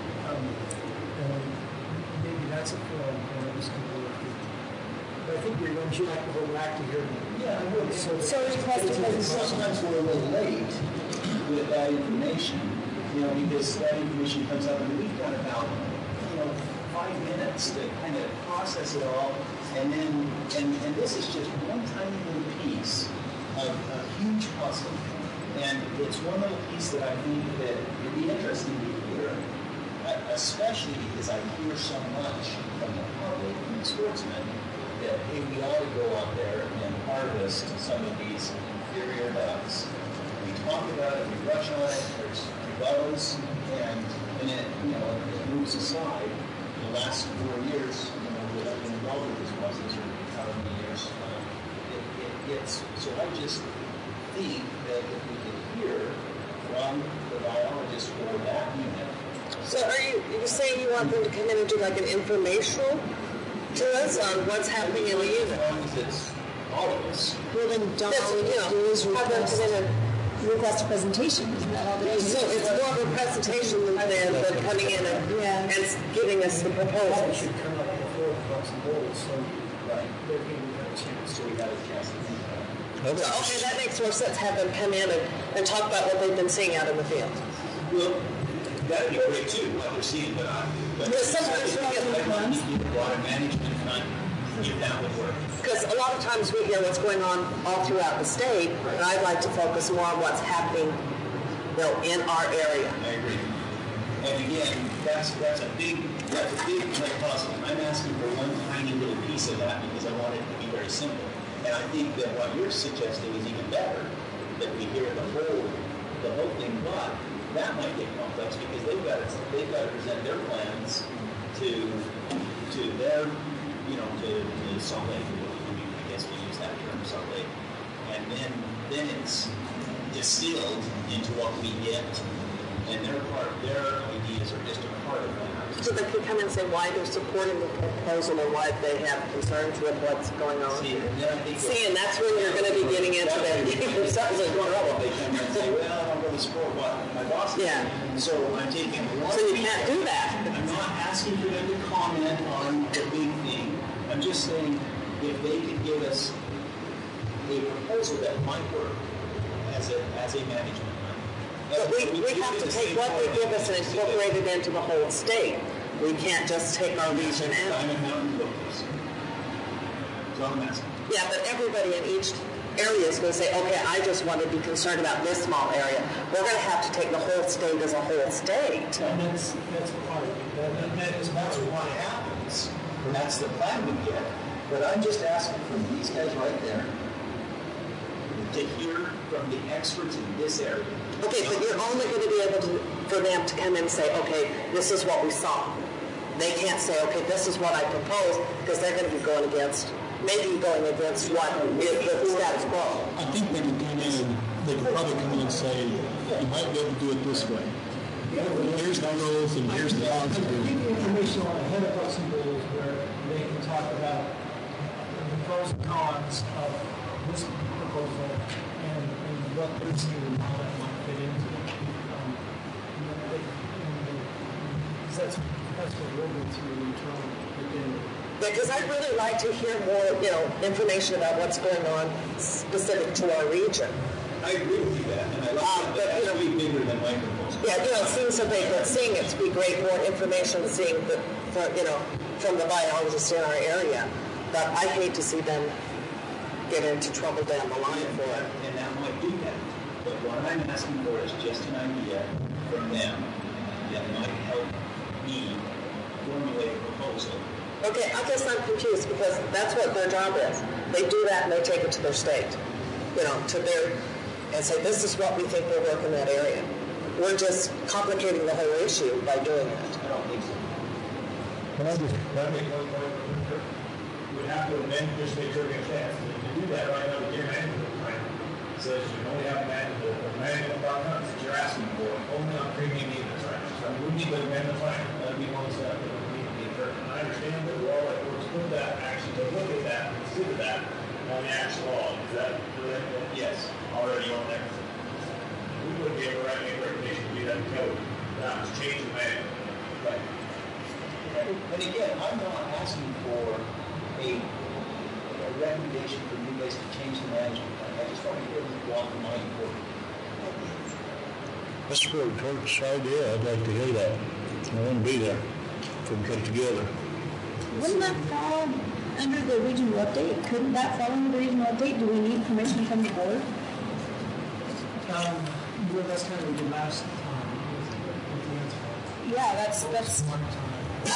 C: maybe that's a form where this can work. But I think we're going to like to go back to here.
O: Yeah, I would. So sometimes we're a little late with that information, because that information comes up and we've got about, 5 minutes to kind of process it all. And then, and this is just one tiny little piece of a huge puzzle. And it's one little piece that I think that would be interesting to hear, especially because I hear so much from the public and the sportsmen that, hey, we ought to go out there and harvest some of these inferior ducks. We talk about it, we rush on it, there's rebuttals, and then it moves aside. The last 4 years, that I've been involved with this process, or however many years, it gets, so I just think that if we could hear from the biologist for that unit.
B: So are you saying you want them to come in and do like an informational to us on what's happening in the unit?
O: As long as it's all of us.
E: Well, then don't all we need to do is request a presentation. Isn't that all they do?
B: So it's more of a presentation than coming in and giving us the proposal.
C: That should come up before the Bucks and Bulls, so they're going to have a chance.
O: So we got a chance to think about it.
B: Okay, that makes more sense. Have them come in and talk about what they've been seeing out in the field.
O: Well, that'd be great too, what they're seeing, but
B: sometimes we get
O: a water management fund, if that would work.
B: Because a lot of times we hear what's going on all throughout the state, and I'd like to focus more on what's happening, in our area.
O: I agree. And again, that's a big like puzzle. I'm asking for one tiny little piece of that because I want it to be very simple. And I think that what you're suggesting is even better, that we hear the whole thing, but that might get complex because they've got to present their plans to their, to Salt Lake. I guess we use that term, Salt Lake. And then it's distilled into what we get, and their ideas are just a part of that.
B: So they can come and say why they're supporting the proposal or why they have concerns with what's going on. And that's when you're going to be getting into that.
O: They come in and say, well, I'm going to support what my boss is.
B: Yeah.
O: So I'm taking one.
B: So you can't do that.
O: I'm not asking for them to comment on the big thing. I'm just saying if they could give us a proposal that might work as a management.
B: But we have to take what they give us and incorporate it into the whole state. We can't just take our region out. Yeah, but everybody in each area is going to say, okay, I just want to be concerned about this small area. We're going to have to take the whole state as a whole state.
F: And that's part of it.
O: That's what happens. And that's the plan we get. But I'm just asking from these guys right there to hear from the experts in this area.
B: Okay, but you're only going to be able for them to come in and say, okay, this is what we saw. They can't say, okay, this is what I propose, because they're going to be going against what is the status quo.
D: I think they could come in and they could probably come in and say, you might be able to do it this way. Here's the pros and here's the cons.
C: Information on ahead of us where they can talk about the pros and cons of this proposal and what they're seeing and how that might fit into it. That's what we're going through internally.
B: Because I'd really like to hear more, information about what's going on specific to our region.
O: I agree with you that, and I like that. That's way bigger than my proposal.
B: Yeah, it seems so big, but seeing it to be great, more information, seeing from the biologists in our area. But I hate to see them get into trouble down the line for it.
O: And that might do that. But what I'm asking for is just an idea from them that might help me formulate a proposal.
B: Okay, I guess I'm confused because that's what their job is. They do that and they take it to their state, and say, this is what we think will work in that area. We're just complicating the whole issue by doing it.
O: I don't think so.
Q: Can I just make one point? We have to amend just make sure we get a chance. If you do that right now, the year management plan says you can only have a management partner that you're asking for, only on premium units right now. So we need to amend the plan. That'd be one step that we need to be occurring. I understand that we're all works with that, actually to look at that, consider that on the actual law. Is that correct?
O: Yes.
Q: Already on there. We wouldn't be able to write any recommendation to do that code. Now it's change the management.
O: Right. And again, I'm not asking for a recommendation for you guys to change the management plan. I just want to hear what might work.
R: That's a really torturous idea. I'd like to hear that. I want to be there when we come together.
E: Wouldn't that fall under the regional update? Couldn't that fall under the regional update? Do we need permission from the board?
C: That's kind of the last time with the answer.
E: Yeah, that's
C: one time.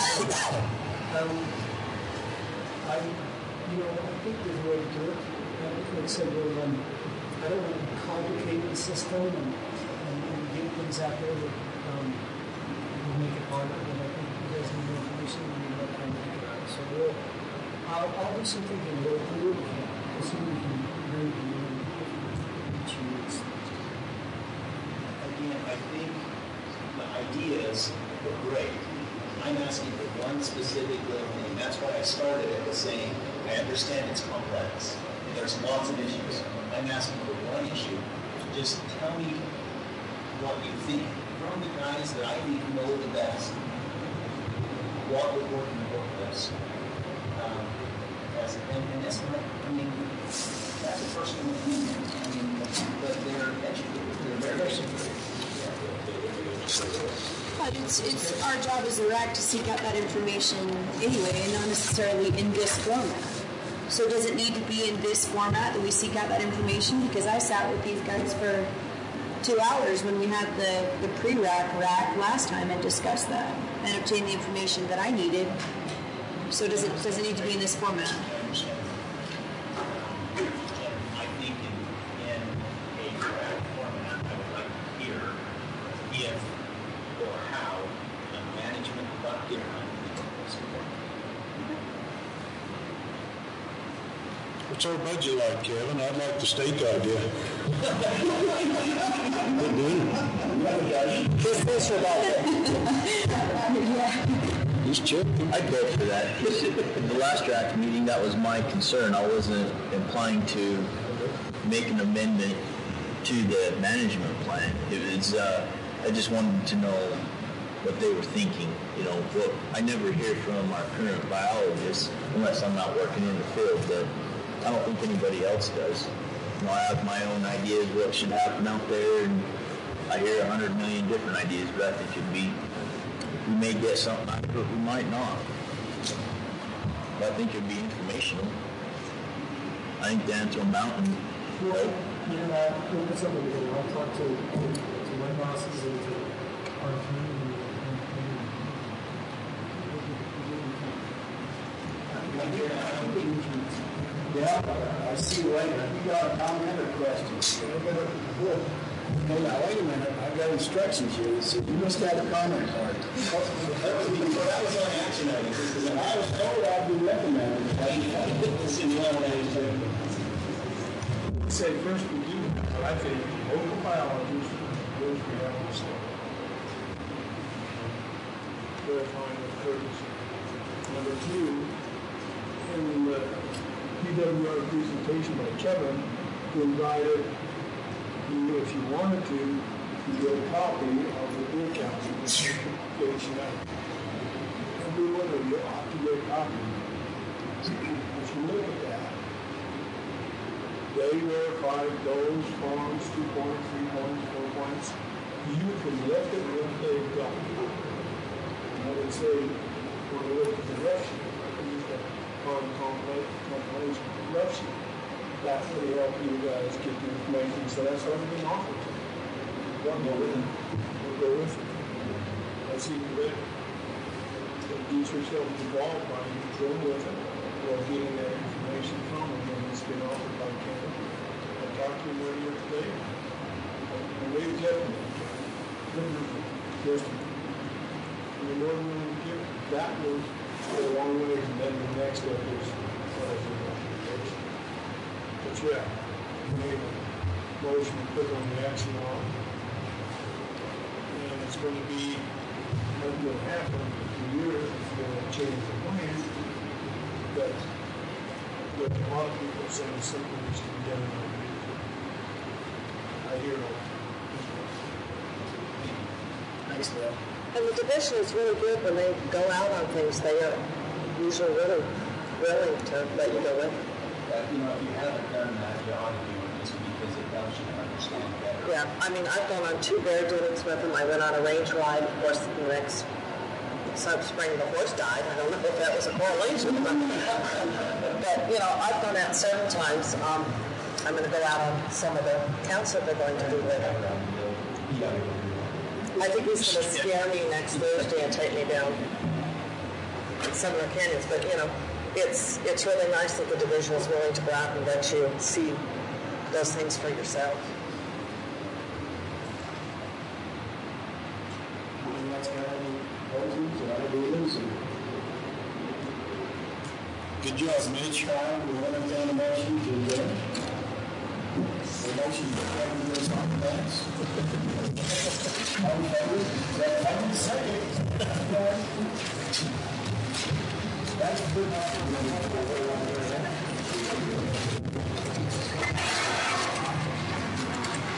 C: I think there's a way to do it. Like I said, I don't want to complicate the system and get things out there that will make it harder. But I think you guys need more information and you know how to figure it out. So I'll do some thinking. We'll see if we can bring the needs.
O: Again, I think the ideas were great. I'm asking for one specific little thing. That's why I started it with saying, I understand it's complex, and there's lots of issues. I'm asking for one issue. Just tell me what you think from the guys that I think know the best. What would work and work best. And that's not, that's a personal opinion. But they're educated. They're very educated.
E: But it's our job as a RAC to seek out that information anyway, and not necessarily in this format. So does it need to be in this format that we seek out that information? Because I sat with these guys for 2 hours when we had the pre-rack last time and discussed that and obtained the information that I needed. So does it need to be in this format?
O: I think in a rack format, I would like to hear if or how the management got different.
R: What's our budget like, Kevin? I'd like the steak idea.
B: This is your budget.
R: He's chipping.
K: I'd vote for that. In the last draft meeting, that was my concern. I wasn't implying to make an amendment to the management plan. It was, I just wanted to know what they were thinking. You know, what I never hear from our current biologists unless I'm not working in the field, but I don't think anybody else does. You know, I have my own ideas what should happen out there, and I hear 100 million different ideas, but I think we may get something out of it, we might not. But I think it'd be informational. I think Danville Mountain.
C: Well, that's something we can all talk to my bosses and to our community.
A: Yeah, I see you later. You got a comment or question? Okay, now wait a minute. I've got instructions here. So you must have a comment card. That was on action items. Because I was told I'd be recommended. This is one of
J: Say first we do, I think, local biologists, those we have to start. Verifying with courtesy. Number two, in the PWR presentation by Kevin, who invited you, if you wanted to get a copy of the Deer Council presentation out. Every one of you ought to get a copy. If you look at that, they verified those farms, 2 points, 3 points, 4 points. You can look at what they've got. And I would say, when we look at the rough sheet, use the farm compilation rough sheet. That will help you guys get the information. So that's already been offered to you. We'll go with it. That's even better. Get yourself involved by going with it or getting that information from them when it's been offered by Kevin. I talked to him earlier today. And we've definitely the more we get that one go a long way, and then the next step is but yeah, we made a motion to put on the action on. And it's going to be what will happen in a year if you change the plan. But a lot of people saying something needs to be done. I hear all.
B: Thanks, Bill. And the division is really good when they go out on things. They are usually really willing to let you go with.
O: If you haven't done that, you ought to do it just because it helps you understand better.
B: Yeah, I mean, I've gone on 2 bear dinnings with them. I went on a range ride. Of course, the next spring the horse died. I don't know if that was a correlation. But I've gone out several times. I'm going to go out on some of the counts that they're going to do with it. I think he's going to scare me next Thursday and take me down some of the canyons. But, it's really nice that the division is willing to go out and let you see those things for yourself.
A: Good job, Mitch. We want to entertain a motion to adjourn. The motion to adjourn this on the pass. All in favor? Is that second? That's good enough.